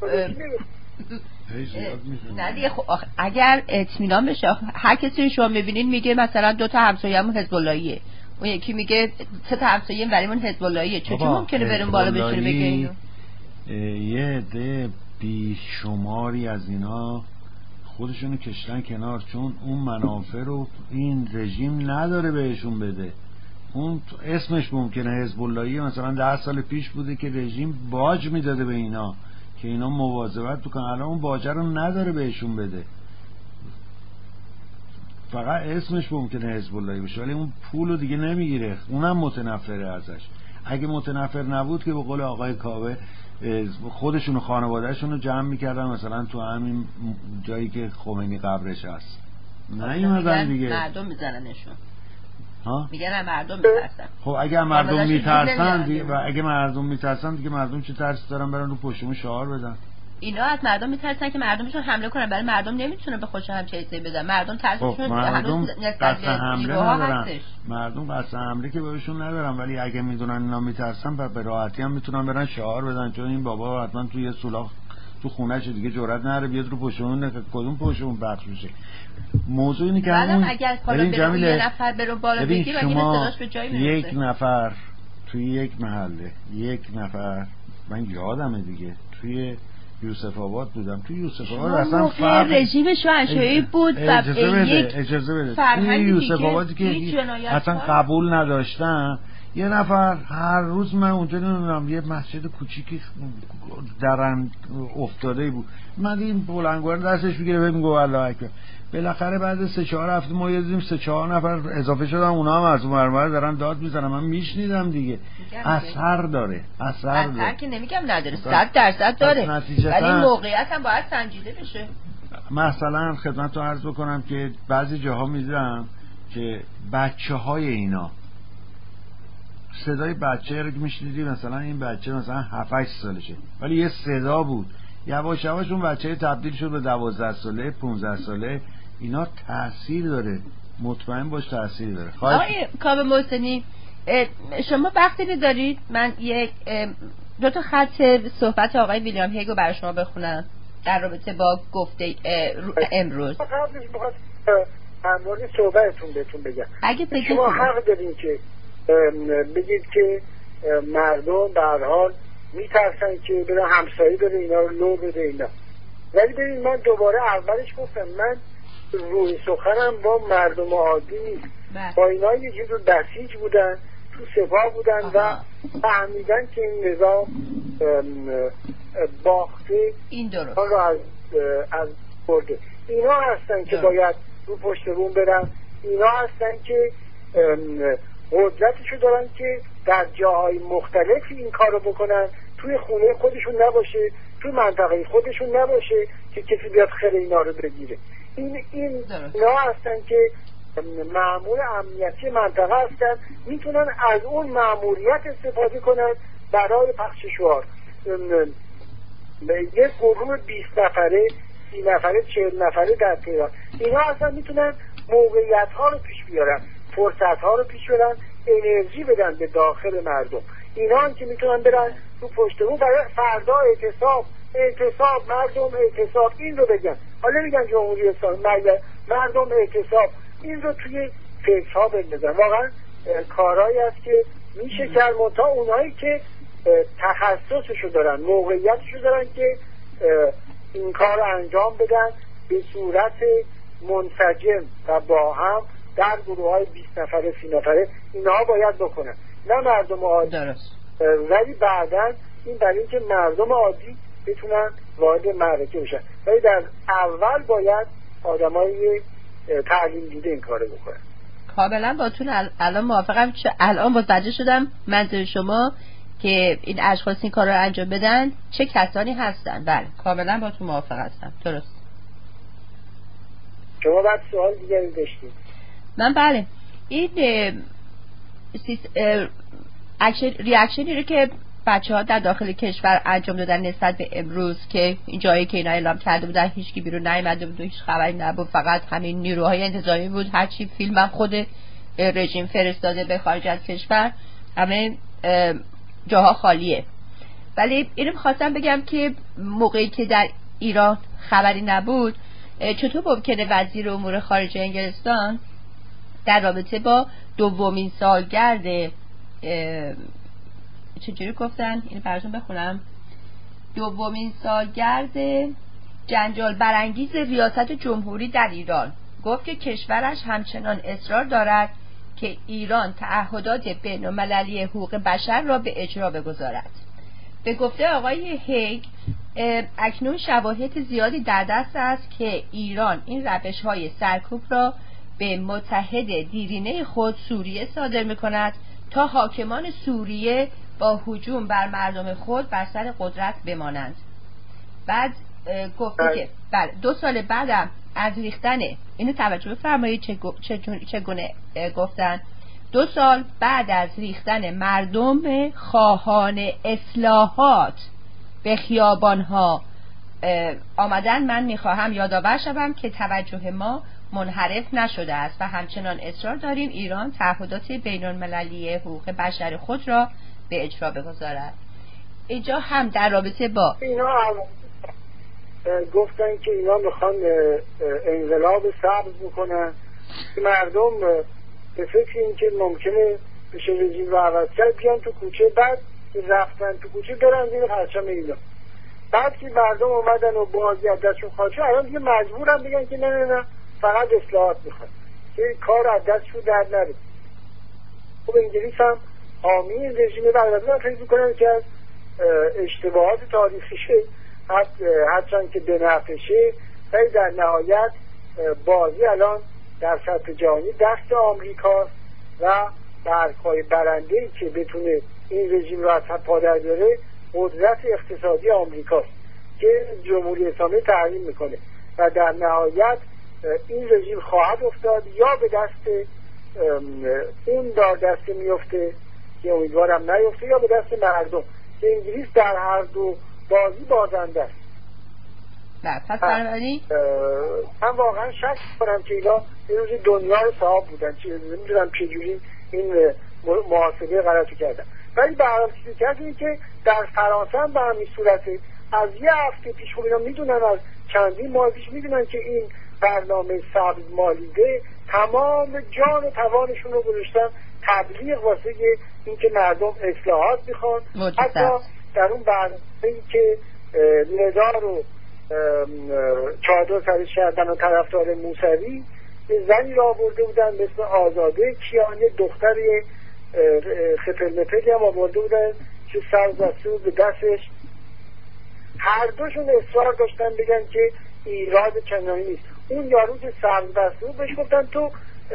نه دیگه. خب اگر اطمینان بشه هر کسی شما میبینین میگه مثلا دو تا همسایه‌مون حزب اللهیه، اون یکی میگه سه تا همسایه ولیمون حزب اللهیه، چطور ممکنه بریم بالا بشینه بگه اینو؟ یه عده بیشماری از اینا خودشونو کشتن کنار چون اون منافع رو این رژیم نداره بهشون بده. اون اسمش ممکنه حزب اللهی، مثلا ده سال پیش بوده که رژیم باج میداده به اینا که اینا مواظبت بکنن، الان اون باجه رو نداره بهشون بده، فقط اسمش ممکنه حزب اللهی باشه ولی اون پولو دیگه نمیگیره، اونم متنفره ازش. اگه متنفر نبود که به قول آقای کاوه خودشون و خانوادهشون رو جمع میکردن مثلا تو همین جایی که خمینی قبرش هست. نه ایمدن دیگه مردم میزننشون ها؟ میگن مردم میترسن. خب اگه مردم میترسن دیگه و اگه مردم میترسن دیگه مردم چه ترس دارن برن رو پشتمون شعار بدن؟ اینا از مردم میترسن که مردمشون حمله کنن، برای مردم نمیتونه به خودشون هم چیزی بدن. مردم ترسشون خب مردم قصد حمله ندارن، مردم قصد حمله که بهشون ندارن، ولی اگه میدونن اینا میترسن به راحتی هم میتونن برن شعار بدن، چون این بابا حتما توی یه سولاخ تو خونه‌ش دیگه جرئت نره بیاد رو پشتمون، کدوم پشتمون پخش بشه. موضوع اینه که همون اگر کالا بره یه نفر بره بالا بگی و این صداش به جایی میرسه. یک نفر توی یک محله، یک نفر، من یادمه دیگه توی یوسف آباد بودم، توی یوسف آباد اصلا فرق رژیم شاهنشاهی بود و اجازه بده اجازه بده توی یوسف آبادی که اصلا قبول نداشتن، یه نفر هر روز من اونجا نمیدونم یه مسجد کوچیکی درن افتاده بود، من این بلندگوان دستش بگیره بهم میگه الله اکبر، بالاخره بعد سه چهار هفته ما یه دیدیم سه چهار نفر اضافه شدن، اونا هم از اون ور دارن داد میزنن، من میشنیدم دیگه. اثر داره، اثر داره. اثر که نمیگم نداره، صد درصد داره، ولی این موقعیت هم باید سنجیده بشه. مثلا خدمتتون عرض بکنم که بعضی جاها میذارم که بچه های اینا صدای بچه رو که میشنیدی، مثلا این بچه مثلا هفت هشت سالشه ولی یه صدا بود، یواش یواش اون بچه تبدیل شد به دوازده ساله پونزده ساله. اینا تاثیر داره، مطمئن باش تاثیر داره. آقای کاوه محسنی شما وقتی دارید من یک دو تا خط صحبت آقای ویلیام هیگو برای شما بخونم در رابطه با گفته امروز. همون صحبتتون بهتون بگم. اگه شما حق دارین که بگید که مردم به هر حال میترسن که برن همسایه بره اینا رو لو بده اینا، ولی ببین من دوباره اولش گفتم من روی سخنم با مردم عادی نیست، با اینا یه جور بسیج بودن، تو سپاه بودن و فهمیدن که این نظام باخته این درست رو از از برده. اینا هستن که باید رو پشت روم برن، اینا هستن که قدرتشو دارن که در جاهای مختلف این کارو بکنن، توی خونه خودشون نباشه، توی منطقه خودشون نباشه که کسی بیاد خیر اینا رو بگیره. این این اینا هستن که مأمور امنیتی منطقه هستن، میتونن از اون مأموریت استفاده کنن برای پخش شعار. یک گروه بیست نفره، سی نفره، چهل نفره در تهران، اینا اصلا میتونن موقعیت ها رو پیش بیارن، فرصت ها رو پیش بیارن، انرژی بدن به داخل مردم. اینا هم که میتونن برن تو پشت رو برای فردا اعتصاب اعتصاب مردم اعتصاب این رو بگن، حالا میگن جمهوری اسلامی مردم اعتصاب، این رو توی فکر ها بندازن. واقعا کارهایی است که میشه کرد، منتها اونایی که تخصصشو دارن، موقعیتشو دارن که این کار رو انجام بدن به صورت منسجم و با هم در گروه های بیست نفره سی نفره اینها باید بکنن، نه مردم عادی. درست. ولی بعداً این برای اینکه مردم عادی بتونن وارد معرکه بشن، ولی در اول باید آدمای تعلیم دیده این کارو بکنن. کاملا باتون الان موافقم. چه الان متوجه شدم منظور شما که این اشخاص این کار رو انجام بدن چه کسانی هستن. بله کاملا باتون موافق هستم. درست. شما بعد سوال دیگری داشتید؟ من بله این اکشن ریاکشنی رو که بچه ها در داخل کشور انجام دادن نسبت به امروز که این جایی که اینا اعلام کرده بودن هیچ کی بیرون نیامده بود و هیچ خبری نبود، فقط همین نیروهای انتظامی بود، هرچی فیلم هم خود رژیم فرستاده به خارج از کشور، همه جاها خالیه. ولی اینو می‌خواستم بگم که موقعی که در ایران خبری نبود چطور ممکنه وزیر امور خارجه انگلستان در رابطه با دومین سالگرد چجوری گفتن اینو براتون بخونم، دومین سالگرد جنجال برانگیز ریاست جمهوری در ایران، گفت که کشورش همچنان اصرار دارد که ایران تعهدات بین‌المللی حقوق بشر را به اجرا بگذارد. به گفته آقای هیگ اکنون شواهد زیادی در دست است که ایران این روش‌های سرکوب را به متحد دیرینه خود سوریه صادر می‌کند تا حاکمان سوریه با هجوم بر مردم خود بر سر قدرت بمانند. بعد گفته که بله دو سال بعدم از ریختن، اینو توجه بفرمایید چگونه گفتن، دو سال بعد از ریختن مردم خواهان اصلاحات به خیابانها آمدن، من میخواهم یادآور شوم که توجه ما منحرف نشده است و همچنان اصرار داریم ایران تعهدات بین‌المللی حقوق بشر خود را به اجرا بگذارد. اینجا هم در رابطه با اینا هم گفتن که اینا میخوان انقلاب سبز بکنن، مردم به فکر این که ممکنه بشه رژیم رو عوض کرد بیان تو کوچه، بعد رفتن تو کوچه برن زیر پرچم اینا، بعد که مردم اومدن و بازی از دستشون خواهد الان دیگه مجبورن بگن که نه نه نه فقط اصلاحات میخوان که کار از دستشون در نره. خب انگلیس هم حامی این رژیم بردازه، من فکر میکنم که از اشتباهات تاریخیشه هرچند که به نفعشه ولی در نهایت بازی الان در سطح جهانی دست آمریکاست و برگ‌های برنده‌ای که بتونه این رژیم رو از پا در بیاره قدرت اقتصادی آمریکاست که جمهوری اسلامی تعیین میکنه و در نهایت این رژیم خواهد افتاد یا به دست اون دار دسته میفته که امیدوارم نیفته یا به دست مردم که انگلیس در هر دو بازی بازنده است. پس بنابراین من واقعا شک کنم که اینا یه روزی دنیا رو صاحب بودن، نمیدونم چجوری این محاسبه غلطی کردن. ولی به هر حال چیزی که اینه که در فرانسه هم به همین صورته. از یه هفته پیش خب اینا میدونن، از چندین ماه پیش میدونن که این برنامه سبز مالیده تمام جان و توانشون رو گذاشتن تبلیغ واسه اینکه مردم اصلاحات میخوان. حتی در اون برنامه‌ای که ندا رو چادر سرش کردن و طرفدار موسوی یه زنی را آورده بودن مثل آزاده کیانی، دختر خپلمپلی هم آورده بودن که سر بسته بود به دستش. هر دوشون اصرار داشتن بگن که ایراد کنانی نیست. اون یارو که سر بسته بود بهش گفتن تو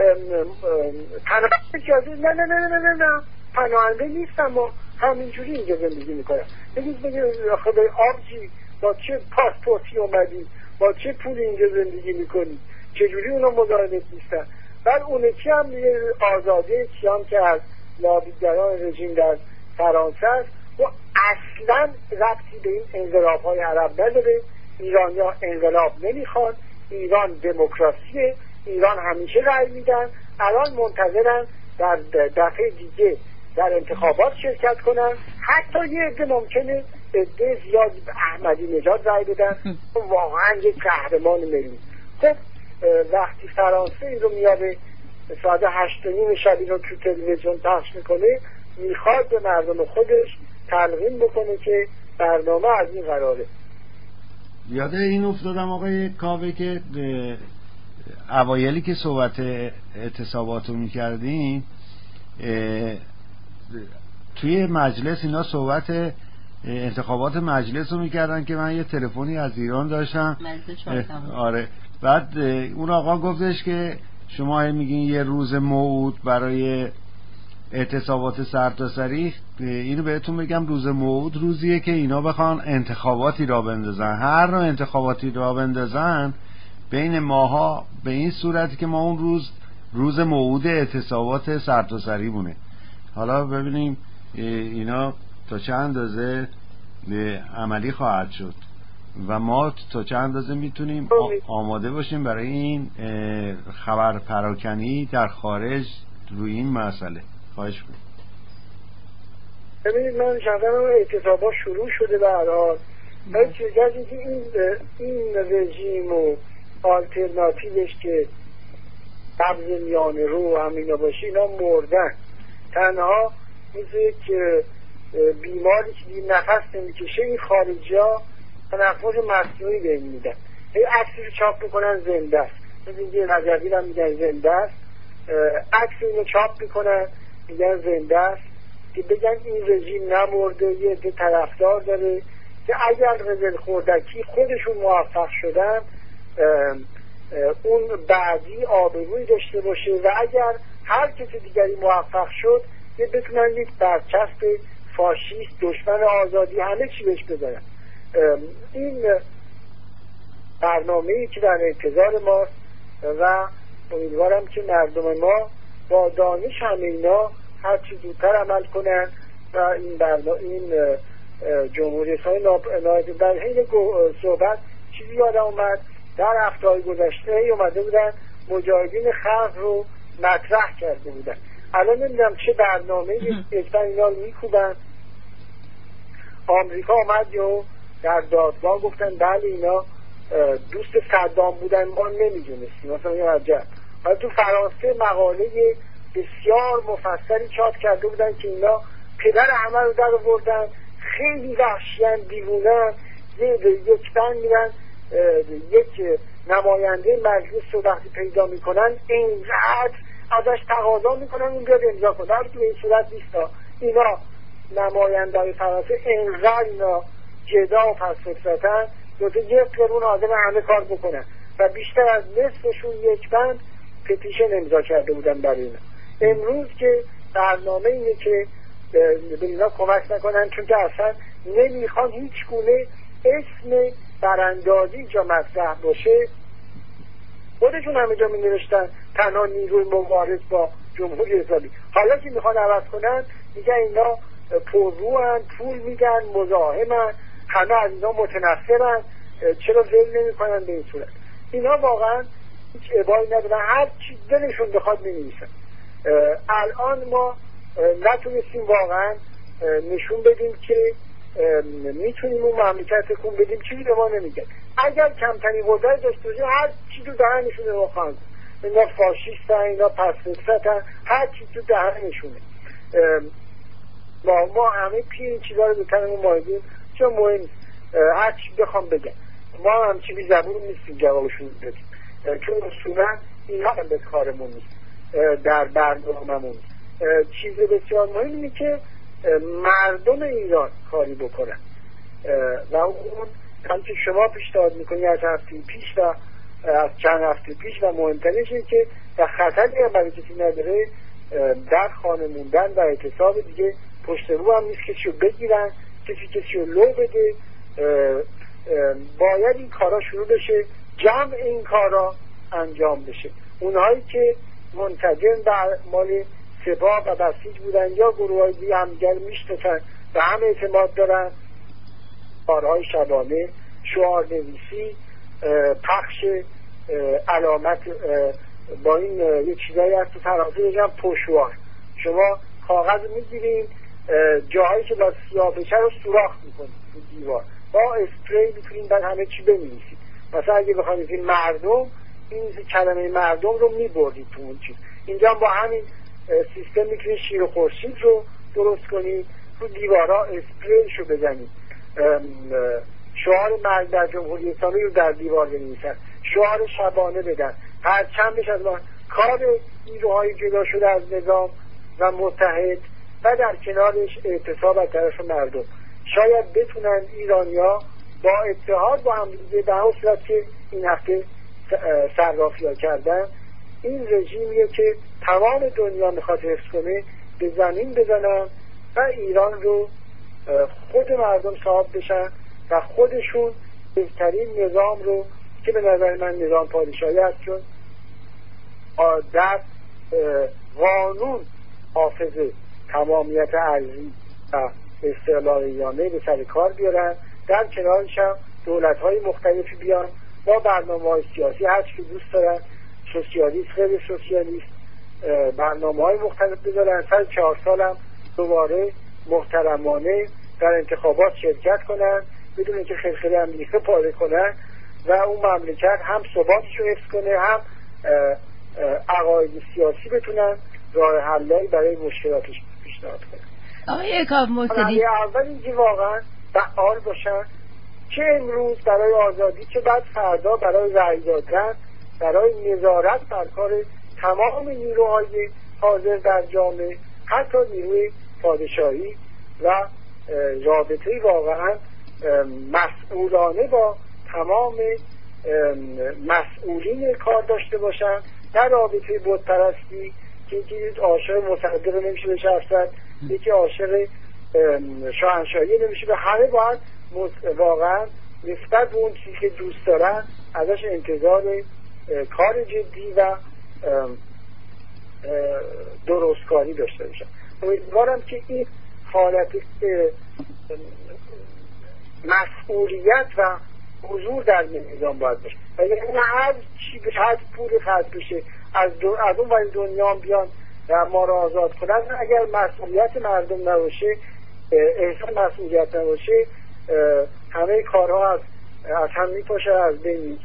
پناهنده کردی؟ نه نه نه نه نه نه پناهنده نیستم، ما همینجوری اینجا زندگی میکنم. بگید بگید خدای آبجی با چه پاسپورتی اومدی، با چه پول اینجا زندگی میکنی، چجوری اونا مزاحمت نیستن؟ بعد اون یکی هم آزاده کیان که از لابیگران رژیم در فرانسه است و اصلا ربطی به این انقلاب های عرب نداره. ایرانی ها انقلاب نمیخوان، ایران دموکراسیه، ایران همیشه رأی میدن. الان منتظرن در دفعه دیگه در انتخابات شرکت کنن. حتی یه عده ممکنه عده زیادی به احمدی نژاد رأی بدن، واقعا یک قهرمان ملی. خب وقتی فرانسه این رو میاره ساعت هشت و نیم شب رو تو تلویزیون پخش میکنه، میخواد به مردم خودش تلقین بکنه که برنامه از این قراره. یاده این افتادم آقای کاوه که اوایلی که صحبت اعتصابات رو میکردیم توی مجلس اینا صحبت انتخابات مجلس رو میکردن که من یه تلفنی از ایران داشتم. آره بعد اون آقا گفتش که شما میگین یه روز موعود برای اعتصابات سرتاسری، اینو بهتون بگم روز موعود روزیه که اینا بخوان انتخاباتی را بندازن. هر نوع انتخاباتی را بندازن بین ماها به این صورتی که ما اون روز روز موعود اعتصابات سرتاسری بونه. حالا ببینیم اینا تا چند اندازه عملی خواهد شد و ما تا چند اندازه میتونیم آماده باشیم برای این خبر پراکنی در خارج روی این مسئله. خواهش کنم. ببینید من شنیدم اعتصابات شروع شده به هر حال. ولی چیزی که این این رژیم و آلترناتیوش که قبض میانه رو همینا باشه اینا مردن. تنها مثل که بیماری که بی نفس نمیکشه این خارجی ها تنفس مصنوعی به این میدن. هی عکسی رو چاپ میکنن زنده است. مثل اینکه نجفی هم میگن زنده است، عکس اینو چاپ میکنن میگن زنده است که بگن این رژیم نمرده. یه عده طرفدار داره که اگر رزل خوردکی خودشون موفق شدن اون بعدی آبرویی داشته باشه و اگر هر کسی دیگری موفق شد یه بتونن یک برچسب فاشیست دشمن آزادی همه چی بهش بذارن. این برنامه‌ای که در انتظار ماست و امیدوارم که مردم ما با دانش همه اینا هر چی زودتر عمل کنن و این برنامه این جمهوری اسلامی نایب در حین صحبت چیزی یادم اومد در هفته‌های گذشته اومده بودن مجاهدین خلق رو مطرح کرده بودن. الان نمیدونم چه برنامه‌ای اصلا اینا رو میکوبن. آمریکا آمد و در دادگاه گفتن بله اینا دوست صدام بودن، ما نمیدونستیم مثلا یه عجب. حالا تو فرانسه مقاله بسیار مفصلی چاپ کرده بودن که اینا پدر همه رو در آوردن، خیلی وحشیان، دیوونن، یک بند میرن یک نماینده مجلس رو وقتی پیدا میکنن اینقدر ازش تقاضا میکنن اون بیاد امضا کنه. در تو این صورت نیست. اینا نماینده های فرانسه اینقدر اینا جدا و پس فطرتن دوتا یک قرون آدم همه کار بکنن. و بیشتر از نصفشون یک بند پتیشن امضا کرده بودن برای اینا. امروز که برنامه اینه که به اینا کمک نکنن، چون که اصلا نمیخوان هیچ گونه اسم براندازی جا مطرح باشه. خودشون همه جا می نوشتن تنها نیروی مبارز با جمهوری اسلامی. حالا که میخوان عوض کنن میگن اینا پرروان، پول میدن، مزاحمن، همه از اینا متنفرن، چرا ول نمی کنن به این صورت. اینا واقعا هیچ ابایی ندارن، هر چی دلشون بخواد می نویسن. الان ما نتونستیم واقعا نشون بدیم که میتونیم اون مملکت تکون بدیم، چیزی به ما نمیگن. اگر کمترین قدرت داشته باشه هر چی تو دهنشونه رو خواهند، اینا فاشیستن، اینا پسفطرتن، هر چی تو دهنشونه. ما ما همه پی این چیزا رو به تنمون ماهدیم، چون مهم نیست هر چی بخوام بگن. ما هم چی بی زبون نیستیم جوابشون بدیم، چون اصولا اینا هم به کارمون نیست، در برنامه‌مون. چیز بسیار مهم اینه که مردم ایران کاری بکنن و اون هم که شما پیشنهاد میکنی از هفته پیش و از چند هفته پیش و مهمترینش این که در خطری هم برای کسی نداره، در خانه موندن و اعتصاب دیگه پشت رو هم نیست کسی رو بگیرن، کسی کسی رو لو بده. باید این کارا شروع بشه، جمع این کارا انجام بشه. اونهایی که منتجم بر مال سپاه و بسیج بودن یا گروه های دیگه همگر میشتفن و هم اعتماد دارن، کارهای شبانه، شعار نویسی، پخش علامت با این یه چیزایی هست تو فرانسه بگم پشوار. شما کاغذ میگیرین، جاهایی که با سیاه بشه رو سوراخ میکنید تو دیوار، با اسپری میتونین بعد همه چی بنویسید. مثلا اگه بخواید این مردم، این کلمه مردم رو میبردید تو اون چیز. اینجا با همین سیستم میتونید شیر و خورشید رو درست کنید، رو دیوارا اسپریشو بزنید، شعار مرگ بر جمهوری اسلامی رو در دیوار بنویسن، شعار شبانه بدن، هر چندش از ما کار نیروهای جدا شده از نظام و متحد و در کنارش اعتصاب از طرف مردم. شاید بتونن ایرانیا با اتحاد با هم دیگه، به همون صورت که این هفته صرافی‌ها کردن، این رژیمیه که تمام دنیا میخواد حفظ کنه، به زمین بزنن و ایران رو خود مردم صاحب بشن و خودشون بهترین نظام رو که به نظر من نظام پادشاهی است، چون در قانون حافظ تمامیت ارضی و استقلالیانه به سر کار بیارن، در کنارش هم دولت‌های مختلفی بیان با برنامه‌های سیاسی هر چی دوست دارن، سوسیالیست، غیر سوسیالیست، برنامه‌های مختلف بذارن، سر چهار سال هم دوباره محترمانه در انتخابات شرکت کنن بدون که خلخله امنیتی پاره کنن و اون مملکت هم ثباتش رو حفظ کنه، هم عقاید سیاسی بتونن راه حلایی برای مشکلاتش پیشنهاد کنن. آقای کاومرثدی، اول اینکه واقعا فعال باشن، چه امروز برای آزادی، چه بعد فردا برای رأی دادن، برای نظارت بر کار تمام نیروهای حاضر در جامعه، حتی نیروی پادشاهی و رابطه واقعا مسئولانه با تمام مسئولین کار داشته باشن، در رابطه بتپرستی که یکی عاشق مصدق نمیشه بشه افسد، یکی عاشق شاهنشاهی نمیشه به، همه باید واقعا نسبت به اون چیزی که دوست دارن ازش انتظار کار جدی و درستکاری داشته باشن. امیدوارم که این حالت مسئولیت و حضور در نظام باید باشه و یعنی هر چی به هر پول خرج بشه از, از اون ولی دنیا بیان و ما را آزاد کنن. اگر مسئولیت مردم نباشه، احسان مسئولیت نباشه، همه کارها از, از هم میپاشه، از بین میره.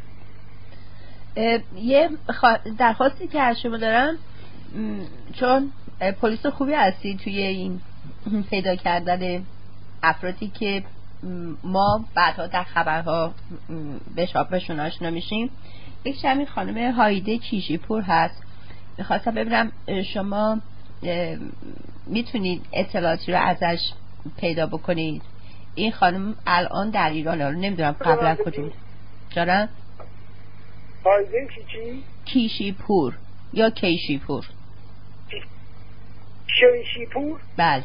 یه درخواستی که از شما دارم، چون پلیس خوبی هستی توی این پیدا کردن افرادی که ما بعدها در خبرها بهشون آشنا میشیم، یک شمی خانم هایده کیشیپور هست. میخواستم ببینم شما میتونید اطلاعاتی رو ازش پیدا بکنید. این خانم الان در ایران، الان نمیدونم قبلا کجا بود. جانم هایده چی؟ کیشیپور یا کیشیپور. کیشیپور؟ بله.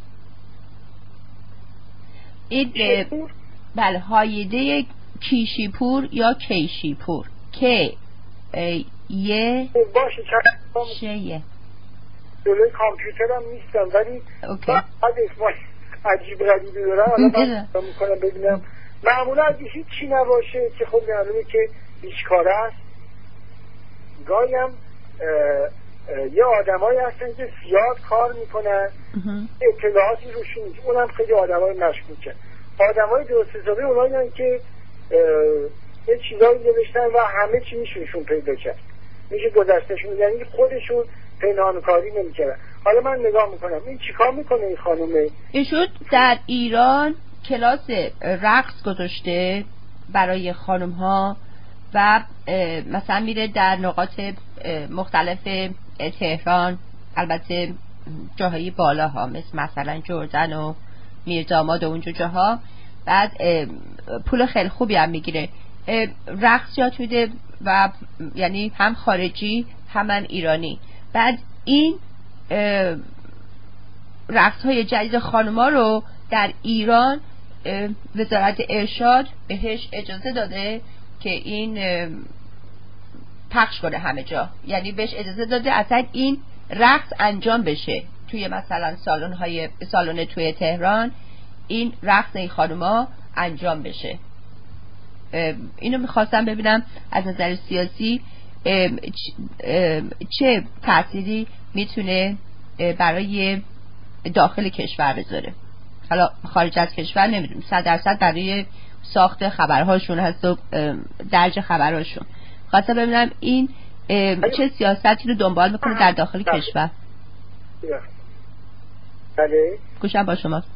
این بله هایده کیشیپور یا کیشیپور. که یه باشه چند شیه جلوی کامپیوترم نیستم ولی بعد اسمای عجیب غریبی دارم. حالا من میکنم ببینم. معمولا اگه هیچ چی نباشه که خب معلومه که بیشکاره است. گاهی هم یه آدمایی هستن که زیاد کار میکنن اطلاعاتی روشون نیست، اونم خیلی آدمای مشکوکه. آدمای درست حسابی اونایی هستن که یه چیزایی نوشتن و همه چی میشونشون پیدا کرد، میشه گذشتهشون، یعنی خودشون پنهانکاری نمیکردن. حالا من نگاه میکنم این چیکار میکنه این خانومه. ایشون در ایران کلاس رقص گذاشته برای خانم ها و مثلا میره در نقاط مختلف تهران، البته جاهای بالا ها مثل مثلا جردن و میرداماد و اونجا جاها، بعد پول خیلی خوبی هم میگیره، رقص یاد میده و یعنی هم خارجی هم ایرانی. بعد این رقص های جدید خانوما رو در ایران وزارت ارشاد بهش اجازه داده که این پخش کنه همه جا، یعنی بهش اجازه داده اصلا این رقص انجام بشه توی مثلا سالن های سالن توی تهران، این رقص این خانوما انجام بشه. اینو میخواستم ببینم از نظر سیاسی چه تأثیری میتونه برای داخل کشور بذاره. حالا خارج از کشور نمیدونم، صد درصد برای ساخت خبرهاشون هست و درج خبرهاشون. خواستم ببینم این چه سیاستی رو دنبال میکنه در داخل کشور. بله گوشم با شماست.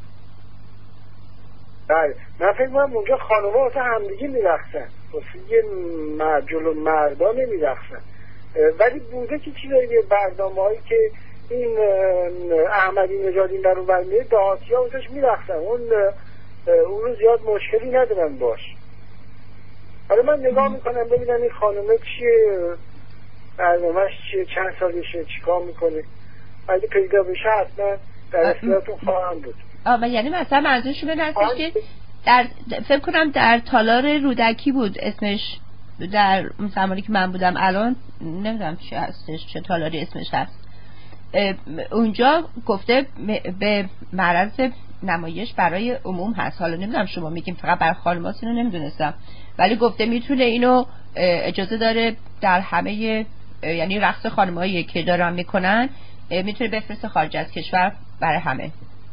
بله من فکر کنم اونجا خانوما واسه همدیگه میرقصن، واسه یه جلو مردا نمیرقصن، ولی بوده که چیزایی برنامه‌هایی که این احمدی نژاد این در اون برمیه دهاتی ها اونجاش میرقصن، اون اون رو زیاد مشکلی ندارن باش. حالا من نگاه میکنم ببینم این خانومه چیه، برنامهش چیه، چند سالشه، چیکار میکنه. اگه پیدا بشه حتما در اختیارتون خواهم بود. آه یعنی مثلا منظورش به هستش که در فکر کنم در تالار رودکی بود اسمش، در اون زمانی که من بودم، الان نمیدونم چه هستش، چه تالاری اسمش هست. اونجا گفته به معرض نمایش برای عموم هست. حالا نمیدونم شما میگیم فقط برای خانم‌هاست، اینو نمیدونستم، ولی گفته میتونه اینو اجازه داره در همه، یعنی رقص خانم‌هایی که دارن میکنن میتونه بفرسته خارج از کشور برای همه.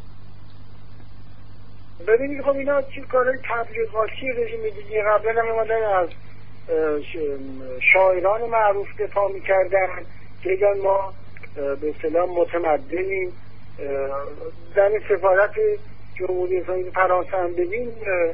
ببینید خب اینا چی کارهای تبلیغاتی رژیم دیگه. قبلا هم اومدن از شاعران معروف دفاع میکردن که اگر ما به اصطلاح متمدنیم، زن سفارت جمهوری اسلامی فرانسه هم ببین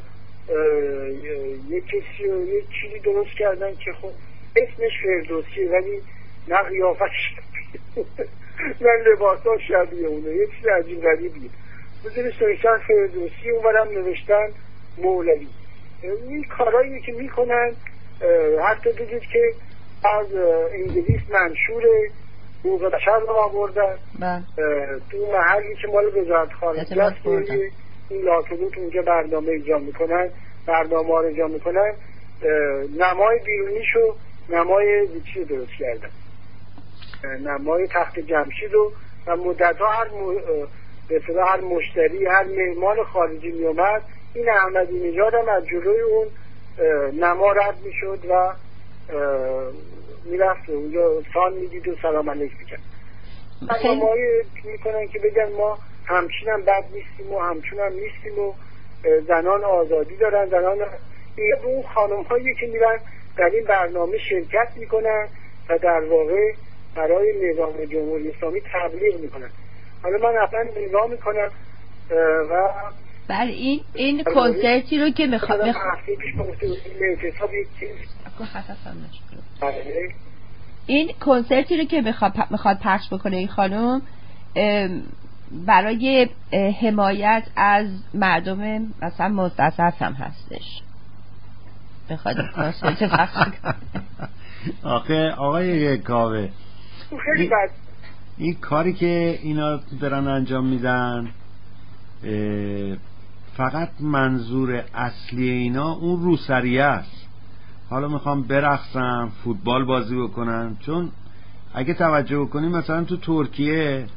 یک کسی یک چیزی درست کردن که خب اسمش فردوسیه ولی نه قیافتش نه لباسا شبیه اونه، یک چیز عجیب غریبیه. بزنش نوشتن فردوسی، اونورم نوشتن مولوی. این کارهایی که میکنن، حتی دیدید که از انگلیس منشور حقوق بشر رو آوردن تو محلی که مال وزارت خارجه است، این لاکدوت اونجا برنامه اجرا میکنن، برنامه ها رو اجرا میکنن، نمای بیرونیشو نمای چی درست کردن، نمای تخت جمشید و و مدت ها هر م... به اصطلاح هر مشتری، هر مهمان خارجی می اومد، این احمدی نژاد هم از جلوی اون نما رد می شد و می رفت اونجا سان می دید و سلام علیک می کرد. برنامه‌هایی می کنن که بگن ما همچین هم بد نیستیم و همچون هم نیستیم و زنان آزادی دارن. زنان این اون خانم هایی که میرن در این برنامه شرکت می کنن و در واقع برای نظام جمهوری اسلامی تبلیغ می کنن. حالا من اصلا نگاه میکنم و بله این این کنسرتی رو که میخواد این کنسرتی رو که میخواد میخواد پخش بکنه این خانم برای حمایت از مردم مثلا مستضعف هم هستش. بخواد کاسه پخش آخه آقای کاوه خیلی بد. این کاری که اینا دارن انجام میدن فقط منظور اصلی اینا اون روسریه است. حالا میخوام برقصن، فوتبال بازی بکنن. چون اگه توجه بکنیم مثلا تو ترکیه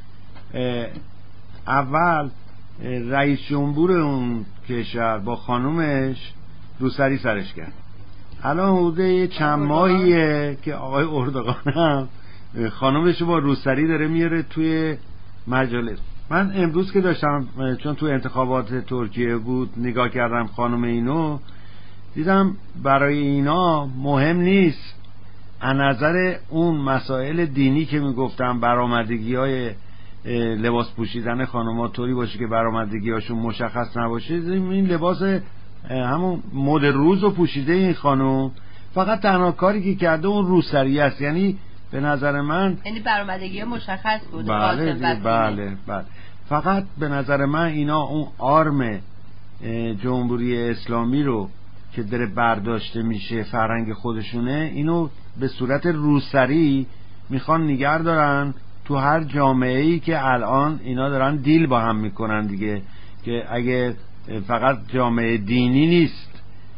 اول رئیس جمهور اون کشور با خانومش روسری سرش کرد. الان حدوده چند ماهیه که آقای اردوغان هم خانومش با روسری داره میاره توی مجالس. من امروز که داشتم چون تو انتخابات ترکیه بود نگاه کردم خانم اینو، دیدم برای اینا مهم نیست از نظر اون مسائل دینی که میگفتم برآمدگی های لباس پوشیدن خانم‌ها طوری باشه که برآمدگی هاشون مشخص نباشه. این لباس همون مد روز رو پوشیده این خانم، فقط تنها کاری که کرده اون روسری است. یعنی به نظر من یعنی برآمدگی مشخص بود. بله بله بله فقط به نظر من اینا اون آرم جمهوری اسلامی رو که داره برداشته میشه فرهنگ خودشونه، اینو به صورت روسری میخوان نگه دارن تو هر جامعه‌ای که الان اینا دارن دیل با هم میکنن دیگه، که اگه فقط جامعه دینی نیست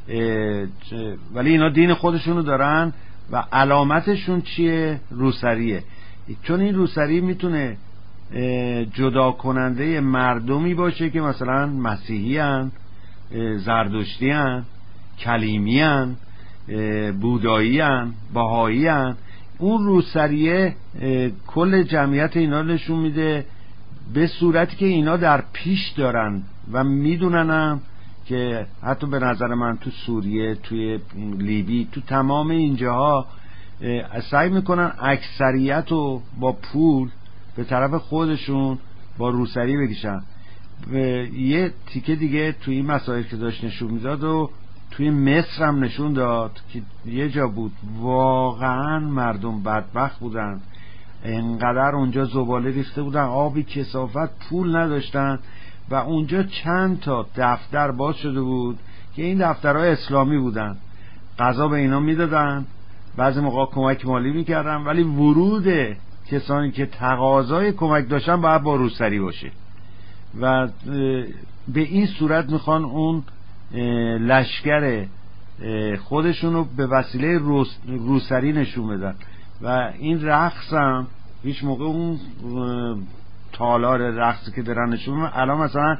ولی اینا دین خودشونو دارن و علامتشون چیه؟ روسریه. چون این روسری میتونه جدا کننده مردمی باشه که مثلا مسیحی هن، زردشتی هن، کلیمی هن، بودایی هن، بهایی هن. اون روسریه کل جمعیت اینا نشون میده، به صورتی که اینا در پیش دارن و میدوننم که حتی به نظر من تو سوریه، توی لیبی، تو تمام اینجاها سعی میکنن اکثریت رو با پول به طرف خودشون با روسری بکشن. یه تیکه دیگه توی این مسائل که داشت نشون میداد و توی مصر هم نشون داد که یه جا بود واقعا مردم بدبخت بودن، انقدر اونجا زباله ریخته بودن، آبی کثافت، پول نداشتن و اونجا چند تا دفتر باز شده بود که این دفترهای اسلامی بودن، غذا به اینا میدادن، بعضی موقع کمک مالی میکردن، ولی ورود کسانی که تقاضای کمک داشتن باید با روسری باشه و به این صورت میخوان اون لشکر خودشونو به وسیله روس روسری نشون بدن. و این رقص هم هیچ موقع اون تالار رقصی که دارن نشون میدن. الان مثلا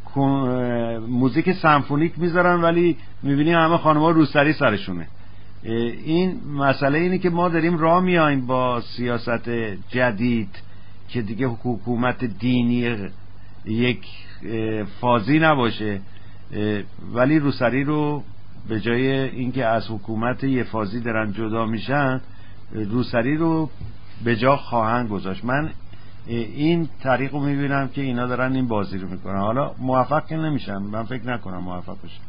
موزیک سمفونیک میذارن ولی میبینی همه خانم‌ها روسری سرشونه. این مسئله اینه که ما داریم راه میایم با سیاست جدید که دیگه حکومت دینی یک فازی نباشه، ولی روسری رو به جای اینکه از حکومت یه فازی دارن جدا میشن، روسری رو به جا خواهند گذاشت. من این طریق رو میبینم که اینا دارن این بازی رو میکنن. حالا موفق که نمیشن، من فکر نکنم موفق بشن.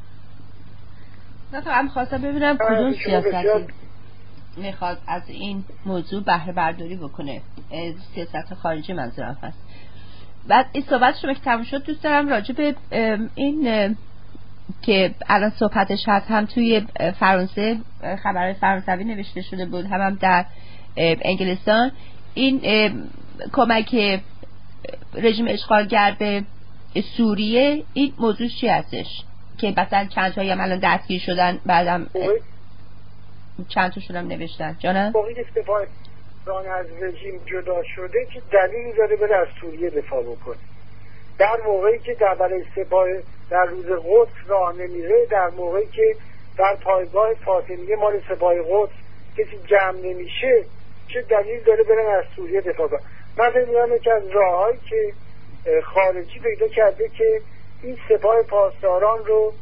نه تا هم خواستم ببینم کدوم سیاستی میخواد از این موضوع بهره برداری بکنه، سیاست خارجی منظورم هست. بعد این صحبت شما که تموم شد دوست دارم راجع به این که الان صحبتش هست، هم توی فرانسه خبر فرانسوی نوشته شده بود، هم هم در انگلستان، این کمک رژیم اشغالگر به سوریه، این موضوع چی هستش که مثلا چند تایی هم الان دستگیر شدن، بعدم چند تاشون هم نوشتن جانم باقی استفاده از رژیم جدا شده که دلیلی داره بره از سوریه دفاع بکنه. در موقعی که در برای سپاه در روز قدس راه نمیره، در موقعی که در پایگاه فاطمیه مال سپاه قدس کسی جمع نمیشه، چه دلیل داره برن از سوریه دفاع کنن؟ من فکر می‌کنم که از راههایی که خارجی پیدا کرده که این سپاه پاسداران رو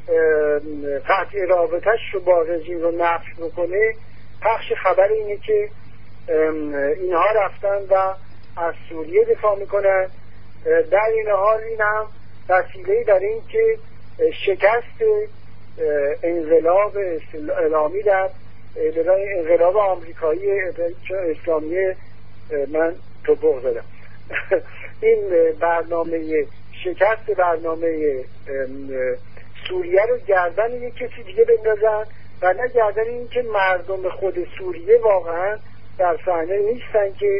قطع رابطه‌اش رو با رژیم رو نفی بکنه، پخش خبر اینه که اینها رفتن و از سوریه دفاع میکنن. در این حال این هم وسیله‌ای در این که شکست انقلاب اسلامی در انقلاب آمریکایی اسلامی، من توپق زدم این برنامه شکست برنامه سوریه رو گردن یک کسی دیگه بندازن و نه گردن این که مردم خود سوریه واقعا در صحنه نیستن که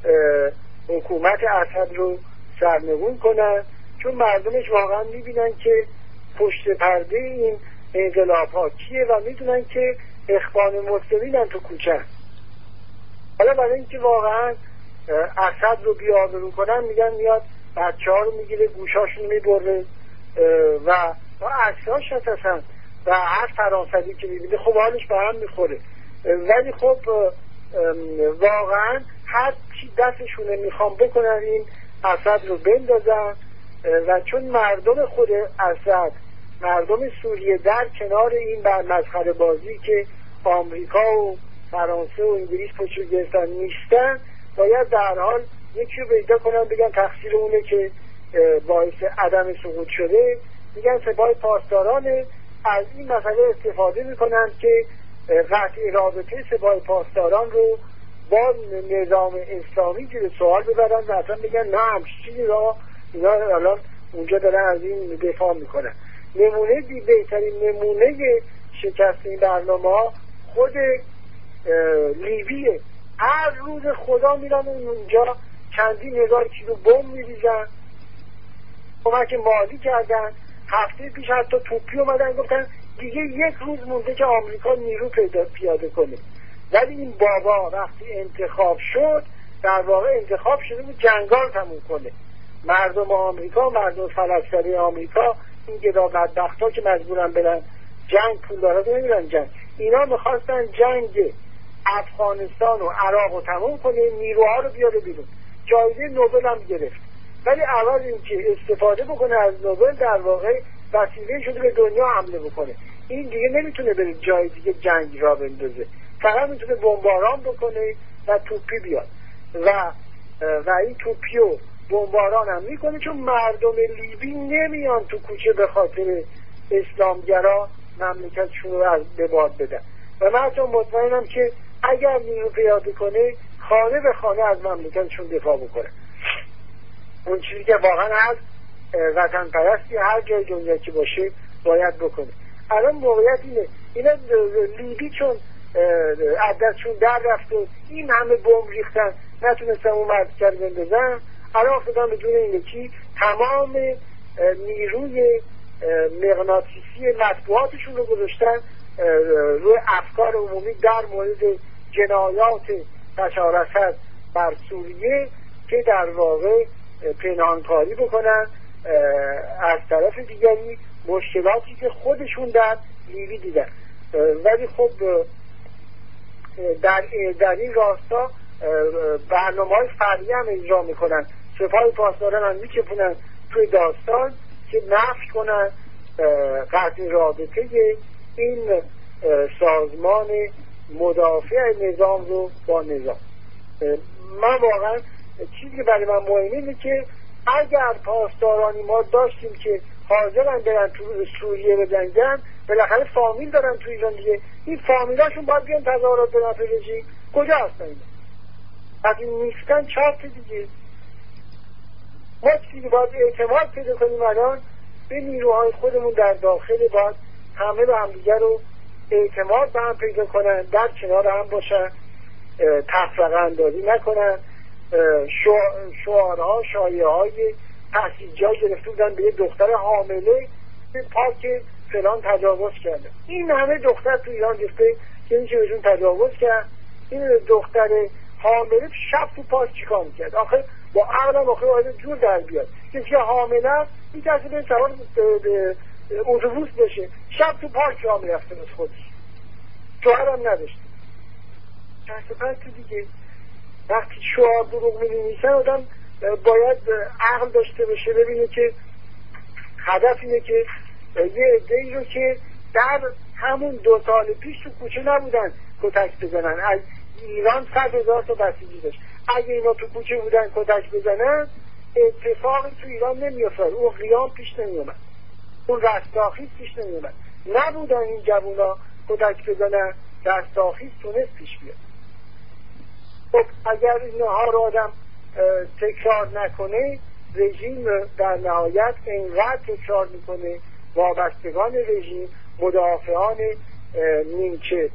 حکومت اسد رو سرنگون کنن، چون مردمش واقعا میبینن که پشت پرده این انقلاب ها کیه و میدونن که اخوان مسلمین تو کوچه. حالا برای اینکه واقعا اسد رو بی‌آبرو کنن میگن میاد بچه ها رو میگیره گوشاشون میبره و با عکساش هستن و هر فرانسوی که میبینه خب حالش به هم میخوره. ولی خب واقعا هر چی دستشونه میخوام بکنن این اسد رو بندازن و چون مردم خود اسد، مردم سوریه در کنار این بر مسخره بازی که آمریکا و فرانسه و انگلیس پشت گرفتن نیستن، باید در حال یکی رو پیدا کنن بگن تقصیر اونه که باعث عدم سقوط شده. میگن سپاه پاسداران از این مسئله استفاده میکنن که قطع رابطه سپاه پاسداران رو با نظام اسلامی زیر سوال ببرن و اصلا بگن نه همچین چیزی را اینا الان اونجا دارن از این دفاع میکنن. نمونه دی بهترین نمونه شکست این برنامه ها خود لیبیه. هر روز خدا میرن اونجا چندین هزار کیلو بمب میریزن، کمک مالی کردن. هفته پیش حتی توپی اومدن گفتن دیگه یک روز مونده که آمریکا نیرو پیدا پیاده کنه. ولی این بابا وقتی انتخاب شد در واقع انتخاب شده بود جنگار تموم کنه. مردم آمریکا، مردم فلسطینی آمریکا، این گدا بدبختا که مجبورن برن جنگ، پول دارن نمیرن جنگ، اینا میخواستن جنگ افغانستان و عراق رو تموم کنه، نیروها رو بیاره بیرون. جایزه نوبل هم گرفت. ولی اول این که استفاده بکنه از نوبل در واقع وسیله شده به دنیا حمله بکنه. این دیگه نمیتونه بره جای دیگه جنگ را بندازه، فقط میتونه بمباران بکنه و توپی بیاد و و این توپی و بمباران هم میکنه، چون مردم لیبی نمیان تو کوچه به خاطر اسلامگرا مملکتشون رو از به باد بدن. و من حتی مطمئنم که اگر نیرو پیاده کنه خانه به خانه از مملکتشون دفاع بکنه. اون چیزی که واقعا از وطن پرستی هر جای دنیا که باشه باید بکنه. الان موقعیت اینه، اینا لیبی چون عددشون در رفت و این همه بمب ریختن نتونستن اون مرکز بندازن، الان افتادن بدون این یکی تمام نیروی مغناطیسی مطبوعاتشون رو گذاشتن روی افکار عمومی در مورد جنایات بشار اسد بر سوریه که در واقع پنهانکاری بکنن از طرف دیگری مشکلاتی که خودشون در لیبی دیدن. ولی خب در, در این راستا برنامه‌های فعلی هم اجرا میکنن. سپاه پاسداران هم میچپونن توی داستان که نفی کنن قطع رابطه این سازمان مدافع نظام رو با نظام. من واقعا چیزی که برای من مهمه اینه که اگر پاسدارانی ما داشتیم که حاضرن برن تو سوریه بجنگن، بالاخره فامیل دارن تو ایران دیگه، این فامیلاشون باید بیان تظاهرات به نفع رژیم. کجا هستن اینا؟ وقتی نیستن چارت دیگه. ما چیزی باید اعتماد پیدا کنیم الان به نیروهای خودمون در داخل، باید همه به همدیگه رو اعتماد به هم پیدا کنن، در کنار هم باشن، تفرقه اندازی نکنن. شعارها شایعه های تحصیلجا گرفته بودن به یه دختر حامله به پارک فلان تجاوز کرده. این همه دختر تو ایران گفته که این چه بهشون تجاوز کرد. این دختر حامله شب تو پارک چیکار میکرد؟ آخه با عقلم آخه باید جور در بیاد. کسی که حامله این کسی به سوار اتوبوس بشه، شب تو پارک راه میرفته از خودش، شوهرم نداشته. چند پس تو دیگه وقتی شعار دروغ می‌نویسن آدم باید عقل داشته باشه، ببینه که هدف اینه که یه عده‌ای رو که در همون دو سال پیش تو کوچه نبودن کتک بزنن. از ایران صد هزار تا بسیجی داشت، اگه اینا تو کوچه بودن کتک بزنن اتفاقی تو ایران نمیافتاد، اون قیام پیش نمیومد، اون رستاخیز پیش نمیومد. نبودن این جوونا کتک بزنن، رستاخیز تونست پیش بیاد. خب اگر اینها رو آدم تکرار نکنه، رژیم در نهایت اینقدر تکرار میکنه، وابستگان رژیم، مدافعان نیمچه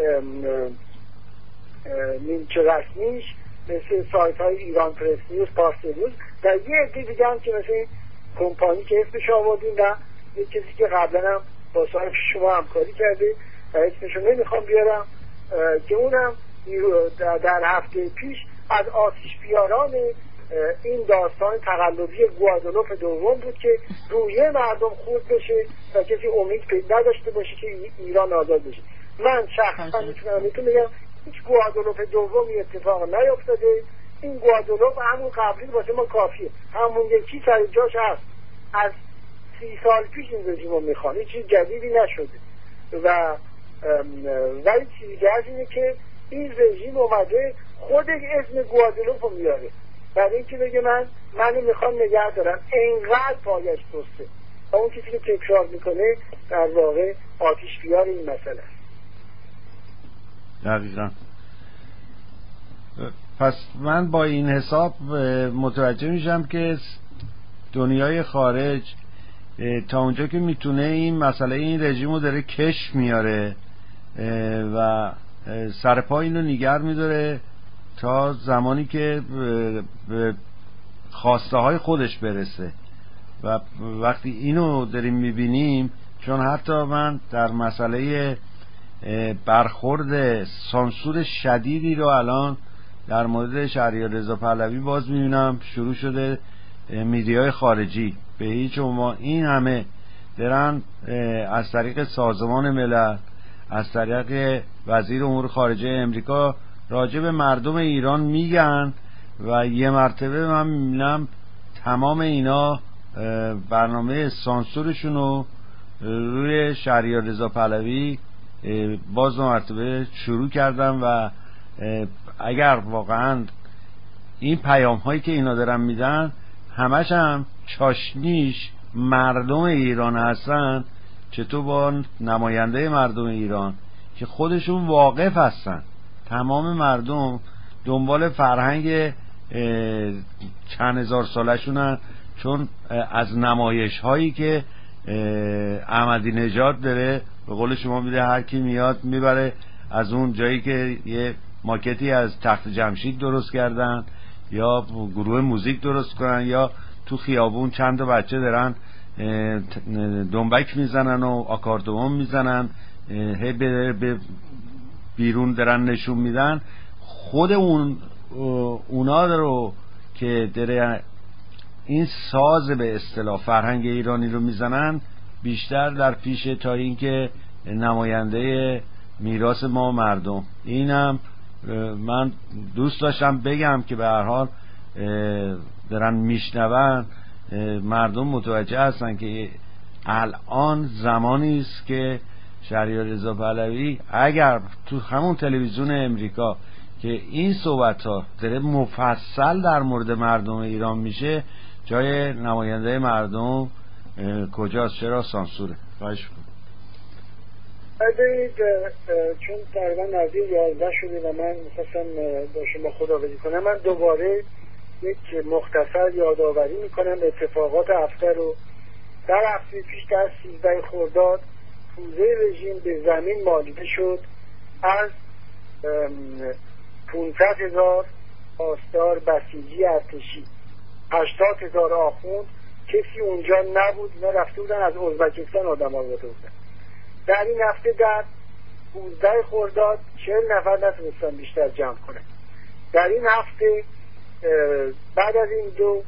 نیمچه رسمیش مثل سایت های ایران پرس نیوز، پارس نیوز و یه عده دیگه هم که مثل کمپانی که اسمش آوردیم و یه کسی که قبلا هم با صاحب شما همکاری کرده و اسمشو نمیخوام بیارم که اونم در هفته پیش از آتش بیاران این داستان تقلبی گوادلوپ دوم بود که رویه مردم خورد بشه و کسی امید پیدا نداشته باشه که ایران آزاد بشه. من شخصا میتونم بهتون بگم هیچ گوادلوپ دومی اتفاق نیفتاده. این گوادلوپ همون قبلی واسه ما کافیه، همون یکی سر جاش هست. از سی سال پیش این رژیم رو میخوان، هیچ چیز جدیدی نشده و ولی چیزی دیگه از اینه که این رژیم اومده خود اسم گوادلوپ رو میاره برای اینکه بگه من منو میخوام نگه دارم، اینقدر پایش بسته و اون کسی که تکرار میکنه در واقع آتش بیار این مسئله است. دقیقا. پس من با این حساب متوجه میشم که دنیای خارج تا اونجا که میتونه این مسئله این رژیم رو داره کش میاره و سرپا اینو نگر میداره تا زمانی که به خواسته های خودش برسه و وقتی اینو داریم میبینیم، چون حتی من در مسئله برخورد سانسور شدیدی رو الان در مورد شهریار رضا پهلوی باز میبینم شروع شده میدیای خارجی به هیچ عنوان این همه دارن از طریق سازمان ملل، از طریق وزیر امور خارجه امریکا راجع به مردم ایران میگن و یه مرتبه من میبینم تمام اینا برنامه سانسورشون رو روی شهریار رضا پهلوی باز مرتبه شروع کردن و اگر واقعا این پیام هایی که اینا دارن میدن همش هم چاشنیش مردم ایران هستن، چطور با نماینده مردم ایران که خودشون واقف هستن، تمام مردم دنبال فرهنگ چند هزار سالشونن، چون از نمایش هایی که احمدی نژاد داره به قول شما میده هر کی میاد میبره از اون جایی که یه ماکتی از تخت جمشید درست کردن یا گروه موزیک درست کنن یا تو خیابون چند تا بچه دارن دنبک میزنن و آکاردئون میزنن هی به بیرون دارن نشون میدن، خود اون اونا رو که داره این ساز به اصطلاح فرهنگ ایرانی رو میزنن بیشتر در پیشه تا اینکه نماینده میراث ما مردم. اینم من دوست داشتم بگم که به هر حال دارن میشنون مردم متوجه هستن که الان زمانی است که شهریار رضا پهلوی اگر تو همون تلویزیون امریکا که این صحبت ها داره مفصل در مورد مردم ایران میشه، جای نماینده مردم کجاست؟ چرا سانسوره؟ خواهش کنم. ببینید چون تقریبا نزدیک یازده شده و من میخواستم با شما خداحافظی کنم، من دوباره یک مختصر یادآوری میکنم اتفاقات هفته رو. در هفته پیش در سیزده خرداد پوزه رژیم به زمین مالیده شد. از پانصد هزار پاسدار بسیجی ارتشی، هشتاد هزار آخوند، کسی اونجا نبود، اینا رفته بودن از ازبکستان آدم آورده بودن. در این هفته در پانزده خرداد چهل نفر نتونستن بیشتر جمع کنن. در این هفته بعد از این دو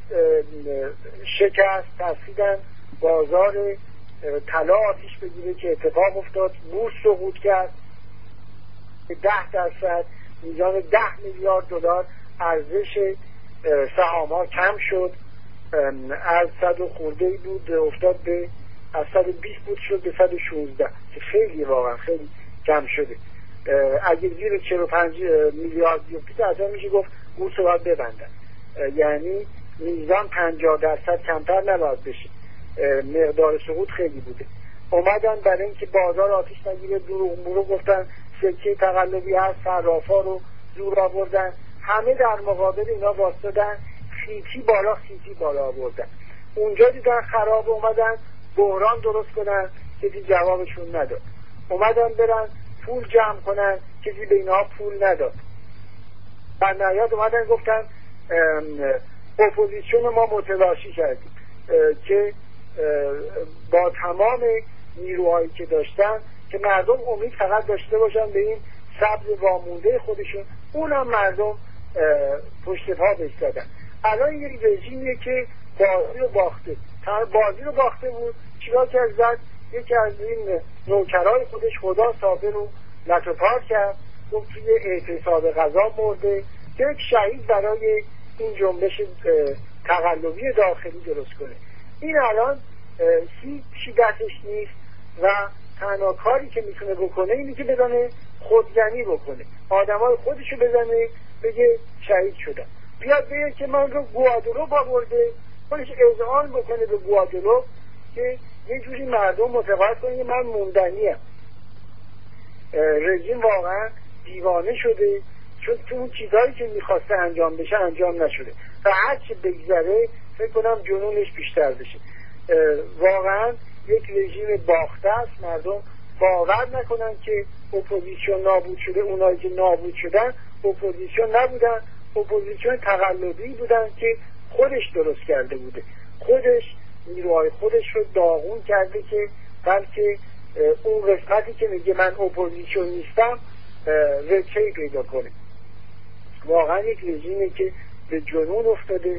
شکست ترسیدن بازار طلا آتیش بگیره که اتفاق افتاد، بورس سقوط کرد، ده درصد میزان ده میلیارد دلار ارزش سهام ها کم شد، از صد و خورده بود افتاد به از صد و بیست بود شد به صد و شانزده که خیلی واقعا خیلی کم شده. اگه زیر چهل و پنج میلیارد بیفته اصلا میشه گفت بورس رو باید ببندن، یعنی میزان پنجاه درصد کمتر نباید بشه. مقدار سقوط خیلی بوده. اومدن برای اینکه بازار آتیش نگیره دروغ مروغ گفتن سکه تقلبی هست، صرافا رو زور آوردن، همه در مقابل اینا واسطدن، خیتی بالا خیتی بالا آوردن. اونجا دیدن خراب، اومدن بحران درست کنن، کسی جوابشون نداد. اومدن برن پول جمع کنن، کسی به اینها پول نداد. در نهایت اومدن گفتن اپوزیسیون ما متلاشی کردیم که با تمام نیروهایی که داشتن که مردم امید فقط داشته باشن به این سبز وامونده خودشون، اونم مردم پشت پا بستدن. الان یک رژیمیه که بازی رو باخته، بازی رو باخته بود. چیکار کرد؟ زد یکی از این نوکرای خودش خدا صابر رو لط و پار کرد، گفت توی اعتصاب غذا مرده، یک شهید برای این جنبش تقلبی داخلی درست کنه. این الان هیچی دستش نیست و تنها کاری که میتونه بکنه اینی که بزنه خودزنی بکنه، آدمای خودشو بزنه بگه شهید شدم، بیاد بگه که من رو گوادلوپ آورده، خودش اذعان بکنه به گوادلوپ که یه جوری مردم متقاعد کنه من موندنیم. رژیم واقعا دیوانه شده، چون تو اون چیزهایی که میخواسته انجام بشه انجام نشده و هر چه بگذره فکر کنم جنونش بیشتر بشه. واقعا یک رژیم باخته است. مردم باور نکنن که اپوزیسیون نابود شده. اونایی که نابود شدن اپوزیسیون نبودن، اپوزیسیون تقلبی بودن که خودش درست کرده بوده، خودش نیروهای خودش رو داغون کرده که بلکه اون قسمتی که میگه من اپوزیسیون نیستم رچه‌ای پیدا کنه. واقعا یک رژیمی که به جنون افتاده.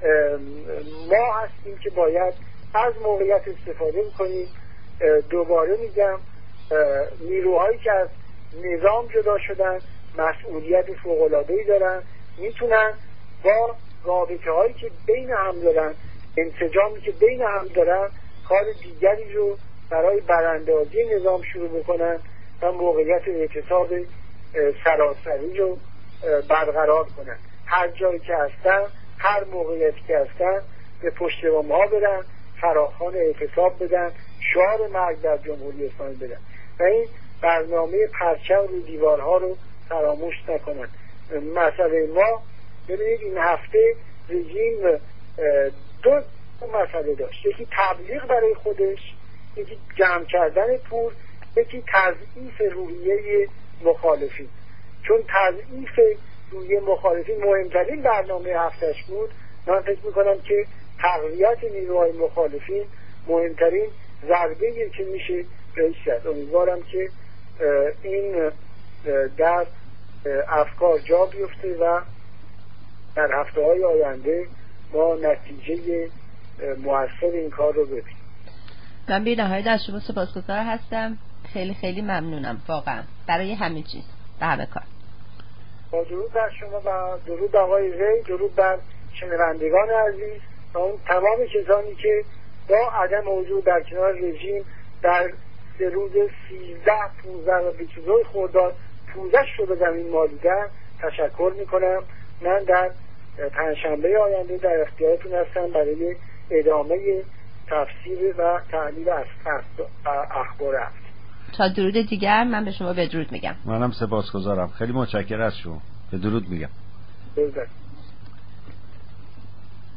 ما هستیم که باید از موقعیت استفاده کنیم. دوباره میگم نیروهایی که از نظام جدا شدن مسئولیت فوق‌العاده‌ای دارن، میتونن با رابطه هایی که بین هم دارن، انسجامی که بین هم دارن، کار دیگری رو برای براندازی نظام شروع بکنن و موقعیت اعتصاب سراسری رو برقرار کنن. هر جایی که هستن، هر موقعیتی که هستن به پشت بام ها برن، فراخوان اعتصاب بدن، شعار مرگ در جمهوری اسلامی بدن و این برنامه پرچم رو دیوارها رو فراموش نکنن. مسئله ما ببینید این هفته رژیم دو مسئله داشت، یکی تبلیغ برای خودش، یکی جمع کردن پول، یکی تضعیف روحیه مخالفین. چون تضعیف روحیه مخالفین مهمترین برنامه هفتش بود، من فکر میکنم که تقویت نیروهای مخالفین مهمترین ضربه‌ای که میشه بهش زد. امیدوارم که این در افکار جا بیفته و در هفته‌های آینده ما نتیجه مؤثر این کار رو ببینیم. من بی نهایت از شما سپاسگزار هستم. خیلی خیلی ممنونم واقعا برای همه چیز و همه کار. با درود بر شما و درود آقای ری، درود بر شنوندگان عزیز و اون تمام کسانی که با عدم حضور در کنار رژیم در سه روز سیزده پونزده و بیست و دو خرداد پوزش رو به زمین مالیدن تشکر میکنم. من در پنجشنبه آینده در اختیارتون هستم برای ادامه تفسیر و تحلیل اخبار هفت. تا درود دیگر من به شما بدرود میگم. منم سپاسگزارم، خیلی متشکرم از شما. به درود میگم. درود.